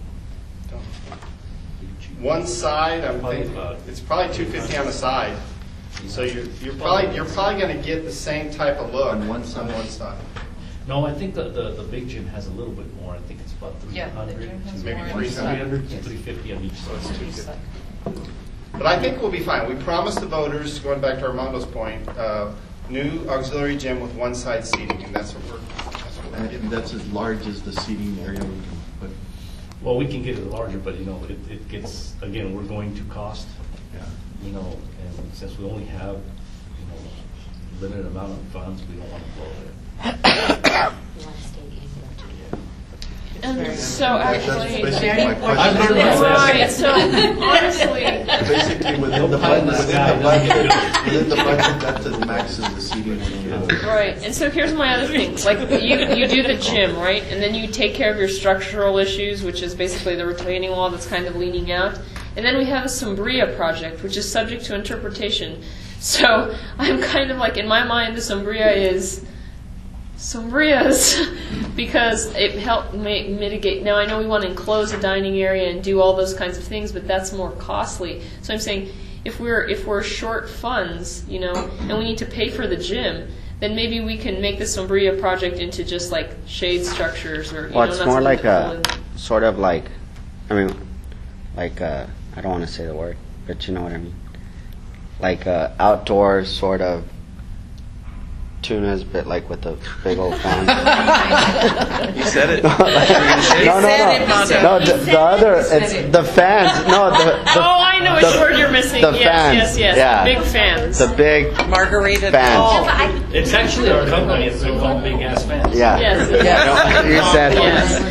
One side, I'm thinking, it's probably two fifty on the side. So you're, you're probably, you're probably gonna get the same type of look on one side. On one side. No, I think the, the, the big gym has a little bit more. I think it's about three Yeah, hundred. the gym has Maybe more. three hundred. three fifty on each side. But I think we'll be fine. We promised the voters, going back to Armando's point, uh, new auxiliary gym with one side seating, and that's what we're, that's what we're And getting. that's as large as the seating area we can put. Well, we can get it larger, but you know, it, it gets, again, we're going to cost, Yeah. you know, and since we only have, you know, limited amount of funds, we don't want to blow it. You wanna stay in And so That's actually. basically my question. I've learned my lesson. Right, so honestly. Basically, within the budget, within the budget, within the budget, that's as max as the seating we can do. Right, and so here's my other thing. Like, you, you do the gym, right? And then you take care of your structural issues, which is basically the retaining wall that's kind of leaning out. And then we have a Sombria project, which is subject to interpretation. So I'm kind of like, in my mind, the Sombria is Sombria's because it helped ma- mitigate. Now, I know we want to enclose a dining area and do all those kinds of things, but that's more costly. So I'm saying, if we're if we're short funds, you know, and we need to pay for the gym, then maybe we can make the Sombria project into just like shade structures or. You Well, know, it's not more something like that a, people sort of like, I mean, like, uh, I don't want to say the word, but you know what I mean. Like uh, outdoor sort of tunas, but like with the big old fans. You said it. No, no, no. No, the, the other, it's the fans. No, the. the Oh, I know which the, word you're missing. The Yes, fans. yes, yes. Yeah. Big fans. The big Margarita fans. It's actually our company. It's called Big Ass Fans. Yeah. Yes. Yeah. You said. Yes.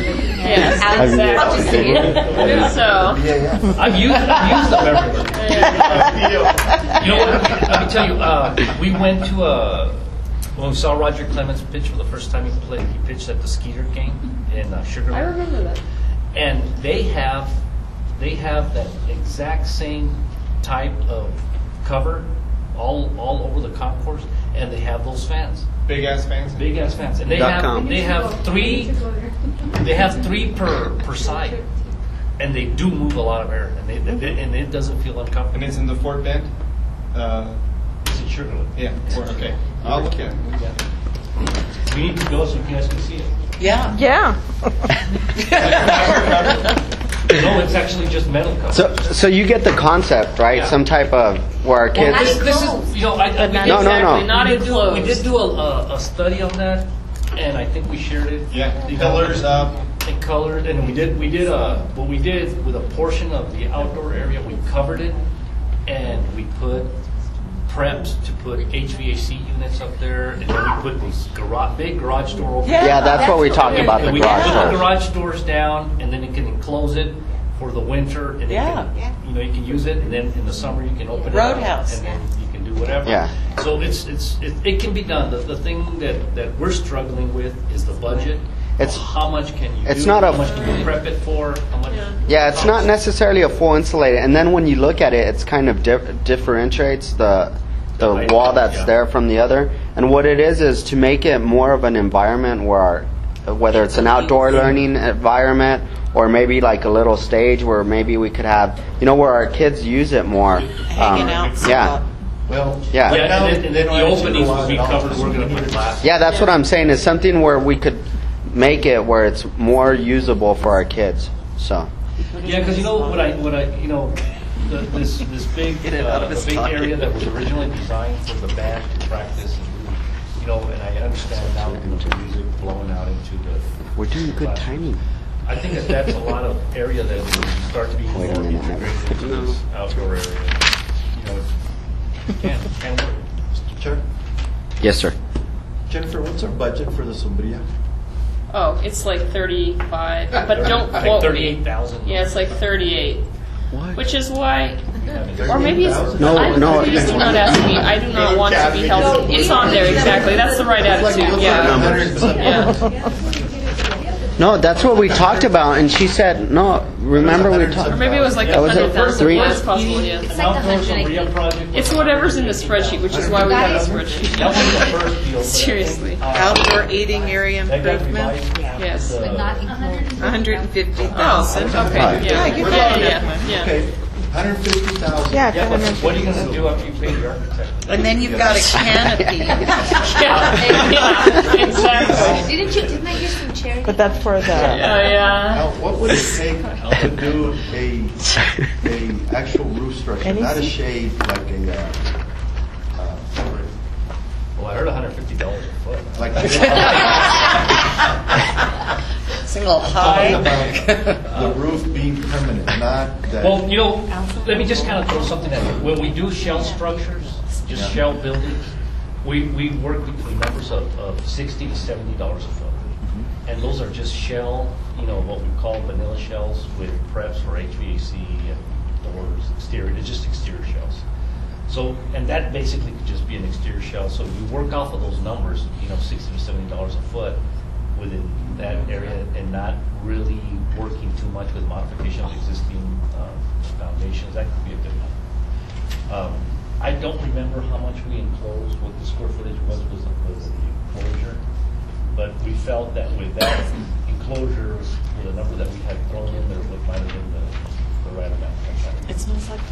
Yes, exactly. So. I've used, I've used them everywhere. You know what? Let me tell you. Uh, we went to a when we saw Roger Clemens pitch for the first time. He played. He pitched at the Skeeter game in uh, Sugar I Land. remember that. And they have they have that exact same type of cover all all over the concourse, and they have those fans. Big ass fans. Big ass fans, and they Dot have com. they have three they have three per per side, and they do move a lot of air, and they, they and it doesn't feel uncomfortable. And it's in the Fort Bend. Uh, It's in Sugarland. yeah. Fort, okay. I'll look at it. We need to go so you guys can see it. Yeah. Yeah. No, it's actually just metal cover. So, so you get the concept, right? Yeah. Some type of where our Well, kids. this, this is, you know, I, I, we not did, No, no, no. exactly, not we did do, enclosed. we did do a, a, a study on that, and I think we shared it. Yeah. You know, Colors up. and colored, and we did we did uh what we did with a portion of the outdoor area, we covered it, and we put preps to put H V A C units up there, and then we put these garage big garage door openers. Yeah, Yeah, that's what we talked And- about, and the we garage put doors. the garage doors down, and then it can enclose it for the winter, and Yeah. it can, you know, you can use it, and then in the summer you can open Roadhouse. it up, and then you can do whatever. Yeah. So it's it's it, it can be done. The, the thing that that we're struggling with is the budget. It's- how much can you it's do? not a- how much can you prep it for? How much? Yeah, it's not necessarily a full insulated. And then when you look at it, it's kind of dif- differentiates the the height, wall that's yeah. there from the other. And what it is is to make it more of an environment where, our, whether it's an outdoor learning environment or maybe like a little stage where maybe we could have, you know, where our kids use it more. Hanging out spot. Yeah. Well, Yeah. Yeah, and then, and then the openings will be covered. We're going to put glass. Yeah, that's what I'm saying. Is something where we could make it where it's more usable for our kids. So. Yeah, because you know what I what I you know the, this this big Get it out uh, of his the big pocket. area that was originally designed for the band to practice, and, you know, and I understand now with the music blowing out into the. We're doing good timing. I think that that's a lot of area that will start to be more Wait a minute, I integrated haven't put into it this on. outdoor area. You know, it can can work. Mister Chair, Yes, sir. Jennifer, what's our budget for the Sombria? Oh, it's like thirty-five, but don't I think quote me. thirty-eight thousand. Yeah, it's like thirty-eight. What? Which is why, or maybe it's, No, I, no. please do not ask me. I do not want to be held. It's on there, exactly. That's the right attitude, yeah. Yeah. No, that's what we talked about, and she said, no, remember we Or talked. maybe it was like a That was hundred it. thousand, Three- it's possible, yeah. It's like the hundred, I think. project. It's whatever's in the spreadsheet, which is why we have a spreadsheet. That was the first deal. but I think, Seriously. uh, Outdoor eating area that got improvement, revised. Yes. Uh, But not enclosed. one hundred fifty Oh, thousand. okay, Right. yeah. Yeah, you Yeah, got yeah, it. yeah. Okay, one hundred fifty thousand. Yeah, Yeah, but kind what are you going to do after you pay the architect? And then you've got a canopy. Yeah, yeah, exactly. Didn't you, didn't I hear some cherry? But that's for the. Yeah, yeah. Now, what would it take to do a, a actual roof structure, not a Anything? shade like a, uh, uh, Well, I heard one hundred fifty dollars a foot. like Single talking high. about the roof being permanent, not that. Well, you know, let me just kind of throw something at you. When we do shell structures, just Yeah. shell buildings, we, we work between numbers of, of sixty to seventy dollars a foot. And those are just shell, you know, what we call vanilla shells with preps for H V A C and doors, exterior, it's just exterior shells. So, and that basically could just be an exterior shell. So you work off of those numbers, you know, sixty to seventy dollars a foot within that area, and not really working too much with modification of existing uh, foundations. That could be a good one. Um, I don't remember how much we enclosed, what the square footage was, was the, was the enclosure. But we felt that with that enclosure, with the number that we had thrown in there, what might have been the, the right amount. It smells like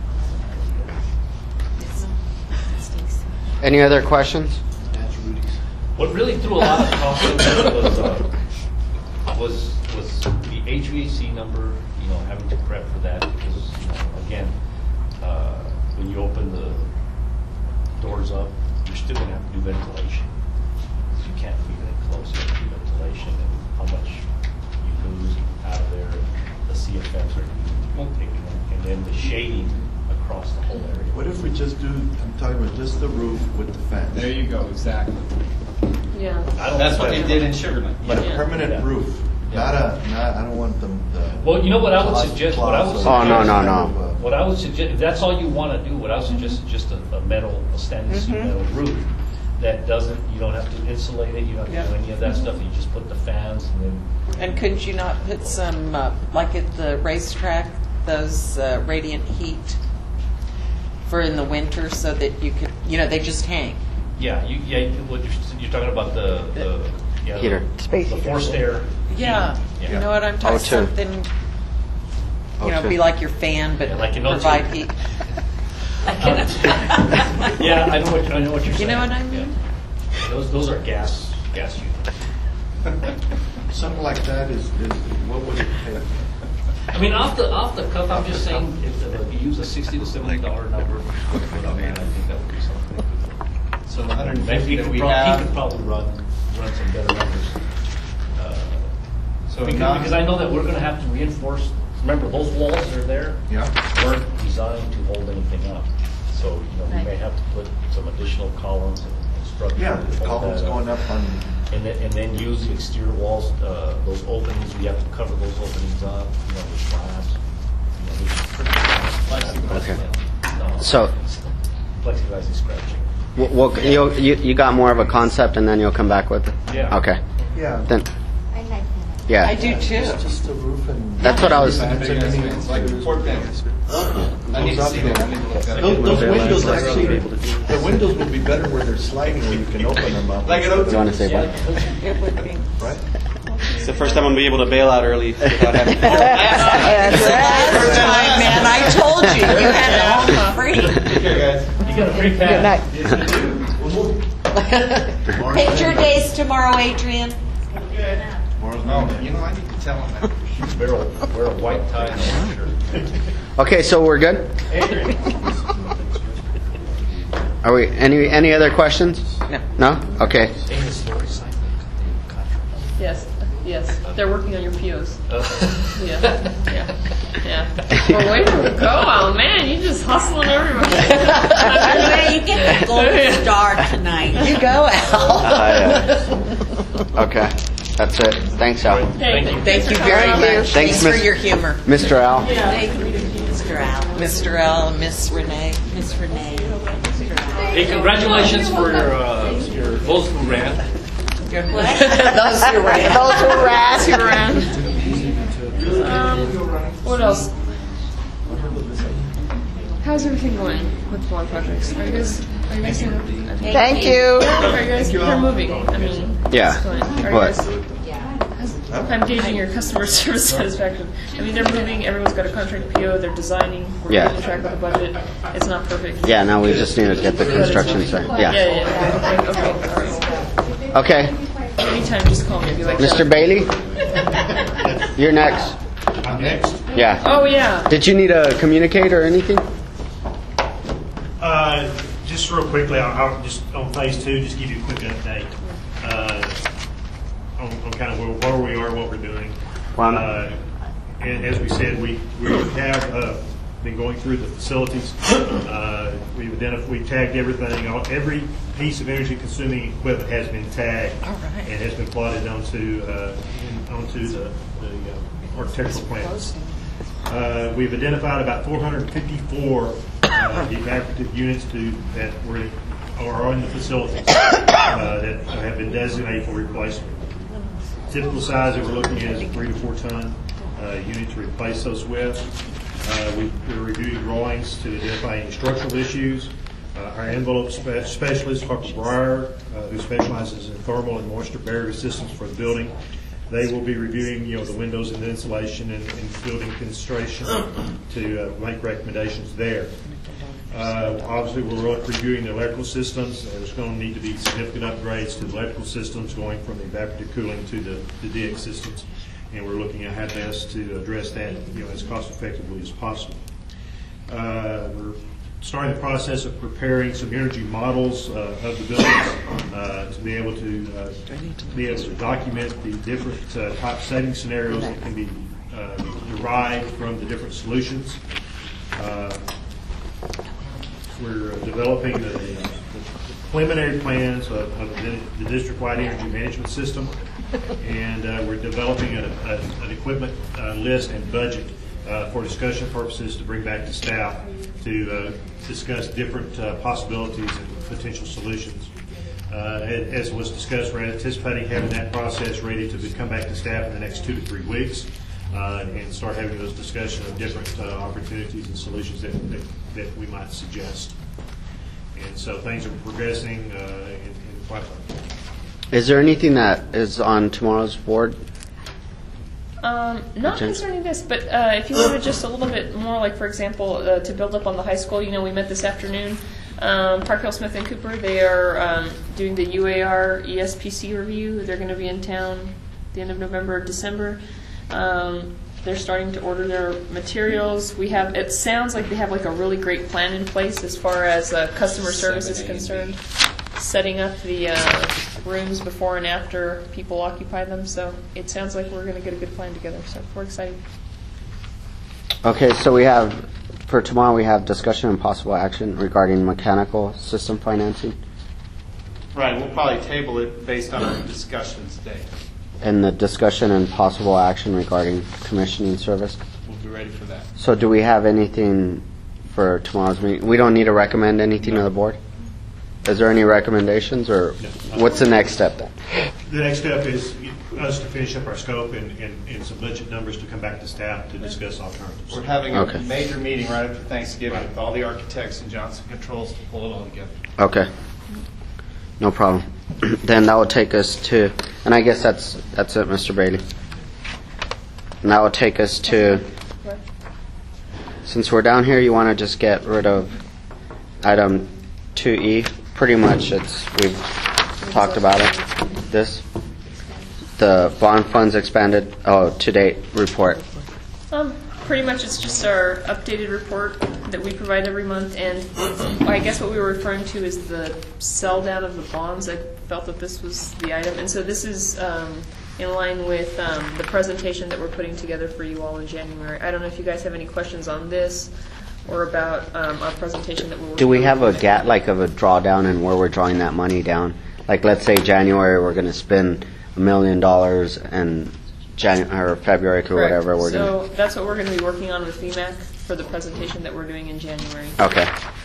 Any other questions? What really threw a lot of cost in there was, uh, was, was the H V A C number, you know, having to prep for that, because, you know, again, uh, when you open the doors up, you're still gonna have to do ventilation. You can't leave it close, you have to do ventilation, and how much you lose out of there, the C F Ms are taking, and then the shading across the whole area. What if we just do, I'm talking about just the roof with the fence? There you go, exactly. Yeah. I don't That's know what if they did in Sugarland. But a Yeah. permanent Yeah. roof, Not a, not, I don't want them, the. Well, you know what I would clause- suggest, what I would clause suggest. of- Oh, no, no, no. kind of, uh, What I would suggest, if that's all you want to do, what I would suggest is just a, a metal, a stainless steel Mhm. metal roof that doesn't, you don't have to insulate it, you don't have to do any of that stuff, you just put the fans and then. And couldn't you not put some, uh, like at the racetrack, those uh, radiant heat for in the winter so that you could, you know, they just hang? Yeah, you, yeah, you- what you're, you're talking about the, the, yeah. the- Heater. The forced air. Yeah, heat. you know what I'm talking, O two. something, you know, O two. be like your fan, but Yeah, like an O two. provide heat. Yeah, I know what, I know what you're You saying. know what I mean? Yeah. Those, those are gas, gas units. Something like that is, is, what would it take? I mean, off the, off the cuff, I'm just saying, if uh, you use a sixty to seventy dollar number, for that, I think that would be something. So the hundred and Maybe fifty he that could we prob- have. He could probably run, run some better numbers. Uh, So Because, not- because I know that we're gonna have to reinforce, remember, those walls that are there Yeah. weren't designed to hold anything up. So, you know, we may have to put some additional columns and and structure. Yeah, to the hold columns that going up on, And then, and then use the exterior walls, uh, those openings, we have to cover those openings up, you know, with slabs. You know, we- Okay. No. So- Plexiglass is scratching. W- Well, you, you you got more of a concept, and then you'll come back with it. Yeah. Okay. yeah. Then, I like that. yeah. I do too. Just, just the roof and. That's what I was. Like Fort Bend. I need to see that. I need to look at it. Those, those windows actually, the windows would be better where they're sliding, where you can open them up. Like an You want to say what? It would be. Right? It's the first time I'm gonna be able to bail out early without having. That's the time, man. I told you, you had it all for free. Take care, guys. You got a free pass. Picture days tomorrow, Adrian. No, you know, I need to tell them that. Wear a, wear a white tie and a white shirt. Okay, so we're good. Adrian. Are we any any other questions? No. No. Okay. Amy Story signed the contract. Yes, yes, they're working on your P Os. Uh, Yeah, yeah, yeah. Well, way to go, oh man, you just hustling everybody. Anyway, you get the gold star tonight. You go, Al. Okay. That's it. Thanks, Al. Hey, Thank you. Thank you for very coming. much. Thanks, Thanks for Miss- your humor. Mister Al. Thank you, Mister Al. Mister L, Miss Renee. Miss Renee. Hey, congratulations for your, uh, your Volkswagen grant. Those who ran. Those who ran. You ran. Um, what else? How's everything going with the lawn projects? Are you guys, are you guys doing? Thank you. Are you guys, they're moving, I mean. Yeah. it's going. Are you What? guys- I'm gauging your customer service satisfaction. I mean, they're moving, everyone's got a contract P O, they're designing, we're Yeah. keeping track of the budget. It's not perfect. Yeah. Now we just need to get the construction started. Yeah, Yeah. yeah, okay, okay, all right. Okay. Anytime, just call me, I'd be like. Mister "Yeah." Bailey, you're next. I'm next. Yeah. Oh, yeah. Did you need a communicate or anything? Uh, Just real quickly, I'll, I'll just, on phase two, just give you a quick update, uh, on, on kind of where, where we are, what we're doing. Wow. Uh, and as we said, we, we have, uh, been going through the facilities. Uh, we've identified, we've tagged everything, all, every piece of energy consuming equipment has been tagged. All right. And has been plotted onto, uh, in- onto the, the uh, architectural plans. Uh, we've identified about four hundred fifty-four uh, evaporative units to, that were, are in the facilities uh, that have been designated for replacement. Typical size that we're looking at is a three to four ton uh, unit to replace those with. Uh, we, we're reviewing drawings to identify any structural issues. Uh, our envelope spe- specialist, Harper Breyer, uh, who specializes in thermal and moisture barrier systems for the building, they will be reviewing, you know, the windows and the insulation and, and building construction to uh, make recommendations there. Uh, obviously, we're reviewing the electrical systems. There's going to need to be significant upgrades to the electrical systems, going from the evaporative cooling to the, the D X systems, and we're looking at how best to address that, you know, as cost effectively as possible. Uh, we're starting the process of preparing some energy models uh, of the buildings uh, to be able to uh, be able to document the different uh, top setting scenarios that can be uh, derived from the different solutions. Uh, we're uh, developing the, the preliminary plans of, of the, the district-wide energy management system. And uh, we're developing a, a, an equipment uh, list and budget uh, for discussion purposes to bring back to staff to uh, discuss different uh, possibilities and potential solutions. Uh, as was discussed, we're anticipating having that process ready to be, come back to staff in the next two to three weeks uh, and start having those discussions of different uh, opportunities and solutions that, that, that we might suggest. And so things are progressing uh, in, in quite well. Is there anything that is on tomorrow's board? Um, not Okay. concerning this, but uh, if you wanted just a little bit more, like for example, uh, to build up on the high school, you know, we met this afternoon. Um, Park Hill Smith and Cooper, they are um, doing the U A R E S P C review. They're going to be in town at the end of November or December. Um, they're starting to order their materials. We have. It sounds like they have like a really great plan in place as far as uh, customer service is concerned. Setting up the uh, rooms before and after people occupy them. So it sounds like we're going to get a good plan together. So we're excited. Okay, so we have, for tomorrow, we have discussion and possible action regarding mechanical system financing Right, we'll probably table it based on our discussions today. and the discussion and possible action regarding commissioning service. We'll be ready for that. So do we have anything for tomorrow's meeting? We don't need to recommend anything to the board? Is there any recommendations, or what's the next step then? The next step is us to finish up our scope and, and, and some budget numbers to come back to staff to discuss alternatives. We're having a Okay. major meeting right after Thanksgiving with all the architects and Johnson Controls to pull it all together. Okay. No problem. Then that will take us to, and I guess that's that's it, Mister Bailey. And that will take us to, since we're down here, you want to just get rid of item two E. Pretty much it's, we've talked about it. This, the bond funds expanded, oh, to date report. Um, pretty much it's just our updated report that we provide every month, and I guess what we were referring to is the sell down of the bonds. I felt that this was the item, and so this is um, in line with um, the presentation that we're putting together for you all in January. I don't know if you guys have any questions on this or about um, our presentation that we're working Do we on. have a gap, like of a drawdown and where we're drawing that money down? Like, let's say January, we're going to spend a million dollars, and Jan or February or Correct. whatever, we're going So that's what we're going to be working on with V MAC for the presentation that we're doing in January. to. Okay.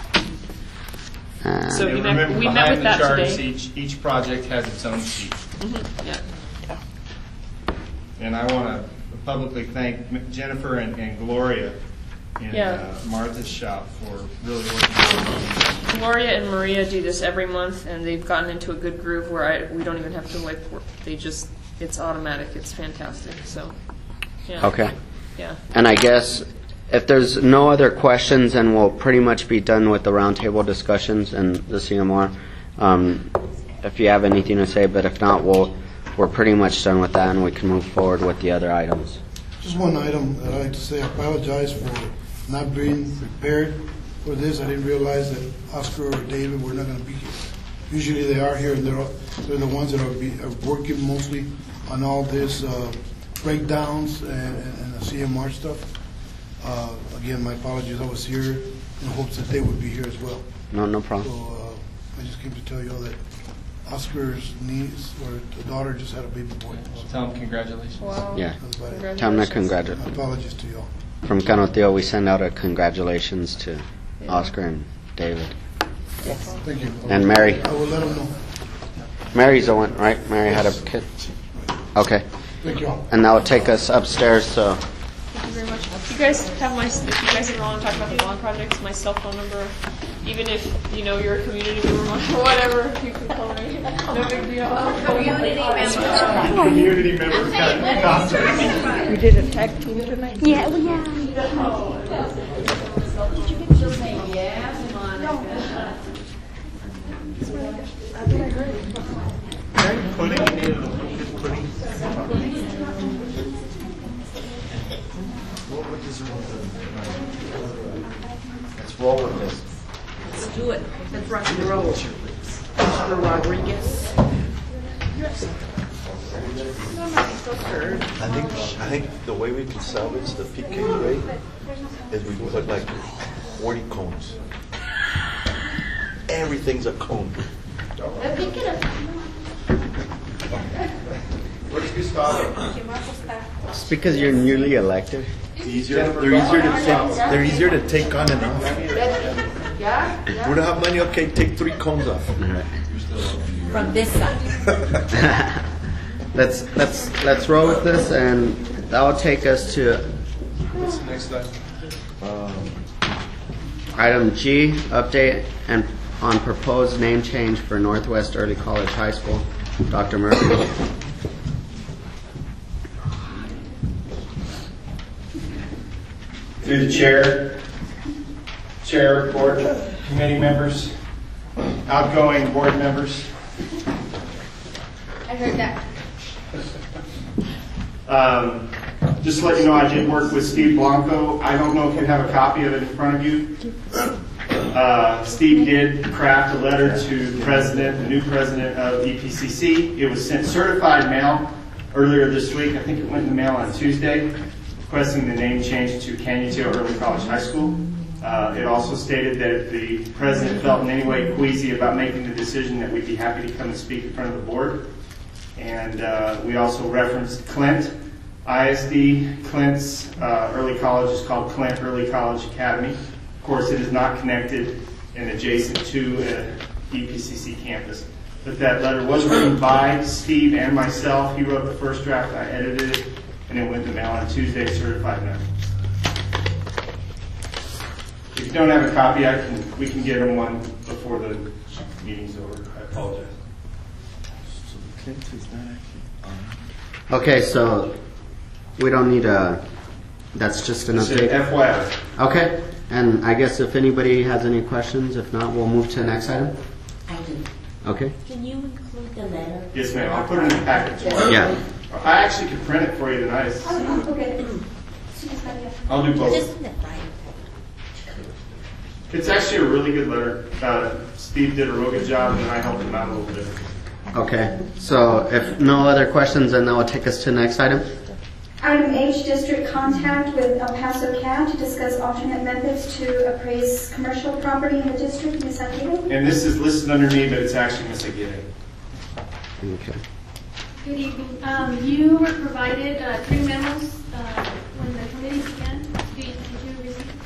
Uh, So And we met- remember, we met behind with the that charts, today. Each, each project has its own sheet. Mhm, yeah. And I want to publicly thank Jennifer and, and Gloria in Yeah. uh, Martha's shop for really working on it. Gloria and Maria do this every month, and they've gotten into a good groove where I, we don't even have to wipe work. They just, it's automatic. It's fantastic. So, yeah. Okay. Yeah. And I guess if there's no other questions, then we'll pretty much be done with the roundtable discussions and the C M R. Um, if you have anything to say, but if not, we'll, we're pretty much done with that, and we can move forward with the other items. Just one item that I'd like to say, I apologize for not being prepared for this. I didn't realize that Oscar or David were not going to be here. Usually they are here, and they're, they're the ones that are, be, are working mostly on all this uh, breakdowns and, and, and the C M R stuff. Uh, again, my apologies, I was here in hopes that they would be here as well. No, no problem. So uh, I just came to tell you all that Oscar's niece or daughter just had a baby boy. Well, tell them congratulations. Wow. Yeah. That's about it. Tell them to congratulate. My apologies to you all. From Canoteo, we send out a congratulations to Oscar and David. Thank you. And Mary. I will let them know. Mary's the one, right? Mary had a kid? Okay. Thank you all. And that will take us upstairs, so. Thank you very much. If you guys have my, if you guys ever want to talk about the bond projects, my cell phone number, even if, you know, you're a community member or whatever, you can call me. No big deal. Community member. Community members got concerts. We did a tag team tonight? Yeah, well, yeah. Pudding, you needed a good pudding. Let's roll with this. Let's do it. Let's rock and roll. Mister Rodriguez. I think, I think the way we can salvage the P K rate is we put like forty cones. Everything's a cone. I'm thinking of. We're It's because you're newly elected. Easier, they're easier to take, they're easier to take on and off. We don't have money, okay, take three cones off. From this side. Let's let's let's roll with this, and that will take us to What's the next item? Um, item G, update and on proposed name change for Northwest Early College High School. Doctor Murphy. Through the chair, chair, board, committee members, outgoing board members. I heard that. Um, just to let you know, I did work with Steve Blanco. I don't know if you have a copy of it in front of you. Uh, Steve did craft a letter to the president, the new president of E P C C. It was sent certified mail earlier this week. I think it went in the mail on Tuesday, requesting the name change to Canutillo Early College High School. Uh, it also stated that if the president felt in any way queasy about making the decision, that we'd be happy to come and speak in front of the board. And uh, we also referenced Clint I S D. Clint's uh, early college is called Clint Early College Academy. Of course, it is not connected and adjacent to an E P C C campus. But that letter was written by Steve and myself. He wrote the first draft, I edited it, and it went in the mail on Tuesday, certified mail. If you don't have a copy, I can we can get them one before the meeting's over. I apologize. Okay, so we don't need a. That's just an It's an update. F Y I. Okay, and I guess if anybody has any questions, if not, we'll move to the next item. I do. Okay. Can you include the letter? Yes, ma'am. I'll put it in the packet tomorrow. Yeah. I actually could print it for you tonight. Oh, okay. I'll do both. Just in the Friday. It's actually a really good letter. Uh, Steve did a real good job, and I helped him out a little bit. Okay, so if no other questions, then that will take us to the next item. Item H, district contact with El Paso C A D to discuss alternate methods to appraise commercial property in the district. Ms. Aguirre? And this is listed under me, but it's actually Miss Aguirre. Okay. Good evening. Um, you were provided uh, three memos uh, when the committee began. Did, did you receive?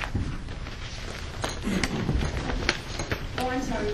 Oh, I'm sorry.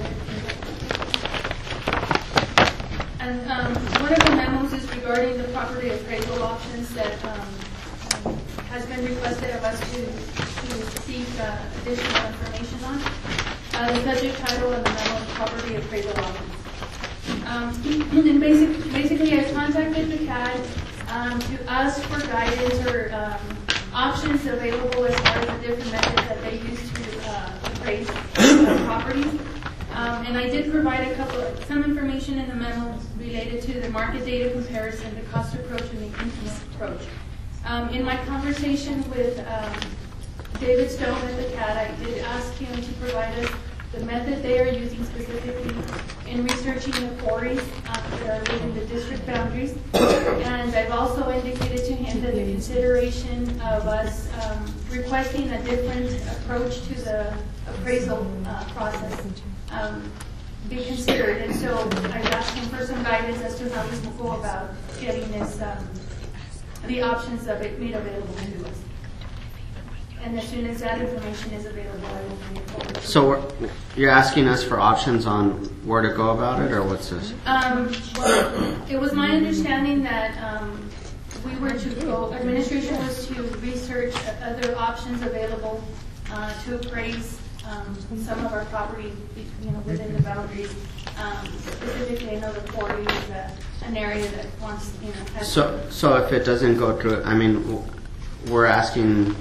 And um, one of the memos is regarding the property appraisal options that um, um, has been requested of us to, to seek uh, additional information on. Uh, the subject title of the memo is property appraisal options. Um, and basic, basically, I contacted the C A D um, to ask for guidance or um, options available as far as the different methods that they use to uh, appraise uh, properties. Um, and I did provide a couple of, some information in the memo related to the market data comparison, the cost approach, and the infinite approach. Um, in my conversation with um, David Stone at the C A D, I did ask him to provide us the method they are using specifically in researching the quarries uh, that are within the district boundaries. And I've also indicated to him that the consideration of us um, requesting a different approach to the appraisal uh, process um, be considered. And so I asked him for some guidance as to how we will go about getting this, um, the options of it made available to us. And as soon as that information is available, I will bring it forward. So we're, you're asking us for options on where to go about it, or what's this? Um, well, it was my understanding that um, we were to go, administration was to research other options available uh, to appraise um, some of our property, you know, within the boundaries. Um, specifically, I know the quarry is uh, an area that wants, you know, has. So, so if it doesn't go through, I mean, w- we're asking,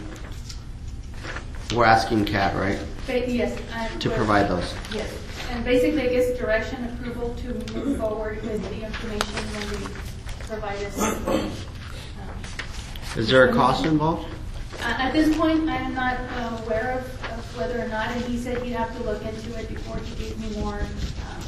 we're asking C A D, right? Ba- Yes. I'm- To provide those. Yes. And basically, I guess direction, approval to move forward with the information when they provide us. um, Is there a cost involved? Uh, At this point, I am not uh, aware of of whether or not, and he said he'd have to look into it before he gave me more um,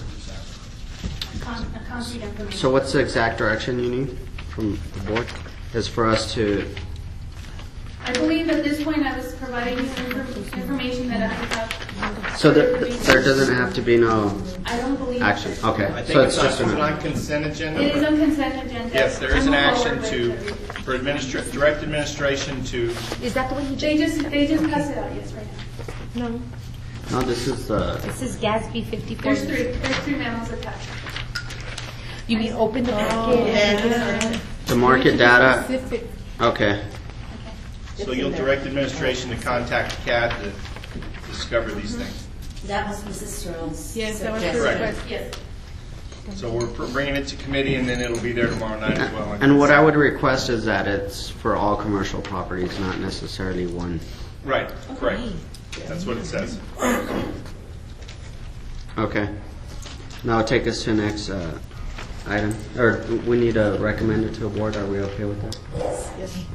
con- uh, concrete information. So what's the exact direction you need from the board? Is for us to, I believe at this point I was providing you infor- information that I have So there, there doesn't have to be no I don't believe. action, okay. I think So it's it's on, just is it an, on consent agenda? It is on consent agenda. Yes, there is I'm an gonna action forward to, it for administra, direct administration to, Is that the one you They just, they just passed it out, yes, right now. No. no, this is the, This is Gatsby fifty-four. There's three, there's three memos attached. You mean open the packet? the market data, Specific. okay. so you'll direct administration to contact C A D to discover these things. That was Missus Searles. Yes, that was suggestion. her Correct. request. Yes. So we're pr- bringing it to committee, and then it'll be there tomorrow night as well. And what I would request is that it's for all commercial properties, not necessarily one. Right, correct. That's what it says. Okay. Now take us to the next uh, item, or we need to recommend it to a board, are we okay with that? Yes.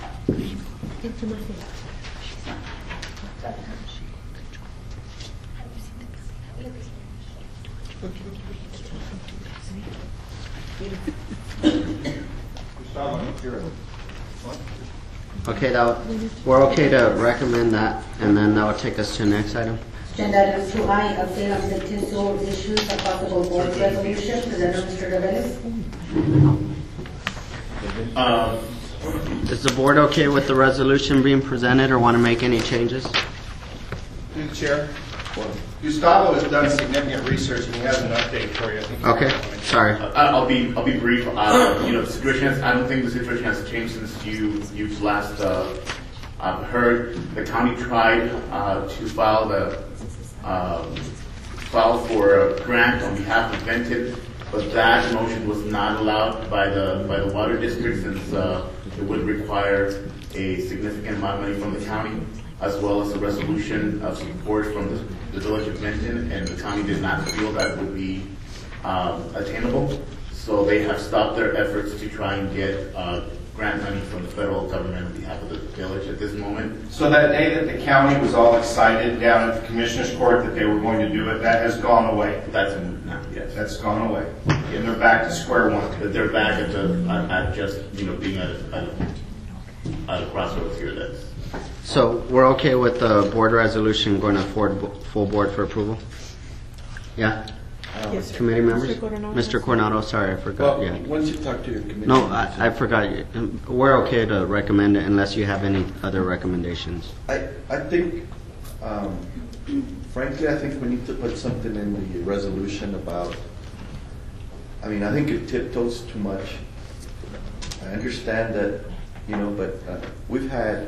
Okay, that, we're okay to recommend that, and then that would take us to the next item. Agenda item two I, update on victim suit issues, a possible board resolution, Presenter Mister Reveles. Uh, Is the board okay with the resolution being presented, or want to make any changes? Through the chair. Gustavo has done significant research, and he has an update for you. I think. Okay, sorry. Uh, I'll be I'll be brief. Uh, you know, the situation has, I don't think the situation has changed since you you've last uh, uh, heard. The county tried uh, to file the um, file for a grant on behalf of Vented, but that motion was not allowed by the by the water district since uh, it would require a significant amount of money from the county, as well as a resolution of support from the, the village of Benton, and the county did not feel that would be um, attainable. So they have stopped their efforts to try and get uh, grant money from the federal government on behalf of the village at this moment. So that day that the county was all excited down at the Commissioner's Court that they were going to do it, that has gone away. That's now, yes. That's gone away. And they're back to square one. But they're back at the at, at just you know being at a, at a crossroads here. That's So we're okay with the board resolution going to forward, full board for approval? Yeah? Yes, sir. Committee members? Mister Coronado. Mister Coronado, sorry, I forgot, Well, yeah. once you talk to your committee. No, I, I forgot. you. Um, We're okay to recommend it unless you have any other recommendations. I, I think, um, frankly, I think we need to put something in the resolution about, I mean, I think it tiptoes too much. I understand that, you know, but uh, we've had,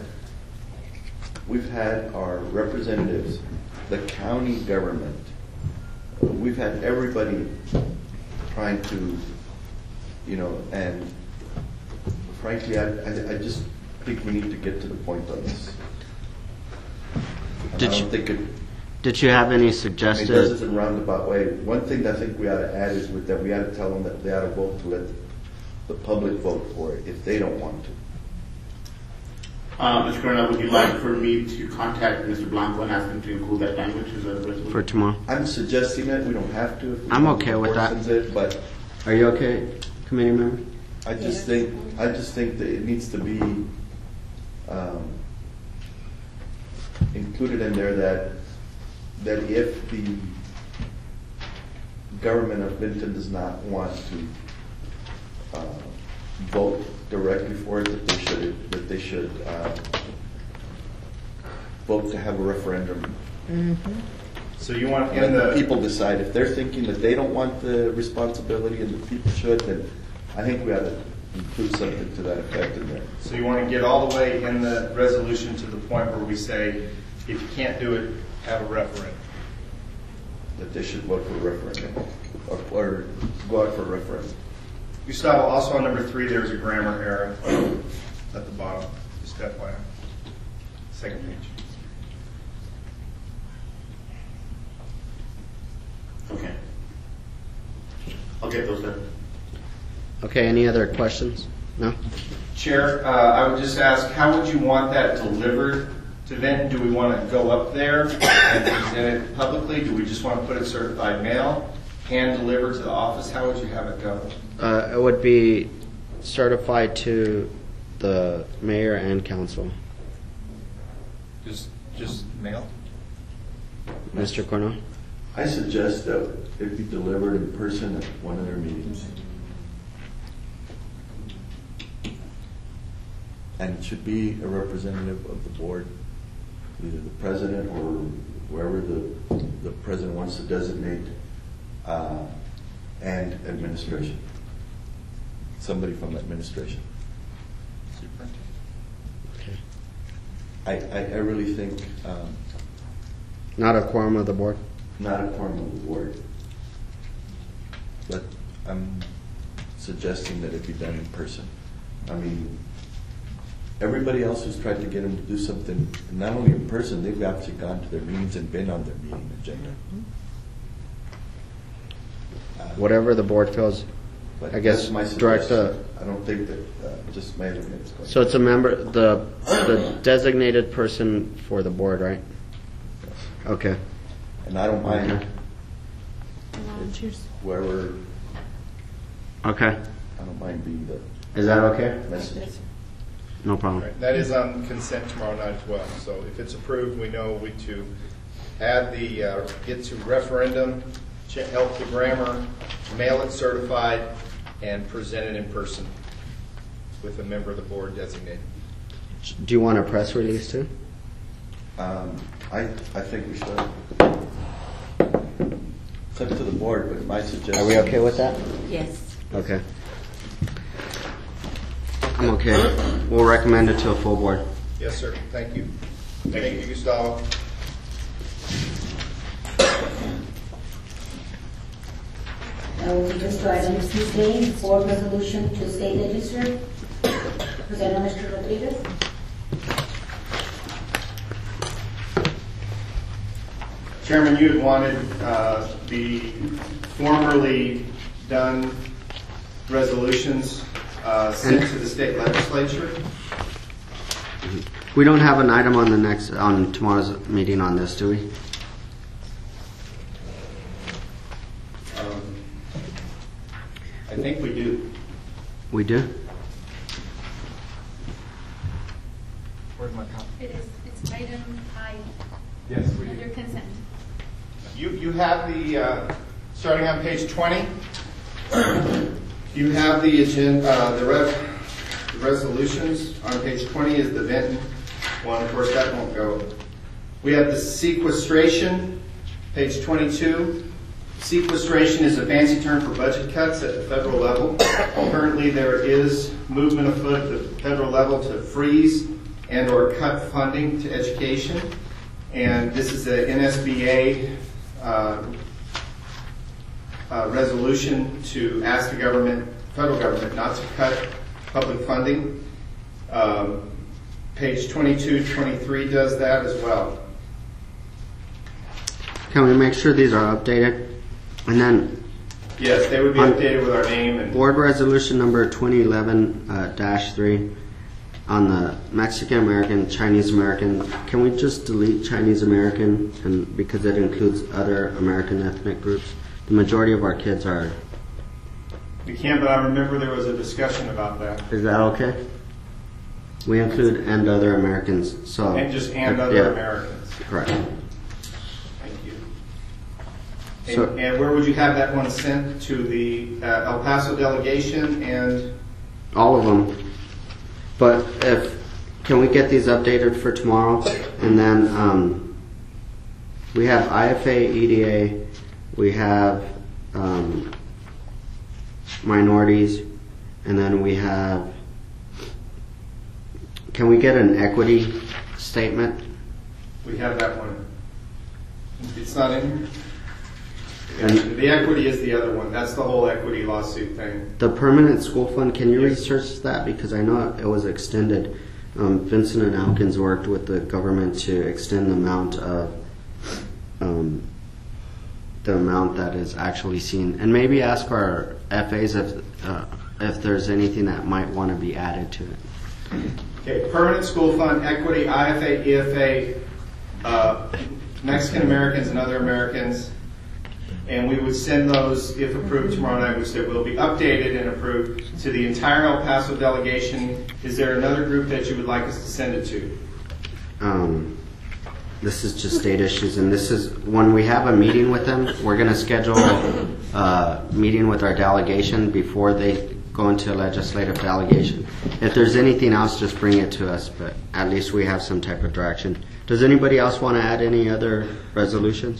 we've had our representatives, the county government, uh, we've had everybody trying to, you know, and frankly, I, I, I just think we need to get to the point on this. And Did I don't you- think it, Did you have any it does it suggested? in a roundabout way. One thing that I think we ought to add is with that we ought to tell them that they ought to vote to let the public vote for it if they don't want to. Uh, Mister Coronado, would you like for me to contact Mister Blanco and ask him to include that language as a resolution? For tomorrow? I'm suggesting it, we don't have to. if we I'm want okay the with board that. sends it, But Are you okay, committee member? I just think, I just think that it needs to be um, included in there that, that if the government of Benton does not want to uh, vote directly for it, that they should, that they should uh, vote to have a referendum. So you want Let in the the, people decide. If they're thinking that they don't want the responsibility and the people should, then I think we ought to include something to that effect in there. so you want to get all the way in the resolution to the point where we say, if you can't do it, have a referendum. That they should vote for a referendum, or, or go out for a referendum. Gustavo, also on number three, there's a grammar error at the bottom, just F Y I. Second page. Okay. I'll get those done. Okay, any other questions? No? Chair, uh, I would just ask, how would you want that delivered to Benton? Do we want to go up there and present it publicly? Do we just want to put it certified mail, hand delivered to the office? How would you have it go? Uh, it would be certified to the mayor and council. Just, just mail? Mister Cornell? I suggest that it be delivered in person at one of their meetings. And it should be a representative of the board, either the president or wherever the, the president wants to designate, uh, and administration. Somebody from administration. Okay. I, I, I really think um, Not a quorum of the board? not a quorum of the board. But I'm suggesting that it be done in person. I mean, everybody else who's tried to get them to do something, not only in person, they've actually gone to their meetings and been on their meeting agenda. Uh, Whatever the board feels, But I guess that's my direct the, suggestion. I don't think that, uh, just my opinion. so it's a member, the, the designated person for the board, right? Okay. And I don't mind Volunteers. whoever, Okay. I don't mind being the Is that okay? messenger. No problem. Right, that is on consent tomorrow night as well. So if it's approved, we know we to add the, uh, get to referendum, check, help the grammar, mail it certified, and present it in person with a member of the board designated. Do you want a press release too? Um, I, I think we should. It's up to the board, but my suggestion. Are we okay with that? Yes. Okay. I'm okay. We'll recommend it to a full board. Yes, sir. Thank you. Thank you, Gustavo. Now we'll take us to item sixteen, board resolution to state register. Presenter Mister Rodriguez. Chairman, you had wanted uh, the formerly done resolutions uh, sent to the state legislature. We don't have an item on the next, on tomorrow's meeting on this, do we? Um, I think we do. We do? Where's my copy? It is, it's item I. Yes, we do. Under consent. You, you have the, uh, starting on page twenty, you have the agenda, uh, the rev, the resolutions. On page twenty is the Benton one. Of course, that won't go. We have the sequestration, page twenty-two. Sequestration is a fancy term for budget cuts at the federal level. Currently, there is movement afoot at the federal level to freeze and or cut funding to education. And this is a N S B A uh, uh, resolution to ask the government, federal government, not to cut public funding. Um, page twenty-two, twenty-three does that as well. Can we make sure these are updated? And then Yes, they would be on updated with our name and board resolution number twenty eleven dash three on the Mexican American, Chinese American. Can we just delete Chinese American, and because it includes other American ethnic groups? The majority of our kids are. we can, but I remember there was a discussion about that. Is that okay? We include and other Americans, so. And just and other yeah, Americans. Correct. Thank you. And, So- and where would you have that one sent? To the uh, El Paso delegation and All of them. But if, can we get these updated for tomorrow? And then um, we have I F A, E D A, we have um, minorities, and then we have, can we get an equity statement? we have that one. It's not in here? And The equity is the other one. That's the whole equity lawsuit thing. the permanent school fund, can you Yes. research that? Because I know it was extended. Um, Vincent and Alkins worked with the government to extend the amount of um, the amount that is actually seen, and maybe ask our F As if uh, if there's anything that might want to be added to it. Okay, permanent school fund, equity, I F A, E F A, uh, Mexican Americans and other Americans. And we would send those, if approved tomorrow night, which they will be updated and approved, to the entire El Paso delegation. Is there another group that you would like us to send it to? Um, This is just state issues, and this is, when we have a meeting with them, we're going to schedule a meeting with our delegation before they go into legislative delegation. If there's anything else, just bring it to us, but at least we have some type of direction. Does anybody else want to add any other resolutions?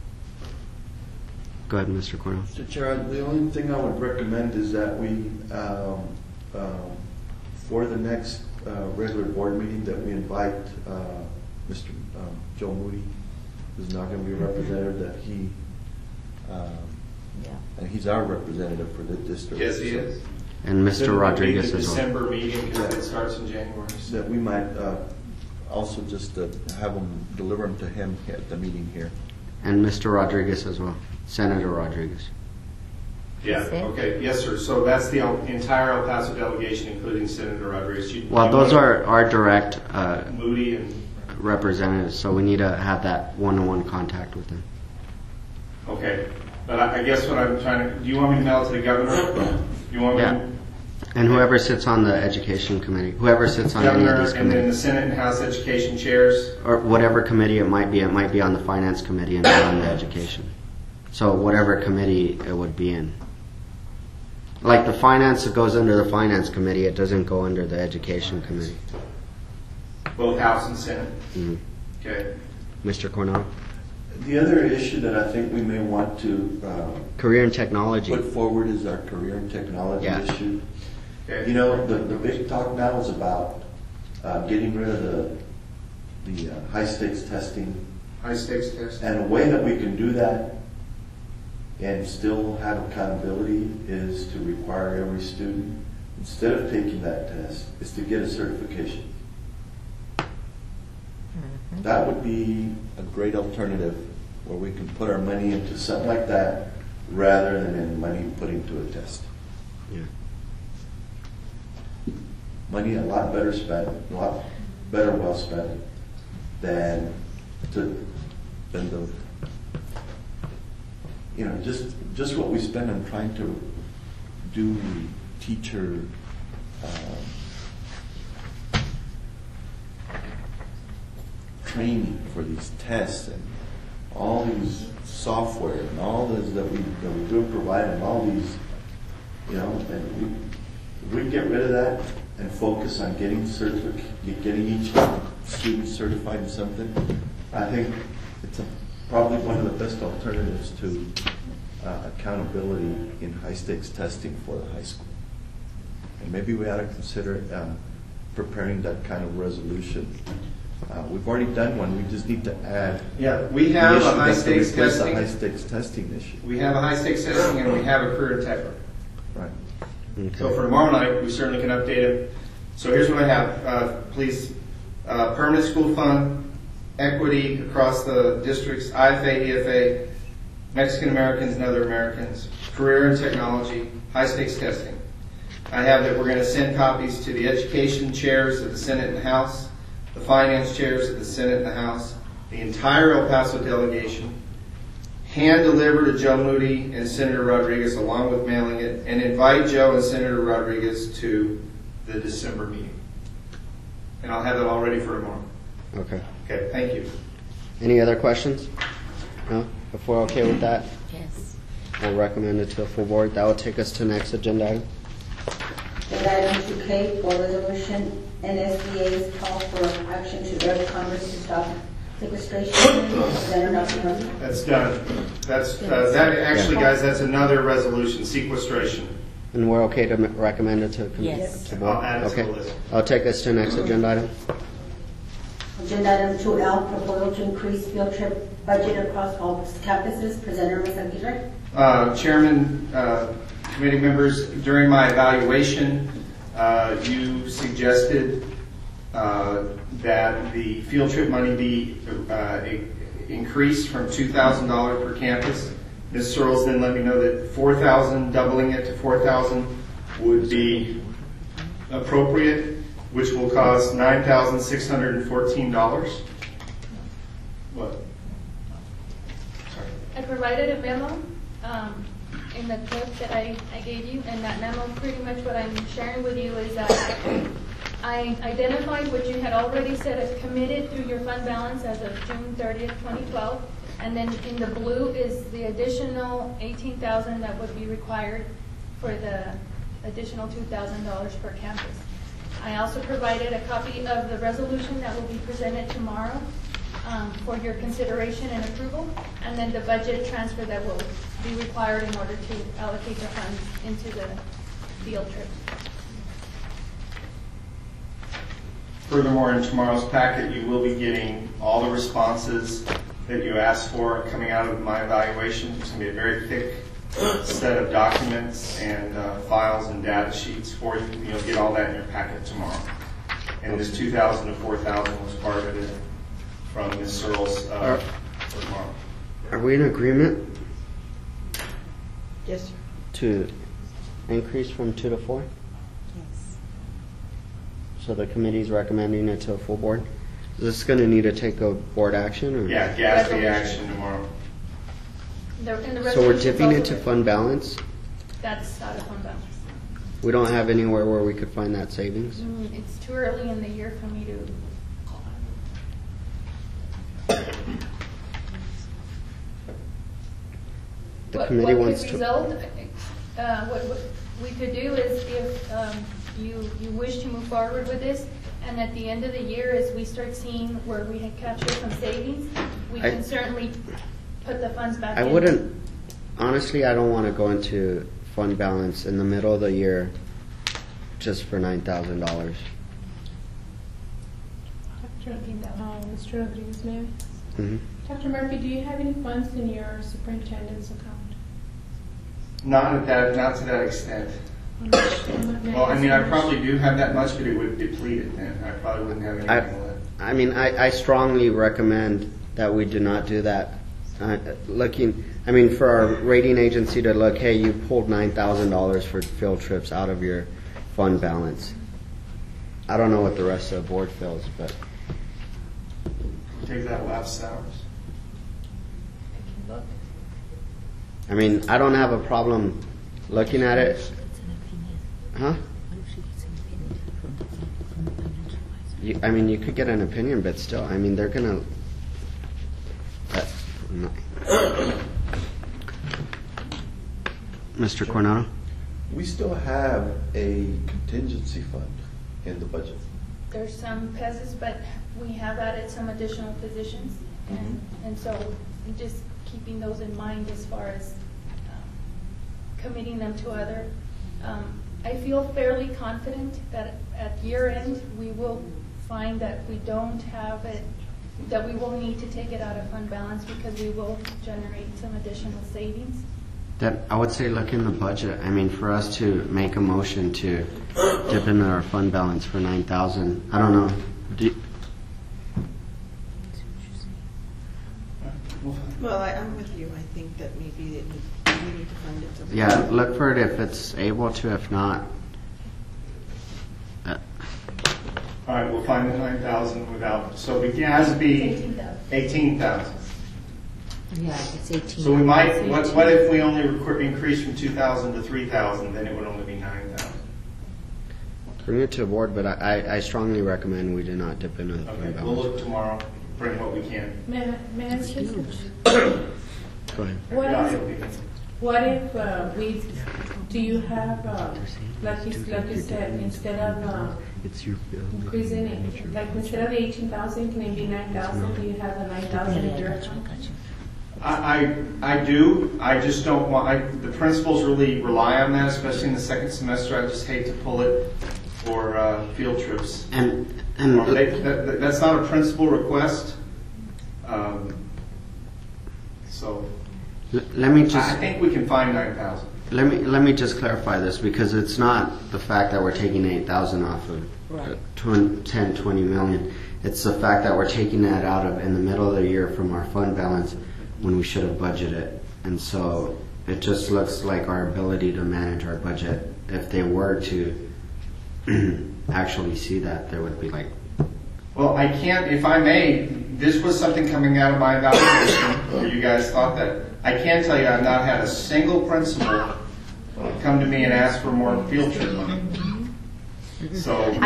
Go ahead, Mister Cornell. Mister Chair, the only thing I would recommend is that we, um, um, for the next uh, regular board meeting, that we invite uh, Mister Um, Joe Moody, who's not going to be a representative, that he, um, and he's our representative for the district. Yes, he is. And Mister Then Rodriguez the as well. December meeting, because it starts in January. That we might uh, also just uh, have them, deliver them to him at the meeting here. And Mister Rodriguez as well, Senator Rodriguez. Yeah, okay, yes, sir. So that's the el- entire El Paso delegation, including Senator Rodriguez. You- Well, you those want are our direct uh, Moody and, representatives, so we need to have that one-on-one contact with them. okay. But I I guess what I'm trying to, do you want me to mail it to the governor? You want me Yeah. to? And whoever sits on the education committee, whoever sits on any of Governor, these and then the committees, Senate and House education chairs. or whatever committee it might be, it might be on the finance committee and not on the education. So whatever committee it would be in. Like the finance, it goes under the finance committee, it doesn't go under the education committee. Both House and Senate. Mhm. Okay. Mister Cornell? The other issue that I think we may want to uh, Career and technology. put forward is our career and technology Yeah. issue. Okay. You know, the, the big talk now is about uh, getting rid of the, the uh, high stakes testing. High stakes test. And a way that we can do that and still have accountability is to require every student, instead of taking that test, is to get a certification. That would be a great alternative where we can put our money into something like that rather than in money put into a test. Yeah. Money a lot better spent, a lot better well spent than to than the you know just just what we spend on trying to do teacher um, training for these tests and all these software and all this that we that we do provide and all these you know and we if we get rid of that and focus on getting certific getting each student certified in something, I think it's a, probably one of the best alternatives to uh, accountability in high stakes testing for the high school. And maybe we ought to consider uh, preparing that kind of resolution. Uh, we've already done one. We just need to add. Yeah, we the have issue a high that's to stakes replace testing. The high stakes testing issue. We have a high stakes testing and we have a career and tech. Right. Okay. So for tomorrow night, we certainly can update it. So here's what I have. Uh, please, uh, permanent school fund, equity across the districts, I F A, E F A, Mexican Americans and other Americans, career and technology, high stakes testing. I have that we're going to send copies to the education chairs of the Senate and House, the finance chairs of the Senate and the House, the entire El Paso delegation, hand deliver to Joe Moody and Senator Rodriguez along with mailing it, and invite Joe and Senator Rodriguez to the December meeting. And I'll have it all ready for tomorrow. Okay. Okay, thank you. Any other questions? No? If we're okay with that, Yes. we'll recommend it to the full board. That will take us to next agenda item. Agenda item two K, for resolution, N S D A's call for action to urge Congress to stop sequestration. Representative Nelson Murphy. That's done. That's, uh, that, actually, guys, that's another resolution, sequestration. And we're okay to m- recommend it to committee? Yes. to board? I'll add it to the Okay. list. I'll take us to next agenda item. Agenda item two L, proposal to increase field trip budget across all campuses. Presenter, Ms. Aguirre. Uh, Chairman, uh, committee members, during my evaluation, uh, you suggested uh, that the field trip money be uh, i- increased from two thousand dollars per campus. Miz Searles then let me know that four thousand dollars, doubling it to four thousand dollars would be appropriate, which will cost nine thousand six hundred fourteen dollars. What? I provided a memo um, in the clip that I, I gave you, and that memo, pretty much what I'm sharing with you is that I identified what you had already said as committed through your fund balance as of June thirtieth, twenty twelve. And then in the blue is the additional eighteen thousand that would be required for the additional two thousand dollars per campus. I also provided a copy of the resolution that will be presented tomorrow um, for your consideration and approval, and then the budget transfer that will be required in order to allocate the funds into the field trip. Furthermore, in tomorrow's packet, you will be getting all the responses that you asked for coming out of my evaluation. It's going to be a very thick set of documents and uh, files and data sheets for you. You'll get all that in your packet tomorrow. And this two thousand to four thousand was part of it from Miz Searles uh, for tomorrow. Are we in agreement Yes, sir. to increase from two to four? Yes. So the committee's recommending it to a full board? Is this going to need to take a board action? Or? Yeah, G A S B action tomorrow. The, and the So we're resolution's dipping also- into fund balance? That's out of fund balance. We don't have anywhere where we could find that savings? Mm, It's too early in the year for me to. The What- committee wants What to. could result, uh, what, what we could do is if um, you, you wish to move forward with this, and at the end of the year, as we start seeing where we had captured some savings, we I- can certainly put the funds back I in. wouldn't, honestly, I don't want to go into fund balance in the middle of the year just for nine thousand dollars. Doctor Uh, Mister Rodriguez, Mayor. Mm-hmm. Doctor Murphy, do you have any funds in your superintendent's account? Not at that, not to that extent. Well, I mean, I probably do have that much, but it would deplete it then. I probably wouldn't have I, anything left. I mean, I, I strongly recommend that we do not do that. Uh, looking, I mean, for our rating agency to look, hey, you pulled nine thousand dollars for field trips out of your fund balance. I don't know what the rest of the board feels, but Take that lapse hours. I mean, I don't have a problem looking at it. Huh? You, I mean, you could get an opinion, but still, I mean, they're gonna. Uh, no. Mister Coronado? We still have a contingency fund in the budget. There's some pesos, but we have added some additional positions, and, and so just keeping those in mind as far as um, committing them to other. Um, I feel fairly confident that at year end, we will find that we don't have it, that we will need to take it out of fund balance because we will generate some additional savings. That I would say look in the budget. I mean, for us to make a motion to dip into our fund balance for nine thousand, I don't know. Do you, Well, I, I'm with you. I think that maybe it, we need to fund it. somewhere. yeah, look for it if it's able to. If not, uh, All right, we'll find the nine thousand without, so it has to be eighteen thousand. Yeah, it's eighteen. So we might, what, what if we only requ- increase from two thousand to three thousand, then it would only be nine thousand? bring it to a board, but I, I, I strongly recommend we do not dip into the Okay, fund we'll balance. look tomorrow, bring what we can. May, may I ask you? Go ahead. What Yeah, if, it'll be- what if uh, we, do you have, uh, like you, like you said, instead of uh, It's your increasing it, like instead of eighteen thousand, can it be nine thousand? Do you have the nine thousand in your account? I, I, I do, I just don't want, I, the principals really rely on that, especially in the second semester. I just hate to pull it for uh, field trips. And, and Or they, that, that- that's not a principal request. Um, So, L- let me just. I think we can find nine thousand. Let me let me just clarify this, because it's not the fact that we're taking eight thousand off of uh, twenty, ten, twenty million. It's the fact that we're taking that out of in the middle of the year from our fund balance when we should have budgeted. And so it just looks like our ability to manage our budget, if they were to actually see that, there would be like. Well, I can't, if I may, this was something coming out of my evaluation, where you guys thought that. I can tell you I've not had a single principal come to me and ask for more field trip money. So,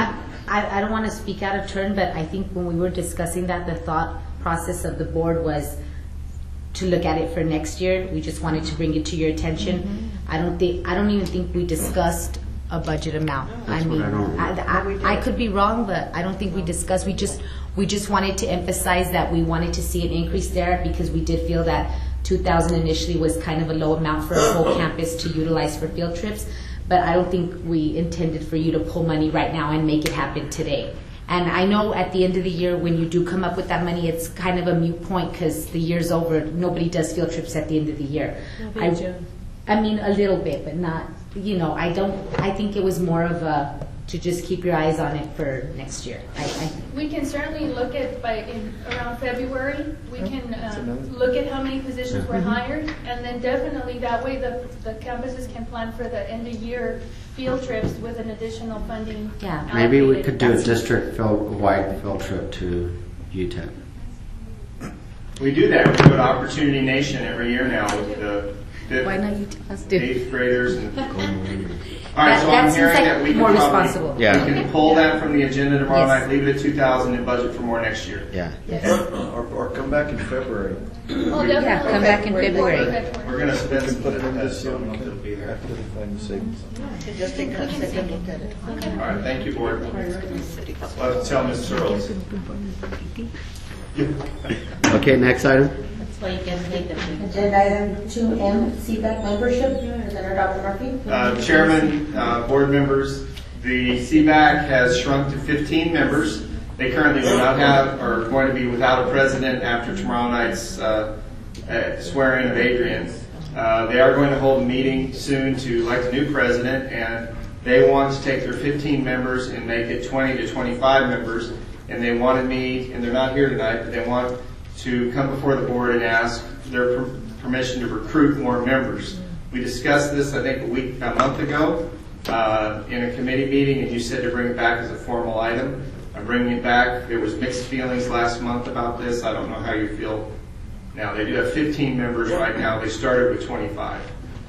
I, I don't want to speak out of turn, but I think when we were discussing that, the thought process of the board was to look at it for next year. We just wanted to bring it to your attention. Mm-hmm. I don't think, I don't even think we discussed a budget amount. That's I what mean, I don't I, I, I could be wrong, but I don't think we discussed. We just, we just wanted to emphasize that we wanted to see an increase there because we did feel that two thousand initially was kind of a low amount for a whole campus to utilize for field trips. But I don't think we intended for you to pull money right now and make it happen today. And I know at the end of the year, when you do come up with that money, it's kind of a moot point because the year's over. Nobody does field trips at the end of the year. I, I mean, a little bit, but not, you know, I don't, I think it was more of a, to just keep your eyes on it for next year. I, I, We can certainly look at, by, in, around February, we can um, look at how many positions were hired, and then definitely that way the, the campuses can plan for the end of year field trips with an additional funding. Yeah. Maybe we allocated. could do a That's- district-wide field trip to U T E P. We do that. We go to Opportunity Nation every year now with the fifth, Why not you tell us? Did- eighth graders. And, all right, That- so that I'm seems hearing like that we can more probably, responsible. Yeah. we can pull that from the agenda tomorrow Yes. night, leave it at two thousand and budget for more next year. Yeah. Or, or come back in February. Oh, Yeah, definitely. come back in February. We're going to spend We some can put it in time this year after the final savings. Just take a second look at it. All right, thank you, board. I'll have to tell Miz Searles. Okay, next item. That's why you can take them. Agenda item two M, C PAC membership, Presenter Doctor Murphy. Uh, Chairman, uh, board members, the C BAC has shrunk to fifteen members. They currently do not have, or are going to be without a president after tomorrow night's uh, uh, swearing of Adrian. Uh, they are going to hold a meeting soon to elect a new president, and they want to take their fifteen members and make it twenty to twenty-five members. And they wanted me, and they're not here tonight, but they want to come before the board and ask for their per- permission to recruit more members. We discussed this, I think, a week, a month ago uh, in a committee meeting, and you said to bring it back as a formal item. I'm bringing it back. There was mixed feelings last month about this. I don't know how you feel now. They do have fifteen members right now. They started with twenty-five.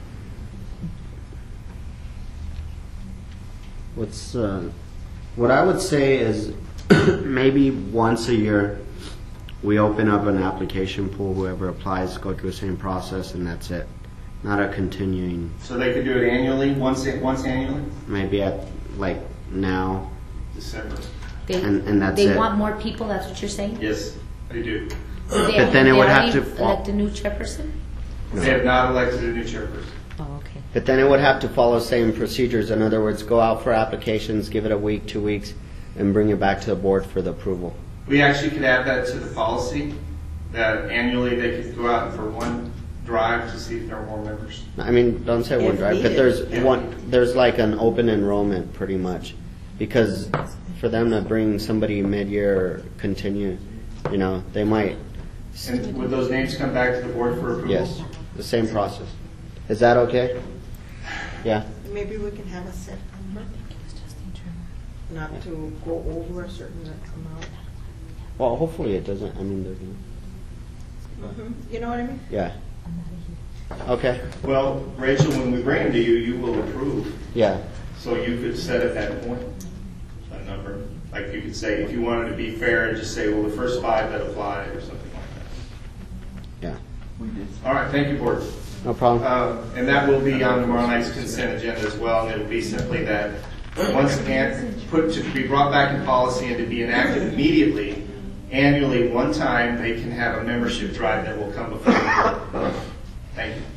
What's uh, what I would say is maybe once a year we open up an application pool. Whoever applies, go through the same process, and that's it. Not a continuing. So they could do it annually, once once annually? Maybe at like now. December. They, And- and that's they it. want more people, that's what you're saying? Yes, they do. Did But they- then it they would have already to fall- elect a new chairperson? They have not elected a new chairperson. Oh, okay. But then it would have to follow same procedures. In other words, go out for applications, give it a week, two weeks, and bring it back to the board for the approval. We actually could add that to the policy, that annually they could go out for one drive to see if there are more members. I mean, don't say one If drive, but needed. there's Yeah. one. There's like an open enrollment, pretty much, because for them to bring somebody mid-year or continue, you know, they might. And would those names come back to the board for approval? Yes, the same process. Is that okay? Yeah. Maybe we can have a set number, not to go over a certain amount. Well, hopefully it doesn't. I mean, they're gonna. Mhm. You know what I mean? Yeah. Okay. Well, Rachel, when we bring them to you, you will approve. Yeah. So you could set at that point a number. Like you could say, if you wanted to be fair, and just say, well, the first five that apply, or something like that. Yeah. We did. All right, thank you, board. No problem. Uh, and that will be on tomorrow night's consent agenda as well, and it will be simply that once again, put to be brought back in policy and to be enacted immediately, annually, one time, they can have a membership drive that will come before the board. Thank you.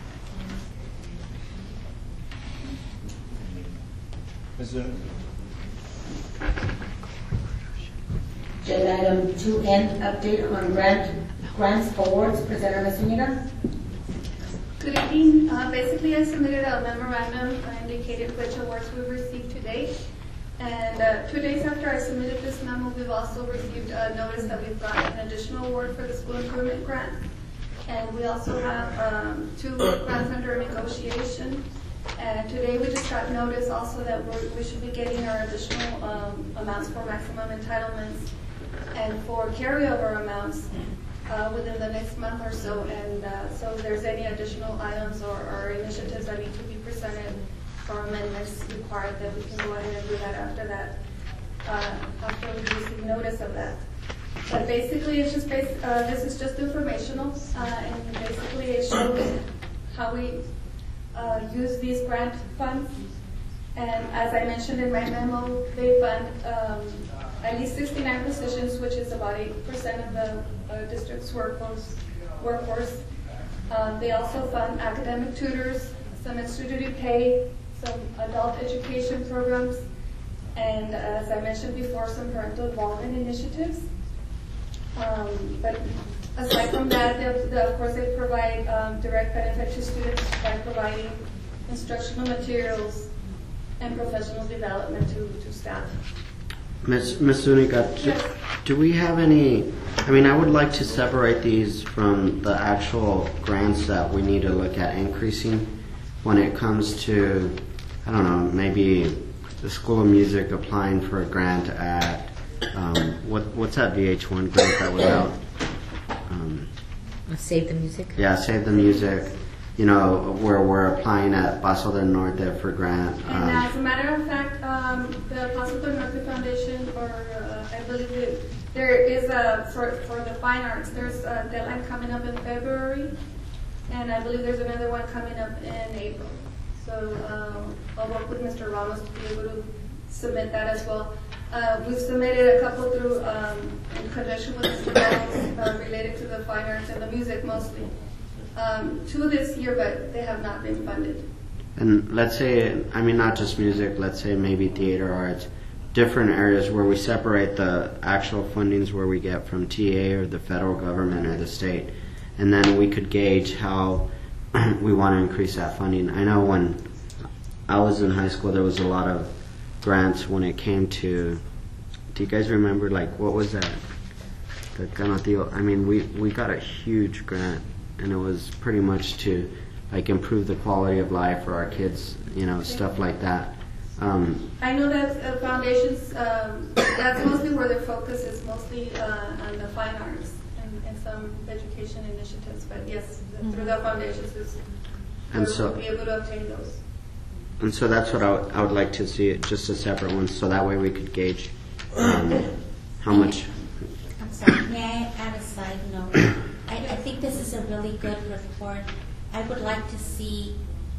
Is there, Agenda item two N, update on grant, grants awards, Presenter Ms. Zuniga. Good evening. Uh, Basically, I submitted a memorandum indicated which awards we've received to date. And uh, two days after I submitted this memo, we've also received a notice that we've got an additional award for the school improvement grant. And we also have um, two grants under negotiation. And today we just got notice also that we're, we should be getting our additional um, amounts for maximum entitlements and for carryover amounts uh, within the next month or so. And uh, so if there's any additional items or, or initiatives that need to be presented or amendments required, that we can go ahead and do that after that. uh, after we receive notice of that. But basically, it's just based, uh, this is just informational, uh, and basically it shows how we uh, use these grant funds. And as I mentioned in my memo, they fund um, at least sixty-nine positions, which is about eight percent of the uh, district's workforce. workforce. Um, they also fund academic tutors, some student pay, some adult education programs, and as I mentioned before, some parental involvement initiatives. Um, but aside from that, they, they, of course, they provide um, direct benefit to students by providing instructional materials and professional development to, to staff. Miz Miz Zuniga, do, Yes. do we have any, I mean, I would like to separate these from the actual grants that we need to look at increasing when it comes to, I don't know, maybe the School of Music applying for a grant at, um, what, what's that V H one grant that was out? Um, Save the Music? yeah, Save the Music, you know, where we're applying at Paso del Norte for grant. And Um, as a matter of fact, um, the Paso del Norte Foundation, or uh, I believe it, there is a, for, for the fine arts, there's a deadline coming up in February, and I believe there's another one coming up in April. So um, I'll work with Mister Ramos to be able to submit that as well. Uh, we've submitted a couple through, um, in conjunction with Mister Ramos, uh, related to the fine arts and the music mostly. Um, two this year, but they have not been funded. And let's say, I mean, not just music, let's say maybe theater arts, different areas where we separate the actual fundings where we get from T A or the federal government or the state. And then we could gauge how we want to increase that funding. I know when I was in high school, there was a lot of grants when it came to, do you guys remember, like, what was that? The Canotillo, I mean, we, we got a huge grant, and it was pretty much to, like, improve the quality of life for our kids, you know, stuff like that. Um, I know that uh, foundations, um, that's mostly where their focus is, mostly uh, on the fine arts and, and some education initiatives. But yes, the, through the foundations is And where so- we'll be able to obtain those. And so that's what I would, I would like to see, it just a separate one, so that way we could gauge um, how much. I'm sorry, may I add a side note? I, I think this is a really good report. I would like to see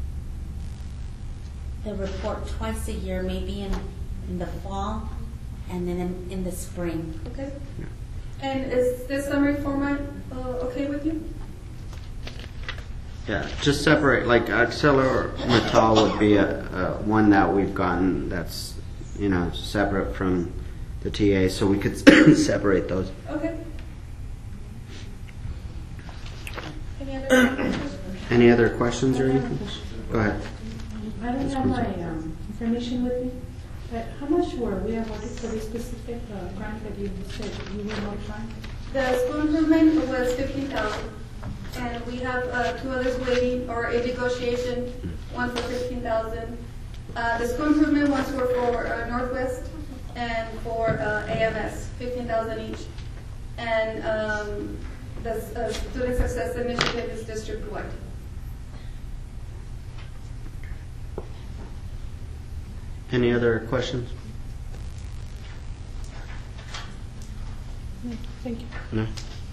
the report twice a year, maybe in, in the fall and then in, in the spring. Okay. And is this summary format uh, okay with you? Yeah, just separate, like ArcelorMittal would be a, a one that we've gotten that's, you know, separate from the T A, so we could separate those. Okay. Any other questions? Any other questions or anything? Go ahead. I don't have my um, information with me, but how much were we awarded for this specific uh, grant that you said you were notifying? The school improvement was fifteen thousand, and we have uh, two others waiting or in negotiation. One for fifteen thousand. Uh, the school improvement ones were for uh, Northwest and for uh, A M S, fifteen thousand each, and um, the uh, student success initiative is district wide. Any other questions? No, thank you. No?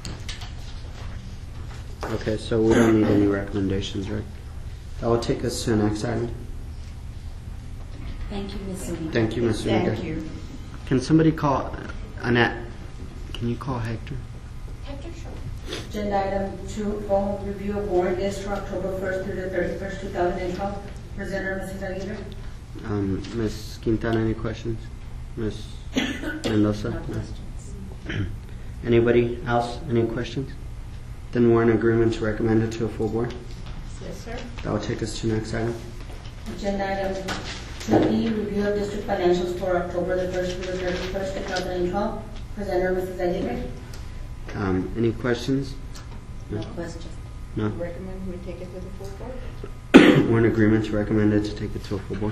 Okay, so we don't need any recommendations, right? That will take us to the next item. Thank you, Miz Zuniga. Thank you, Miz Zuniga. Thank you. Can somebody call, Annette, can you call Hector? Hector, sure. Agenda item two, phone review of warrant list for October first through the thirty-first, two thousand twelve. Presenter, Missus Aguirre. Um, Miz Quintana, any questions? Miz Mendoza? No. Anybody else? Any questions? Then we're in agreement to recommend it to a full board. Yes, sir. That will take us to the next item. Agenda item two B, review of district financials for October the first through the thirty-first, two thousand twelve. Presenter, Missus Aguirre. Um, any questions? No questions. No? Recommend we take it to the full board? We're in agreement to recommend it to take it to a full board.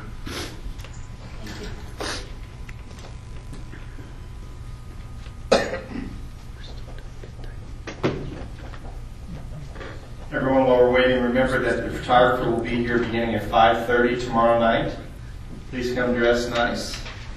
Everyone, while we're waiting, remember that the photographer will be here beginning at five thirty tomorrow night. Please come dressed nice.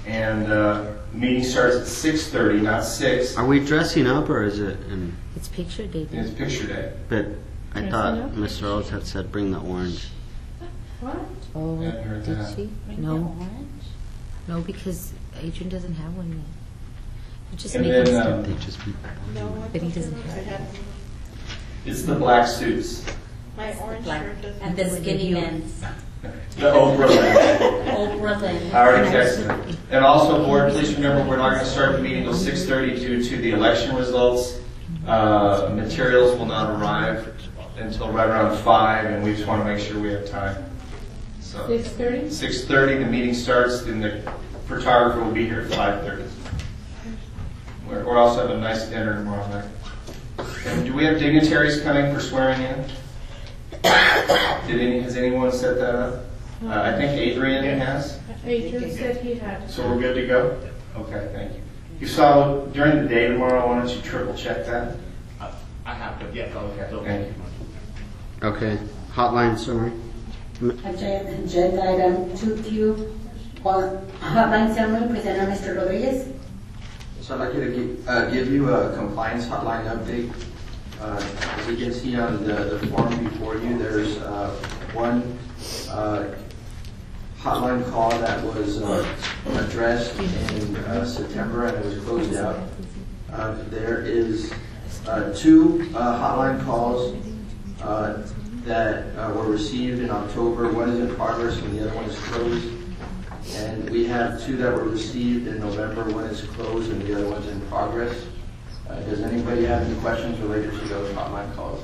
And uh, meeting starts at six thirty, not six. Are we dressing up or is it in? It's picture day. And it's picture day. But I Dressing thought up? Mister Rose had said bring the orange. What? Oh, Yeah, I heard did that. she? No. No, because Adrian doesn't have one yet. You just And make then, it um, stupid. They just But he doesn't have it. It's the black suits. My orange shirt doesn't. And the skinny men's. The Oprah lens. Oprah lens. I already texted them. And also, board, please remember, we're not going to start the meeting until six thirty due to the election results. Uh, materials will not arrive until right around five, and we just want to make sure we have time. So Six thirty? six thirty, the meeting starts, and the photographer will be here at five thirty. We're, we're also having a nice dinner tomorrow night. And do we have dignitaries coming for swearing in? Did any, has anyone set that up? Uh, I think Adrian has. Adrian said he had. So we're good to go? Okay, thank you. You saw during the day tomorrow, why don't you triple check that? I have to, yeah. Okay, thank you. Okay. Hotline summary. Agenda agenda item two Q, on hotline summary, presenter Mister Rodriguez. So I'd like you to give, uh, give you a compliance hotline update. Uh, as you can see on the, the form before you, there's uh, one uh, hotline call that was uh, addressed in uh, September and it was closed out. Uh, there is uh, two uh, hotline calls uh, that uh, were received in October. One is in progress and the other one is closed. And we have two that were received in November. One is closed and the other one's in progress. Uh, does anybody have any questions related to those hotline calls?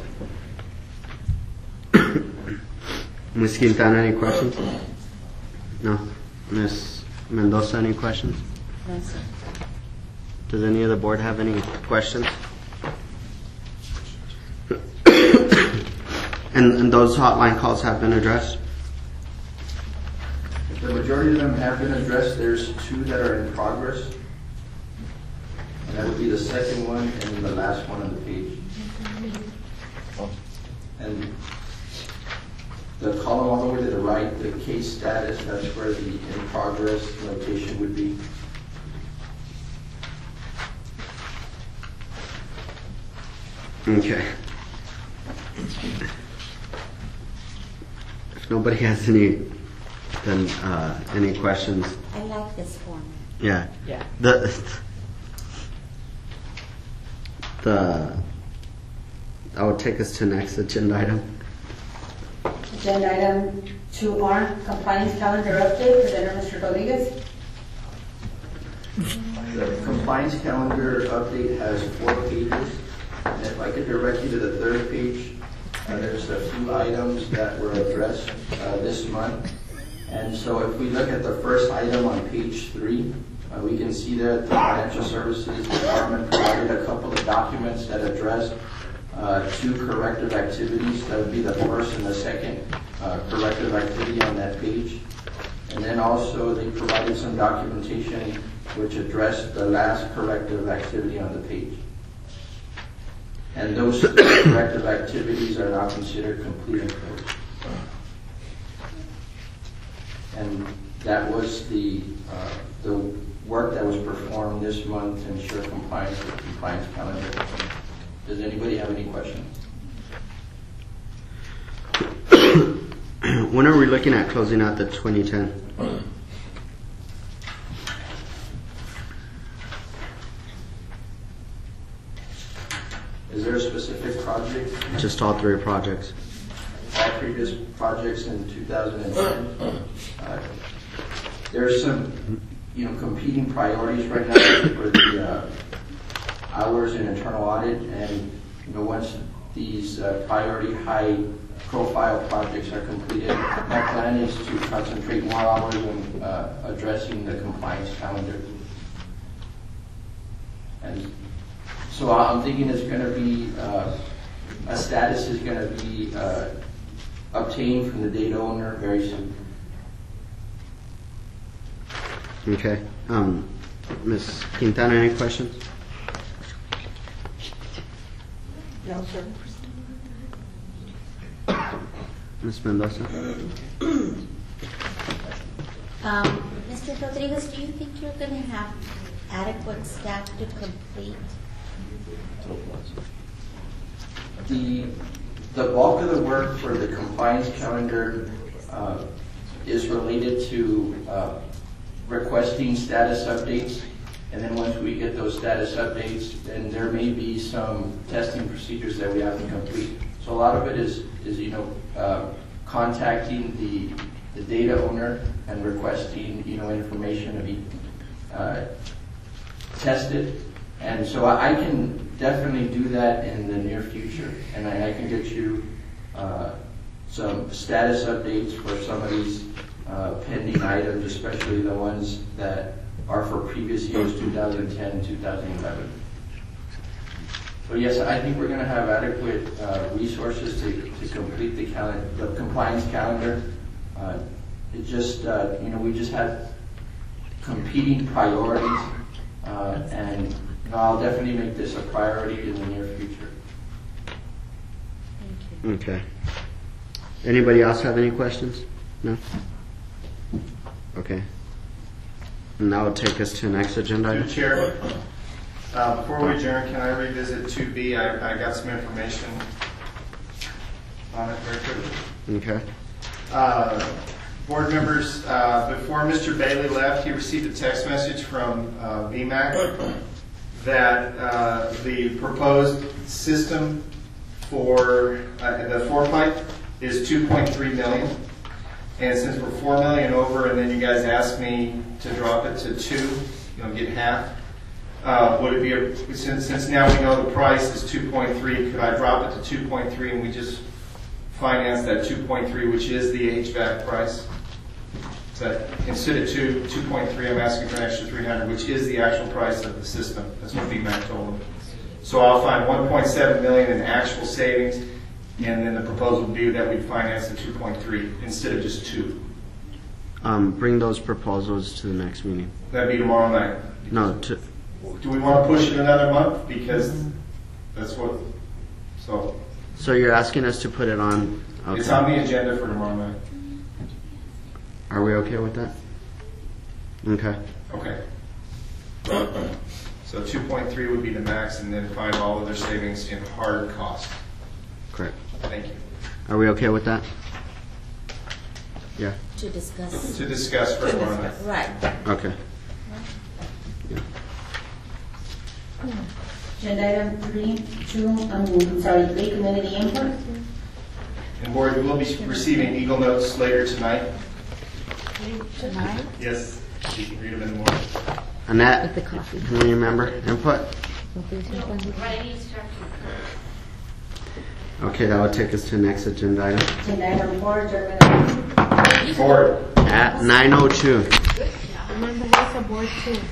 Miz Quintana, any questions? No. Miz Mendoza, any questions? No, sir. Does any of the board have any questions? and, and those hotline calls have been addressed? The majority of them have been addressed. There's two that are in progress. And that would be the second one and then the last one on the page. And the column all the way to the right, the case status, that's where the in progress notation would be. Okay. If nobody has any, then uh, any questions? I like this format. Yeah. Yeah. The the I would take us to next agenda item. Agenda item two R, compliance calendar update, presenter Mister Rodriguez. The compliance calendar update has four pages. And if I could direct you to the third page, uh, there's a few items that were addressed uh, this month. And so if we look at the first item on page three, uh, we can see that the Financial Services Department provided a couple of documents that addressed uh, two corrective activities. That would be the first and the second uh, corrective activity on that page. And then also they provided some documentation which addressed the last corrective activity on the page. And those corrective activities are now considered complete and closed. And that was the uh, the work that was performed this month to ensure compliance with the compliance calendar. Does anybody have any questions? When are we looking at closing out the twenty ten? Is there a specific project? Just all three projects. All previous projects in two thousand ten. Uh, there's some, you know, competing priorities right now for the uh, hours in internal audit, and you know, once these uh, priority high-profile projects are completed, my plan is to concentrate more hours on uh, addressing the compliance calendar. And so I'm thinking it's going to be uh, a status is going to be uh, obtained from the data owner very soon. Okay. Um, Miz Quintana, any questions? No, sir. Miz Mendoza? Um, Mister Rodriguez, do you think you're going to have adequate staff to complete? The, the bulk of the work for the compliance calendar uh, is related to uh, requesting status updates. And then once we get those status updates, then there may be some testing procedures that we have to complete. So a lot of it is, is you know, uh, contacting the, the data owner and requesting, you know, information to be uh, tested. And so I, I can definitely do that in the near future. And I, I can get you uh, some status updates for some of these uh, pending items, especially the ones that are for previous years, two thousand ten and two thousand eleven. So yes, I think we're going to have adequate uh, resources to, to complete the, calendar, the compliance calendar. Uh, it just, uh, you know, we just had competing priorities, uh, and you know, I'll definitely make this a priority in the near future. Okay. Anybody else have any questions? No? Okay. And that would take us to the next agenda item. Chair, uh, before we adjourn, can I revisit two B? I, I got some information on it very quickly. Okay. Uh, board members, uh, before Mister Bailey left, he received a text message from uh, V MAC that uh, the proposed system for uh, the four pipe is two point three million. And since we're four million over, and then you guys asked me to drop it to two, you know, get half. Uh, would it be a, since since now we know the price is two point three? Could I drop it to two point three and we just finance that two point three, which is the H V A C price? So instead of two two point three, I'm asking for an extra three hundred, which is the actual price of the system. That's what V MAC told them. So I'll find one point seven million in actual savings. And then the proposal would be that we finance the two point three instead of just two. Um, bring those proposals to the next meeting. That'd be tomorrow night. No, to, Do we want to push it another month? Because that's what, so. so you're asking us to put it on? Okay. It's on the agenda for tomorrow night. Are we okay with that? Okay. Okay. So two point three would be the max, and then find all of their savings in hard cost. Correct. Thank you. Are we okay with that? Yeah. To discuss. To discuss for tomorrow night. Right. Okay. Agenda item three, two, I'm sorry, three, community input. And board, we will be receiving Eagle Notes later tonight. Tonight? Yes, you can read them in the morning. Annette, community member input? Okay, that would take us to the next agenda item. Agenda item four, adjournment. Board. At nine oh two. Remember, there's a board too.